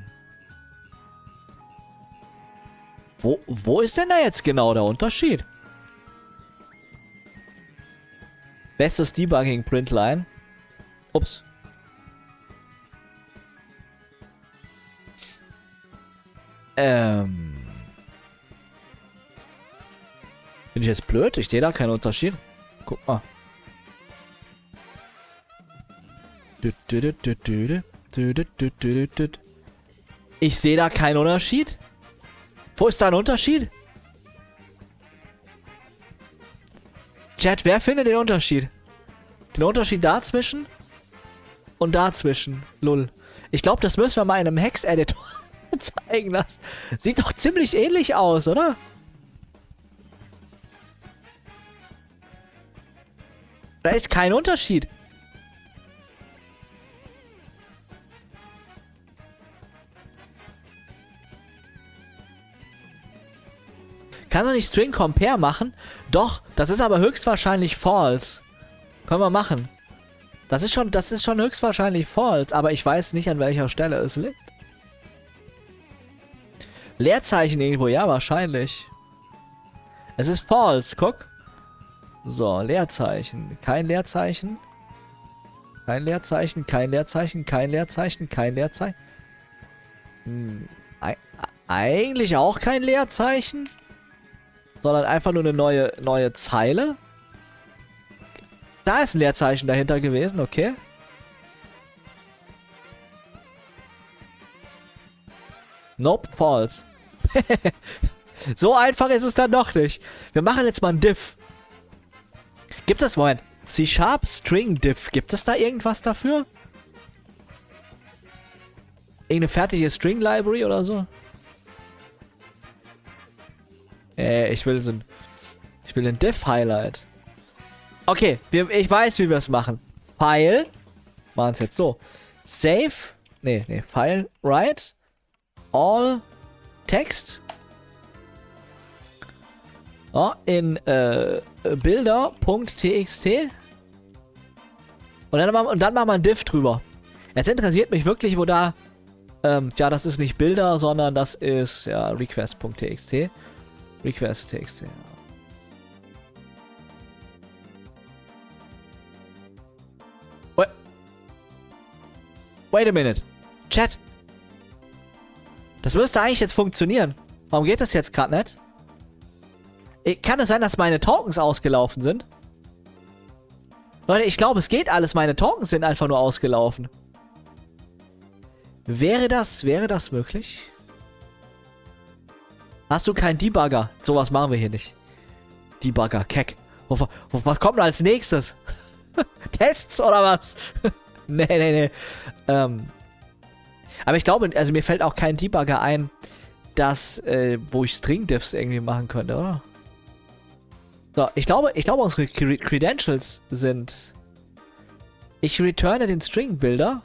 Wo, wo ist denn da jetzt genau der Unterschied? Bestes Debugging Printline. Ups. Ähm. Bin ich jetzt blöd? Ich sehe da keinen Unterschied. Guck mal. Ich sehe da keinen Unterschied. Wo ist da ein Unterschied? Chat, wer findet den Unterschied? Den Unterschied dazwischen und dazwischen. Lull. Ich glaube, das müssen wir mal in einem Hex-Editor zeigen lassen. Sieht doch ziemlich ähnlich aus, oder? Da ist kein Unterschied. Kannst du nicht String Compare machen? Doch, das ist aber höchstwahrscheinlich false. Können wir machen. Das ist schon, das ist schon höchstwahrscheinlich false, aber ich weiß nicht, an welcher Stelle es liegt. Leerzeichen irgendwo, ja, wahrscheinlich. Es ist false, guck. So, Leerzeichen. Kein Leerzeichen. Kein Leerzeichen, kein Leerzeichen, kein Leerzeichen, kein Leerzeichen. Hm, eigentlich auch kein Leerzeichen. Sondern einfach nur eine neue, neue Zeile. Da ist ein Leerzeichen dahinter gewesen, okay. Nope, false. So einfach ist es dann doch nicht. Wir machen jetzt mal ein Diff. Gibt es, Moment, C-Sharp String Diff, gibt es da irgendwas dafür? Irgendeine fertige String Library oder so? Äh, ich will so ein... Ich will ein Diff-Highlight. Okay, wir, ich weiß, wie wir es machen. File. Machen es jetzt so. Save. Nee, nee, File. Write. All. Text. Oh, in äh, Bilder.txt. Und dann, und dann machen wir ein Diff drüber. Jetzt interessiert mich wirklich, wo da... Ähm, ja, das ist nicht Bilder, sondern das ist ja request.txt. Request.txt, ja. Wait. Wait a minute. Chat. Das müsste eigentlich jetzt funktionieren. Warum geht das jetzt gerade nicht? Kann es sein, dass meine Tokens ausgelaufen sind? Leute, ich glaube, es geht alles. Meine Tokens sind einfach nur ausgelaufen. Wäre das, wäre das möglich? Hast du keinen Debugger? Sowas machen wir hier nicht. Debugger, keck. Wo, wo, was kommt denn als nächstes? Tests oder was? nee, nee, nee. Ähm. Aber ich glaube, also mir fällt auch kein Debugger ein, dass, äh, wo ich String-Diffs irgendwie machen könnte, oder? So, ich glaube, ich glaube, unsere Credentials sind... Ich returne den String-Builder.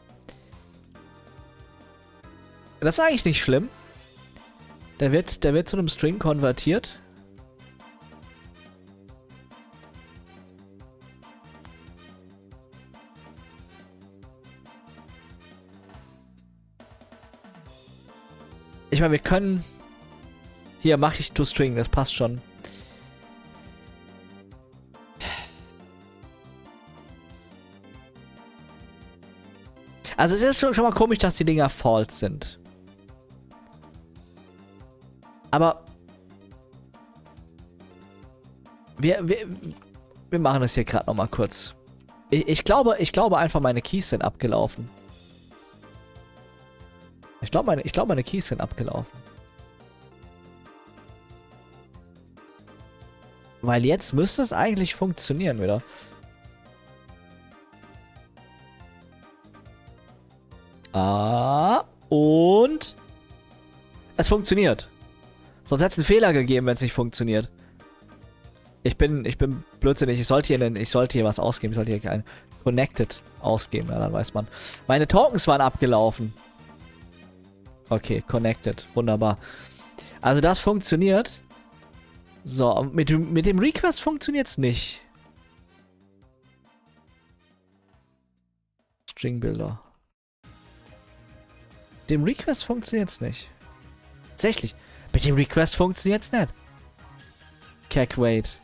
Das ist eigentlich nicht schlimm. Der wird, der wird zu einem String konvertiert. Ich meine, wir können... Hier, mache ich to String, das passt schon. Also es ist schon, schon mal komisch, dass die Dinger false sind. Aber... Wir, wir, wir machen das hier gerade nochmal kurz. Ich, ich glaube, ich glaube einfach, meine Keys sind abgelaufen. Ich glaube, meine, ich glaube, meine Keys sind abgelaufen. Weil jetzt müsste es eigentlich funktionieren wieder. Ah, und... Es funktioniert. Sonst hätte es einen Fehler gegeben, wenn es nicht funktioniert. Ich bin, ich bin blödsinnig. Ich sollte hier, einen, ich sollte hier was ausgeben. Ich sollte hier ein Connected ausgeben. Ja, dann weiß man. Meine Tokens waren abgelaufen. Okay, Connected. Wunderbar. Also das funktioniert. So, mit, mit dem Request funktioniert es nicht. String Builder. Mit dem Request funktioniert es nicht. Tatsächlich. Mit dem Request funktioniert es nicht. Cack wait.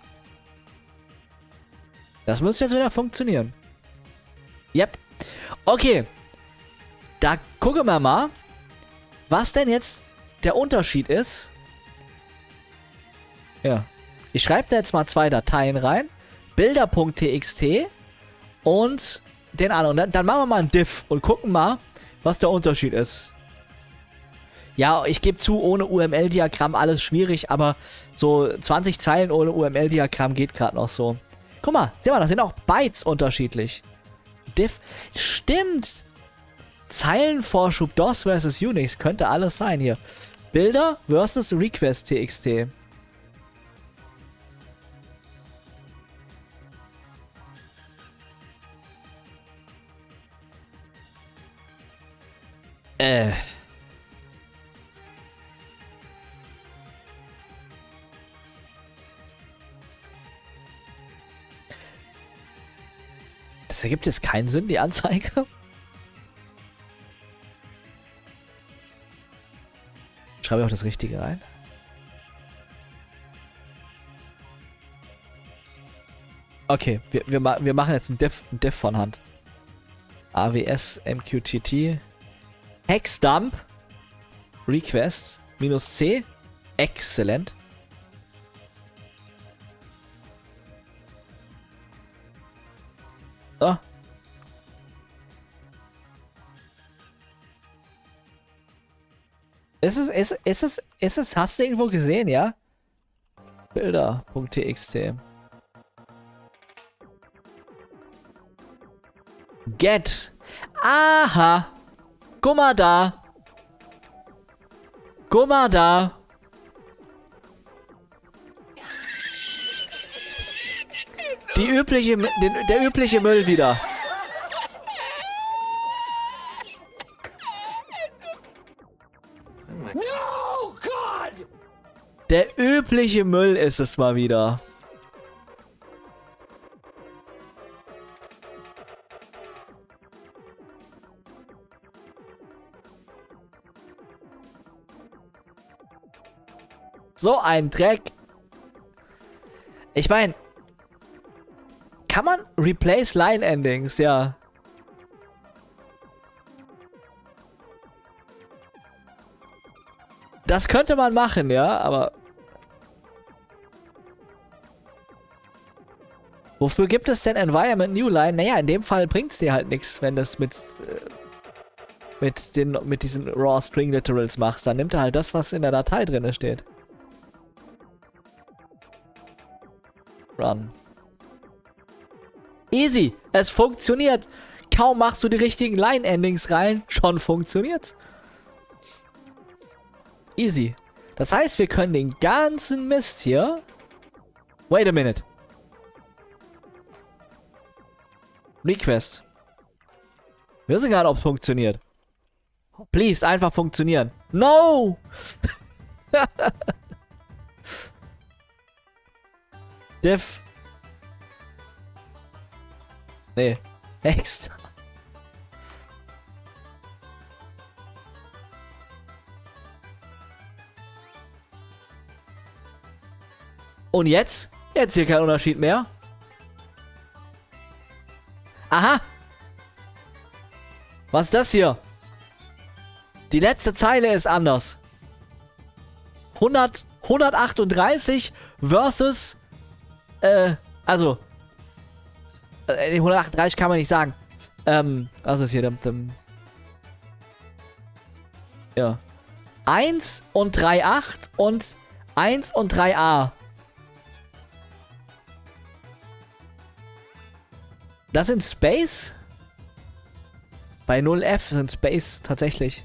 Das müsste jetzt wieder funktionieren. Yep. Okay. Da gucken wir mal, was denn jetzt der Unterschied ist. Ja. Ich schreibe da jetzt mal zwei Dateien rein. Bilder.txt und den anderen. Dann, dann machen wir mal ein Diff und gucken mal, was der Unterschied ist. Ja, ich gebe zu, ohne U M L-Diagramm alles schwierig, aber so zwanzig Zeilen ohne U M L-Diagramm geht gerade noch so. Guck mal, sieh mal, da sind auch Bytes unterschiedlich. Diff. Stimmt. Zeilenvorschub DOS versus Unix könnte alles sein hier. Bilder versus Request.txt. Äh. Das ergibt jetzt keinen Sinn, die Anzeige. Schreibe ich auch das Richtige rein. Okay, wir, wir, ma wir machen jetzt ein Diff, ein Diff von Hand. A W S M Q T T Hexdump Request minus C. Exzellent. So. Ist es, ist, ist es, ist es, hast du irgendwo gesehen, ja? Bilder.txt. Get. Aha. Guck mal da. Guck mal da. Die übliche, den, der übliche Müll wieder. No, God! Der übliche Müll ist es mal wieder. So ein Dreck. Ich meine, kann man replace Line Endings? Ja. Das könnte man machen, ja, aber wofür gibt es denn Environment New Line? Naja, in dem Fall bringt es dir halt nichts, wenn du es mit, äh, mit, den, mit diesen Raw String Literals machst. Dann nimmt er halt das, was in der Datei drin steht. Run. Easy. Es funktioniert. Kaum machst du die richtigen Line-Endings rein, schon funktioniert's. Easy. Das heißt, wir können den ganzen Mist hier... Wait a minute. Request. Wir wissen gar nicht, ob es funktioniert. Please, einfach funktionieren. No! Diff. Nee. Next. Und jetzt? Jetzt hier kein Unterschied mehr. Aha. Was ist das hier? Die letzte Zeile ist anders. hundert, hundertachtunddreißig versus... Äh, also... Äh, hundertachtunddreißig kann man nicht sagen. Ähm, was ist hier? Dem, dem, ja. eins und drei Komma acht und eins und drei a. Das sind Space? Bei null F sind Space tatsächlich.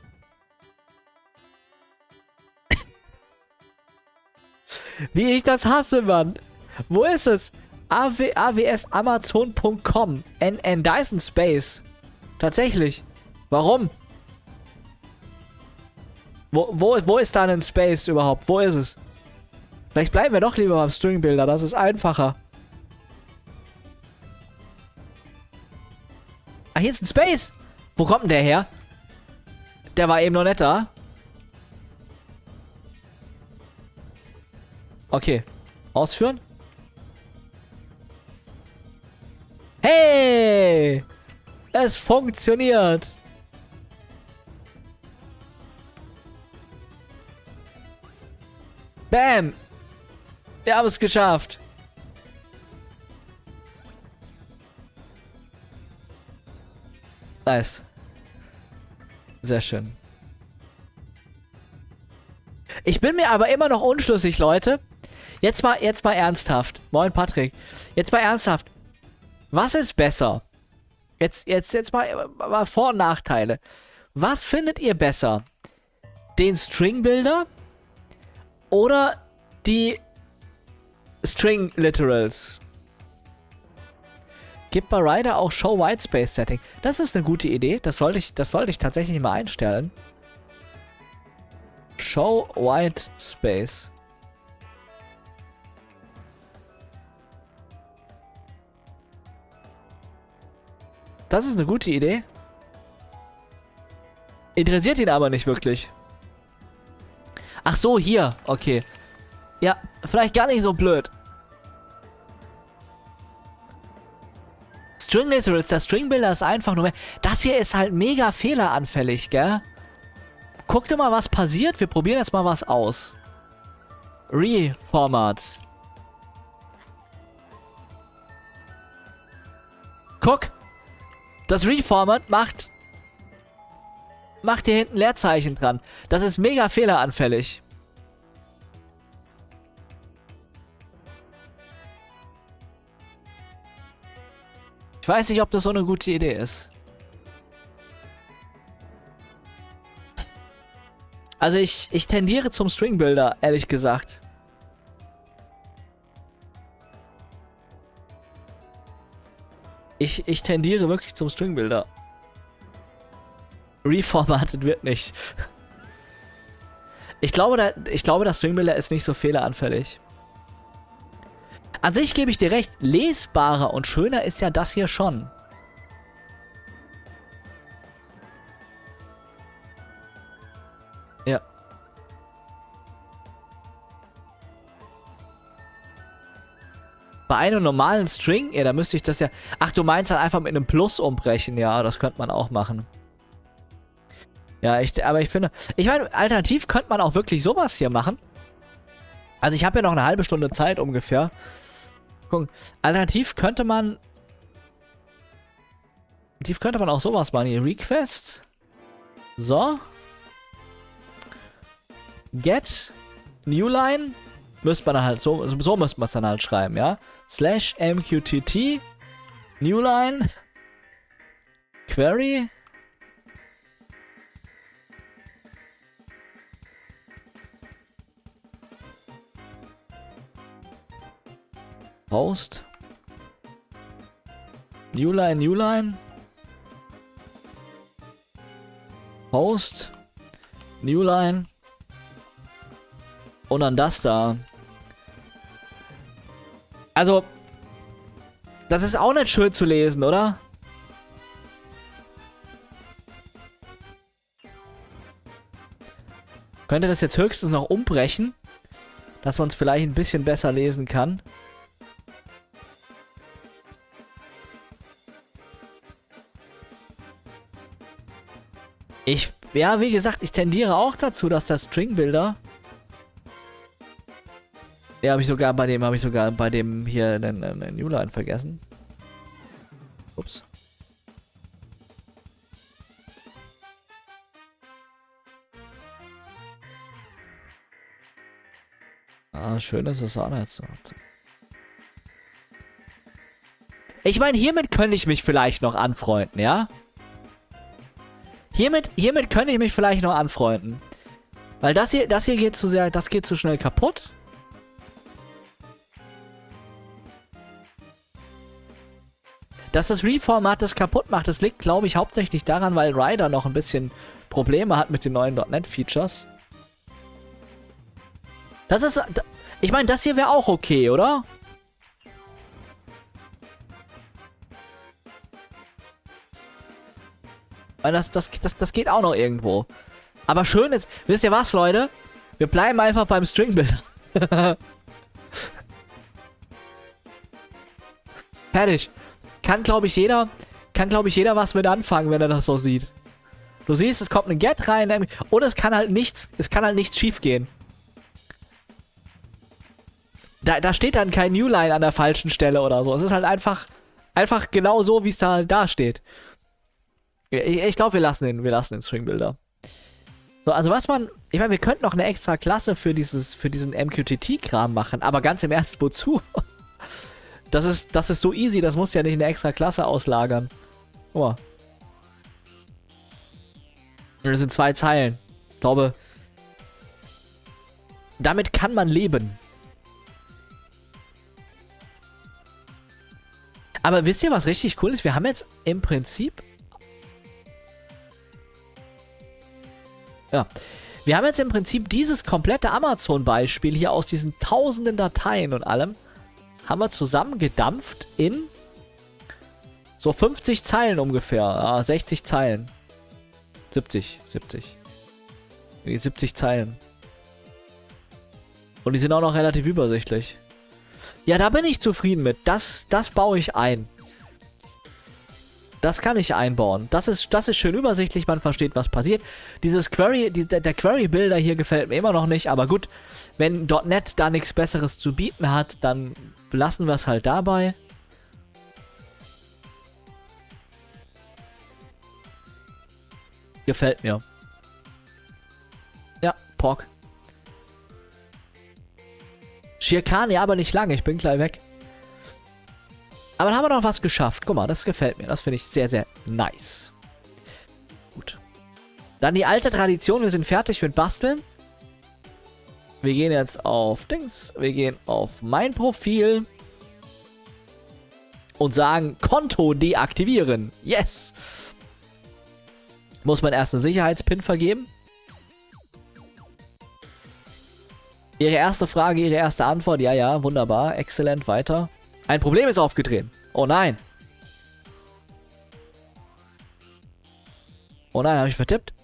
Wie ich das hasse, Mann. Wo ist es? A W S Amazon Punkt com. N N Dyson Space. Tatsächlich. Warum? Wo, wo, wo ist da ein Space überhaupt? Wo ist es? Vielleicht bleiben wir doch lieber beim Stringbilder. Das ist einfacher. Ah, hier ist ein Space. Wo kommt denn der her? Der war eben noch nicht da. Okay. Ausführen. Hey! Es funktioniert. Bam! Wir haben es geschafft. Nice. Sehr schön. Ich bin mir aber immer noch unschlüssig, Leute. Jetzt mal, jetzt mal ernsthaft. Moin, Patrick. Jetzt mal ernsthaft. Was ist besser? Jetzt, jetzt, jetzt mal, mal Vor- und Nachteile. Was findet ihr besser? Den String-Builder oder die String-Literals? Gibt bei Rider auch Show Whitespace Setting. Das ist eine gute Idee. Das sollte ich, das sollte ich tatsächlich mal einstellen. Show Whitespace. Das ist eine gute Idee. Interessiert ihn aber nicht wirklich. Ach so, hier. Okay. Ja, vielleicht gar nicht so blöd. String Literals, der String Builder ist einfach nur mehr. Das hier ist halt mega fehleranfällig, gell? Guck dir mal, was passiert. Wir probieren jetzt mal was aus. Reformat. Guck. Das Reformat macht Macht hier hinten Leerzeichen dran. Das ist mega fehleranfällig. Ich weiß nicht, ob das so eine gute Idee ist. Also ich, ich tendiere zum String Builder, ehrlich gesagt. Ich, ich tendiere wirklich zum String Builder. Reformatted wird nicht. Ich glaube, da, ich glaube, der String Builder ist nicht so fehleranfällig. An sich gebe ich dir recht, lesbarer und schöner ist ja das hier schon. Ja. Bei einem normalen String, ja, da müsste ich das ja... Ach, du meinst halt einfach mit einem Plus umbrechen, ja, das könnte man auch machen. Ja, ich, aber ich finde... Ich meine, alternativ könnte man auch wirklich sowas hier machen. Also ich habe ja noch eine halbe Stunde Zeit ungefähr. Gucken. Alternativ könnte man... Alternativ könnte man auch sowas machen hier. Request. So. Get. Newline. Müsste man dann halt so... So müsste man es dann halt schreiben, ja. Slash mqtt. Newline. Query. Post. Newline, Newline. Post. Newline. Und dann das da. Also, das ist auch nicht schön zu lesen, oder? Könnte das jetzt höchstens noch umbrechen, dass man es vielleicht ein bisschen besser lesen kann. Ich, ja, wie gesagt, ich tendiere auch dazu, dass der String Builder... Ja, habe ich sogar bei dem, habe ich sogar bei dem hier den, den Newline vergessen. Ups. Ah, schön ist es auch nicht so. Ich meine, hiermit könnte ich mich vielleicht noch anfreunden, ja? Hiermit, hiermit könnte ich mich vielleicht noch anfreunden. Weil das hier, das hier geht zu sehr, das geht zu schnell kaputt. Dass das Reformat das kaputt macht, das liegt, glaube ich, hauptsächlich daran, weil Rider noch ein bisschen Probleme hat mit den neuen .NET-Features. Das ist... Ich meine, das hier wäre auch okay, oder? Weil das, das, das, das geht auch noch irgendwo. Aber schön ist... Wisst ihr was, Leute? Wir bleiben einfach beim String-Builder. Fertig. Kann, glaube ich, jeder, kann, glaube ich, jeder was mit anfangen, wenn er das so sieht. Du siehst, es kommt ein Get rein und es kann halt nichts, es kann halt nichts schief gehen. Da, da steht dann kein Newline an der falschen Stelle oder so. Es ist halt einfach, einfach genau so, wie es da, da steht. Ich, ich glaube, wir lassen den, wir lassen den String Builder. So, also was man, ich meine, wir könnten noch eine extra Klasse für dieses, für diesen M Q T T-Kram machen, aber ganz im Ernst, wozu? Das ist, das ist so easy, das muss ja nicht eine extra Klasse auslagern. Guck mal. Das sind zwei Zeilen. Ich glaube, damit kann man leben. Aber wisst ihr, was richtig cool ist? Wir haben jetzt im Prinzip... Ja. Wir haben jetzt im Prinzip dieses komplette Amazon-Beispiel hier aus diesen tausenden Dateien und allem haben wir zusammengedampft in so fünfzig Zeilen ungefähr. Ah, sechzig Zeilen. siebzig, siebzig. Nee, siebzig Zeilen. Und die sind auch noch relativ übersichtlich. Ja, da bin ich zufrieden mit. Das, das baue ich ein. Das kann ich einbauen. Das ist, das ist schön übersichtlich, man versteht, was passiert. Dieses Query, die, der, der Query-Builder hier gefällt mir immer noch nicht, aber gut, wenn .NET da nichts Besseres zu bieten hat, dann lassen wir es halt dabei. Gefällt mir. Ja, Pork. Schirkan, ja, aber nicht lange. Ich bin gleich weg. Aber dann haben wir noch was geschafft. Guck mal, das gefällt mir. Das finde ich sehr, sehr nice. Gut. Dann die alte Tradition. Wir sind fertig mit Basteln. Wir gehen jetzt auf Dings. Wir gehen auf mein Profil. Und sagen, Konto deaktivieren. Yes. Muss man erst einen Sicherheitspin vergeben. Ihre erste Frage, Ihre erste Antwort. Ja, ja, wunderbar. Exzellent, weiter. Ein Problem ist aufgetreten. Oh nein. Oh nein, habe ich vertippt?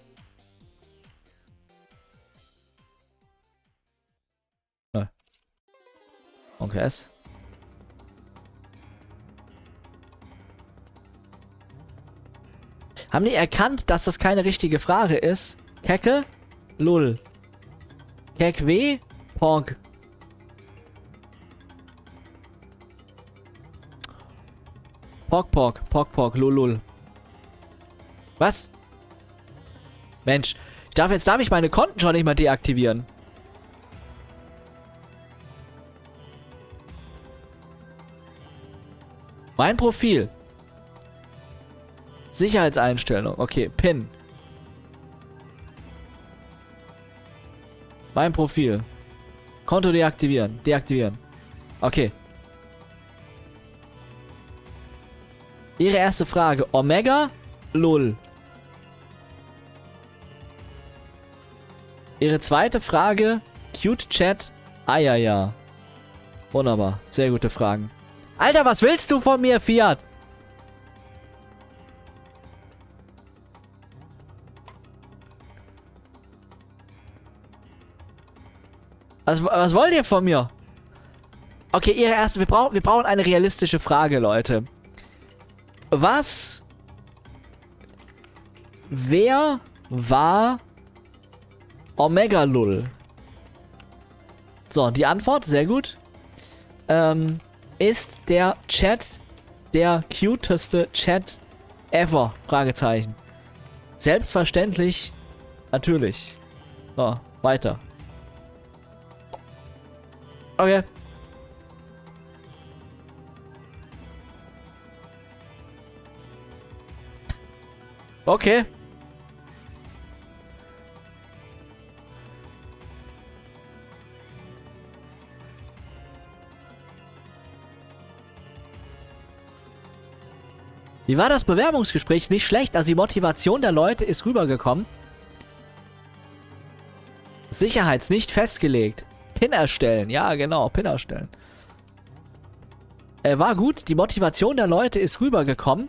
Nö. Okay, es. Haben die erkannt, dass das keine richtige Frage ist? Kecke? Lull. Kekwe? Ponk. Pok, pok, pok, pok, lul, lul. Was? Mensch, ich darf jetzt darf ich meine Konten schon nicht mal deaktivieren. Mein Profil. Sicherheitseinstellung. Okay, Pin. Mein Profil. Konto deaktivieren. Deaktivieren. Okay. Ihre erste Frage. Omega? Lull. Ihre zweite Frage. Cute Chat? Ah ja, ja. Wunderbar. Sehr gute Fragen. Alter, was willst du von mir, Fiat? Was, was wollt ihr von mir? Okay, ihre erste. Wir brauchen, wir brauchen eine realistische Frage, Leute. Was? Wer war Omega Lull? So, die Antwort, sehr gut. Ähm, ist der Chat der cuteste Chat ever? Fragezeichen. Selbstverständlich, natürlich. So, weiter. Okay. Okay. Wie war das Bewerbungsgespräch? Nicht schlecht, also die Motivation der Leute ist rübergekommen. Sicherheits nicht festgelegt. Pin erstellen, ja genau, Pin erstellen. Äh, war gut, die Motivation der Leute ist rübergekommen.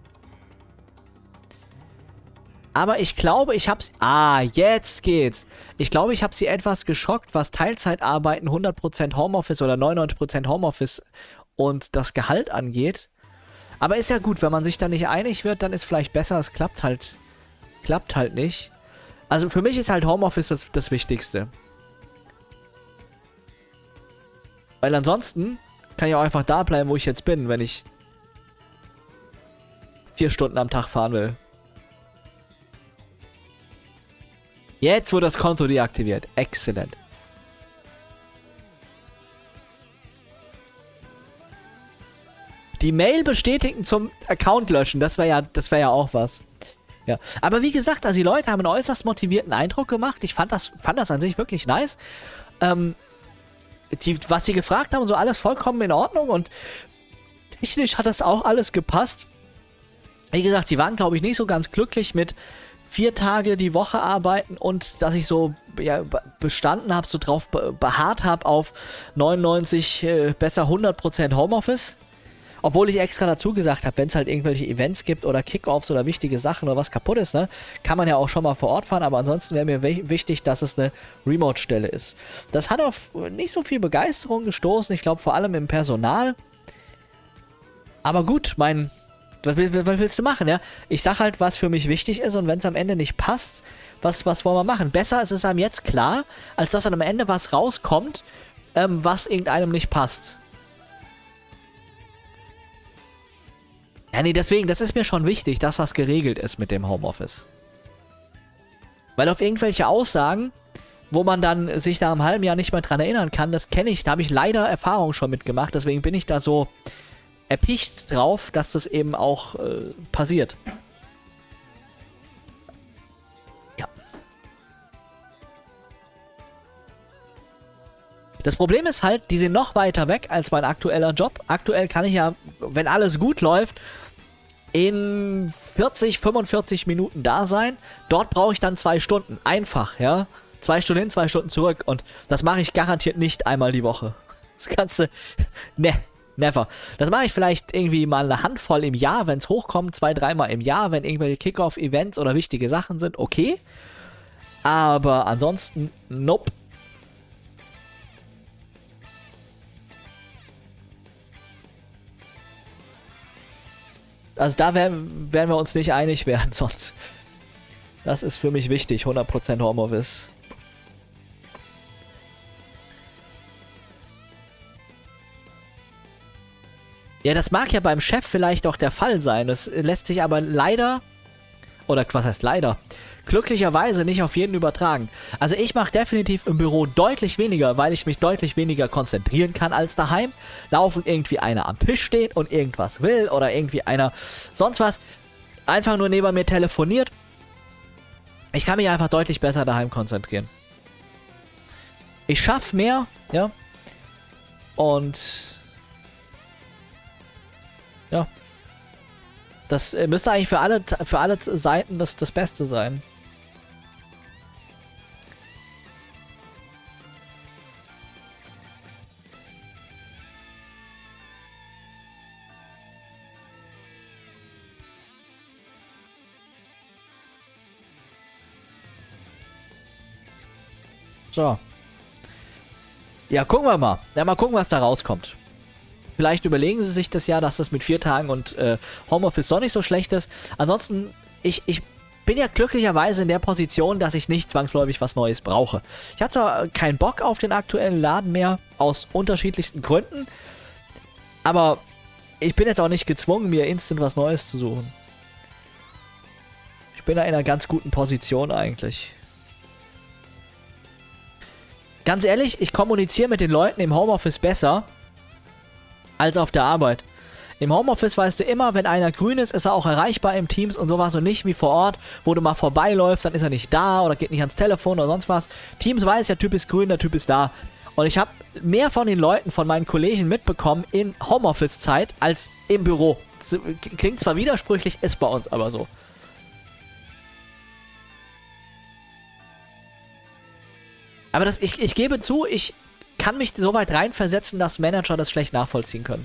Aber ich glaube, ich hab's... Ah, jetzt geht's. Ich glaube, ich habe sie etwas geschockt, was Teilzeitarbeiten, hundert Prozent Homeoffice oder neunundneunzig Prozent Homeoffice und das Gehalt angeht. Aber ist ja gut, wenn man sich da nicht einig wird, dann ist vielleicht besser, es klappt halt... Klappt halt nicht. Also für mich ist halt Homeoffice das, das Wichtigste. Weil ansonsten kann ich auch einfach da bleiben, wo ich jetzt bin, wenn ich vier Stunden am Tag fahren will. Jetzt wurde das Konto deaktiviert. Exzellent. Die Mail bestätigen zum Account löschen. Das wäre ja, das wäre ja auch was. Ja. Aber wie gesagt, also die Leute haben einen äußerst motivierten Eindruck gemacht. Ich fand das, fand das an sich wirklich nice. Ähm, die, was sie gefragt haben, so alles vollkommen in Ordnung und technisch hat das auch alles gepasst. Wie gesagt, sie waren, glaube ich, nicht so ganz glücklich mit vier Tage die Woche arbeiten und dass ich so ja, bestanden habe, so drauf beharrt habe auf neunundneunzig, äh, besser hundert Prozent Homeoffice. Obwohl ich extra dazu gesagt habe, wenn es halt irgendwelche Events gibt oder Kickoffs oder wichtige Sachen oder was kaputt ist, ne, kann man ja auch schon mal vor Ort fahren, aber ansonsten wäre mir wichtig, dass es eine Remote-Stelle ist. Das hat auf nicht so viel Begeisterung gestoßen, ich glaube vor allem im Personal. Aber gut, mein... Was, was willst du machen, ja? Ich sag halt, was für mich wichtig ist und wenn es am Ende nicht passt, was, was wollen wir machen? Besser ist es einem jetzt klar, als dass dann am Ende was rauskommt, ähm, was irgendeinem nicht passt. Ja, nee, deswegen, das ist mir schon wichtig, dass das geregelt ist mit dem Homeoffice. Weil auf irgendwelche Aussagen, wo man dann sich da im halben Jahr nicht mehr dran erinnern kann, das kenne ich, da habe ich leider Erfahrungen schon mitgemacht, deswegen bin ich da so erpicht drauf, dass das eben auch äh, passiert. Ja. Das Problem ist halt, die sind noch weiter weg als mein aktueller Job. Aktuell kann ich ja, wenn alles gut läuft, in vierzig, fünfundvierzig Minuten da sein. Dort brauche ich dann zwei Stunden. Einfach, ja. Zwei Stunden hin, zwei Stunden zurück. Und das mache ich garantiert nicht einmal die Woche. Das kannst du... Ne, never. Das mache ich vielleicht irgendwie mal eine Handvoll im Jahr, wenn es hochkommt. Zwei, dreimal im Jahr, wenn irgendwelche Kickoff-Events oder wichtige Sachen sind. Okay. Aber ansonsten, nope. Also da werden, werden wir uns nicht einig werden, sonst. Das ist für mich wichtig, hundert Prozent Homeoffice. Ja, das mag ja beim Chef vielleicht auch der Fall sein. Das lässt sich aber leider, oder was heißt leider, glücklicherweise nicht auf jeden übertragen. Also ich mache definitiv im Büro deutlich weniger, weil ich mich deutlich weniger konzentrieren kann als daheim. Laufen irgendwie einer am Tisch steht und irgendwas will oder irgendwie einer sonst was einfach nur neben mir telefoniert. Ich kann mich einfach deutlich besser daheim konzentrieren. Ich schaffe mehr, ja. Und ja. Das äh, müsste eigentlich für alle, für alle Seiten das, das Beste sein. So. Ja, gucken wir mal. Ja, mal gucken, was da rauskommt. Vielleicht überlegen sie sich das ja, dass das mit vier Tagen und äh, Homeoffice doch nicht so schlecht ist. Ansonsten, ich, ich bin ja glücklicherweise in der Position, dass ich nicht zwangsläufig was Neues brauche. Ich hatte zwar keinen Bock auf den aktuellen Laden mehr, aus unterschiedlichsten Gründen. Aber ich bin jetzt auch nicht gezwungen, mir instant was Neues zu suchen. Ich bin da in einer ganz guten Position eigentlich. Ganz ehrlich, ich kommuniziere mit den Leuten im Homeoffice besser als auf der Arbeit. Im Homeoffice weißt du immer, wenn einer grün ist, ist er auch erreichbar im Teams und sowas und nicht wie vor Ort, wo du mal vorbeiläufst, dann ist er nicht da oder geht nicht ans Telefon oder sonst was. Teams weiß, der Typ ist grün, der Typ ist da. Und ich habe mehr von den Leuten, von meinen Kollegen mitbekommen in Homeoffice-Zeit als im Büro. Das klingt zwar widersprüchlich, ist bei uns aber so. Aber das, ich, ich gebe zu, ich kann mich so weit reinversetzen, dass Manager das schlecht nachvollziehen können.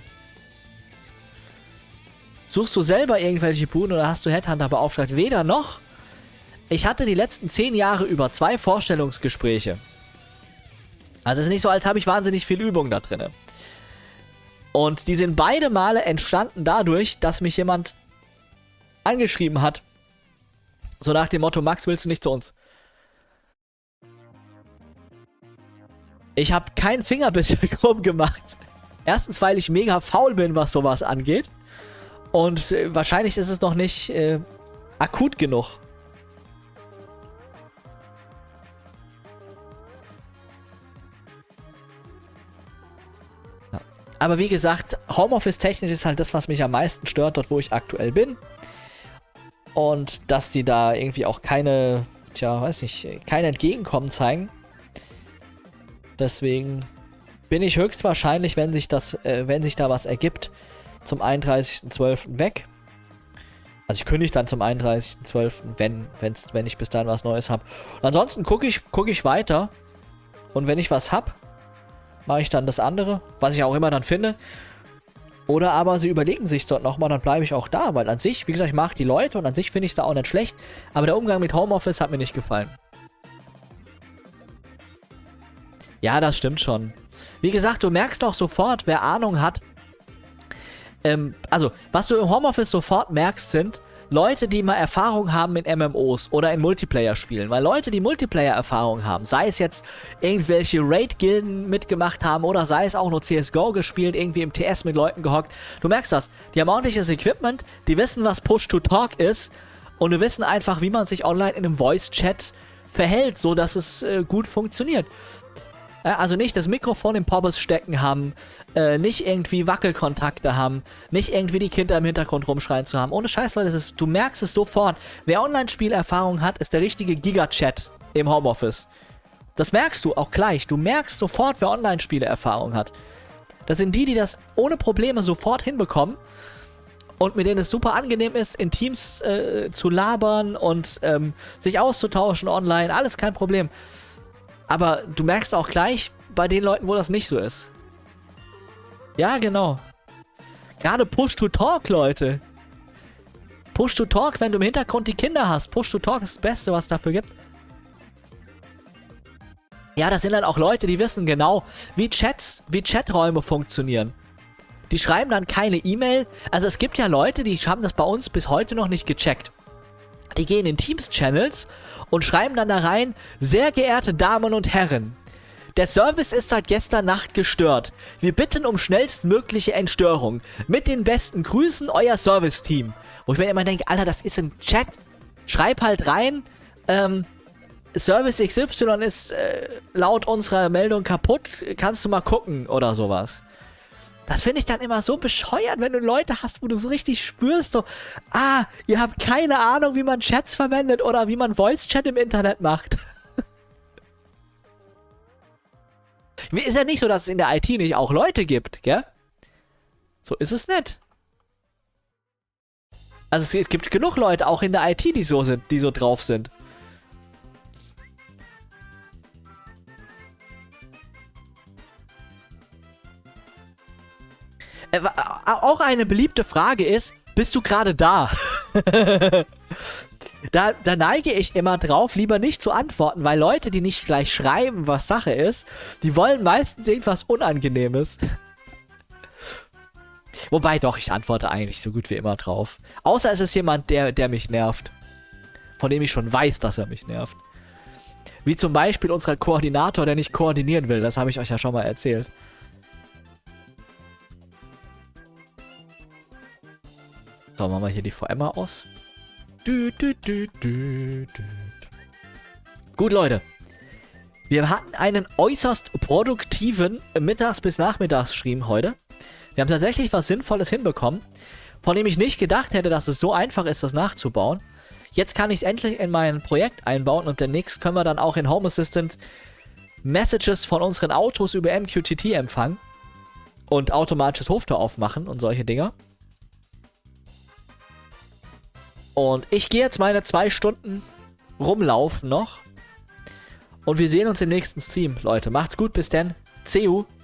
Suchst du selber irgendwelche Buden oder hast du Headhunter beauftragt? Weder noch. Ich hatte die letzten zehn Jahre über zwei Vorstellungsgespräche. Also es ist nicht so, als habe ich wahnsinnig viel Übung da drin. Und die sind beide Male entstanden dadurch, dass mich jemand angeschrieben hat. So nach dem Motto, Max, willst du nicht zu uns? Ich habe keinen Finger bisher krumm gemacht. Erstens, weil ich mega faul bin, was sowas angeht. Und äh, wahrscheinlich ist es noch nicht äh, akut genug. Ja. Aber wie gesagt, Homeoffice-technisch ist halt das, was mich am meisten stört, dort wo ich aktuell bin. Und dass die da irgendwie auch keine, tja, weiß nicht, kein Entgegenkommen zeigen. Deswegen bin ich höchstwahrscheinlich, wenn sich das, äh, wenn sich da was ergibt, zum einunddreißigsten zwölften weg. Also ich kündige dann zum einunddreißigsten zwölften, wenn, wenn's, wenn ich bis dahin was Neues habe. Ansonsten gucke ich, guck ich weiter. Und wenn ich was habe, mache ich dann das andere, was ich auch immer dann finde. Oder aber sie überlegen sich dort nochmal, dann bleibe ich auch da. Weil an sich, wie gesagt, ich mag die Leute und an sich finde ich es da auch nicht schlecht. Aber der Umgang mit Homeoffice hat mir nicht gefallen. Ja, das stimmt schon. Wie gesagt, du merkst auch sofort, wer Ahnung hat. Ähm, also, was du im Homeoffice sofort merkst, sind Leute, die mal Erfahrung haben in M M Os oder in Multiplayer-Spielen. Weil Leute, die Multiplayer-Erfahrung haben, sei es jetzt irgendwelche Raid-Gilden mitgemacht haben oder sei es auch nur C S G O gespielt, irgendwie im T S mit Leuten gehockt. Du merkst das. Die haben ordentliches Equipment, die wissen, was Push-to-Talk ist und die wissen einfach, wie man sich online in einem Voice-Chat verhält, so dass es äh, gut funktioniert. Äh, also nicht das Mikrofon im Poppes stecken haben, äh, nicht irgendwie Wackelkontakte haben, nicht irgendwie die Kinder im Hintergrund rumschreien zu haben. Ohne Scheiß, Leute, das ist, du merkst es sofort. Wer Online-Spielerfahrung hat, ist der richtige Giga-Chat im Homeoffice. Das merkst du auch gleich. Du merkst sofort, wer Online-Spiele-Erfahrung hat. Das sind die, die das ohne Probleme sofort hinbekommen und mit denen es super angenehm ist, in Teams äh, zu labern und ähm, sich auszutauschen online. Alles kein Problem. Aber du merkst auch gleich bei den Leuten, wo das nicht so ist. Ja, genau. Gerade Push-to-Talk, Leute. Push-to-Talk, wenn du im Hintergrund die Kinder hast. Push-to-Talk ist das Beste, was es dafür gibt. Ja, das sind dann auch Leute, die wissen genau, wie Chats, wie Chaträume funktionieren. Die schreiben dann keine E-Mail. Also es gibt ja Leute, die haben das bei uns bis heute noch nicht gecheckt. Die gehen in Teams-Channels und schreiben dann da rein, sehr geehrte Damen und Herren, der Service ist seit gestern Nacht gestört. Wir bitten um schnellstmögliche Entstörung. Mit den besten Grüßen, euer Service-Team. Wo ich mir immer denke, Alter, das ist ein Chat. Schreib halt rein, ähm, Service X Y ist äh, laut unserer Meldung kaputt, kannst du mal gucken oder sowas. Das finde ich dann immer so bescheuert, wenn du Leute hast, wo du so richtig spürst, so, ah, ihr habt keine Ahnung, wie man Chats verwendet oder wie man Voice-Chat im Internet macht. Ist ja nicht so, dass es in der I T nicht auch Leute gibt, gell? So ist es nicht. Also es gibt genug Leute auch in der I T, die so sind, die so drauf sind. Äh, auch eine beliebte Frage ist, bist du gerade da? da? Da neige ich immer drauf, lieber nicht zu antworten, weil Leute, die nicht gleich schreiben, was Sache ist, die wollen meistens irgendwas Unangenehmes. Wobei doch, ich antworte eigentlich so gut wie immer drauf. Außer es ist jemand, der, der mich nervt. Von dem ich schon weiß, dass er mich nervt. Wie zum Beispiel unser Koordinator, der nicht koordinieren will. Das habe ich euch ja schon mal erzählt. So, machen wir hier die V M aus. Du, du, du, du, du. Gut, Leute. Wir hatten einen äußerst produktiven Mittags- bis Nachmittagsstream heute. Wir haben tatsächlich was Sinnvolles hinbekommen, von dem ich nicht gedacht hätte, dass es so einfach ist, das nachzubauen. Jetzt kann ich es endlich in mein Projekt einbauen und demnächst können wir dann auch in Home Assistant Messages von unseren Autos über M Q T T empfangen und automatisches Hoftor aufmachen und solche Dinger. Und ich gehe jetzt meine zwei Stunden rumlaufen noch. Und wir sehen uns im nächsten Stream, Leute. Macht's gut, bis dann. C U.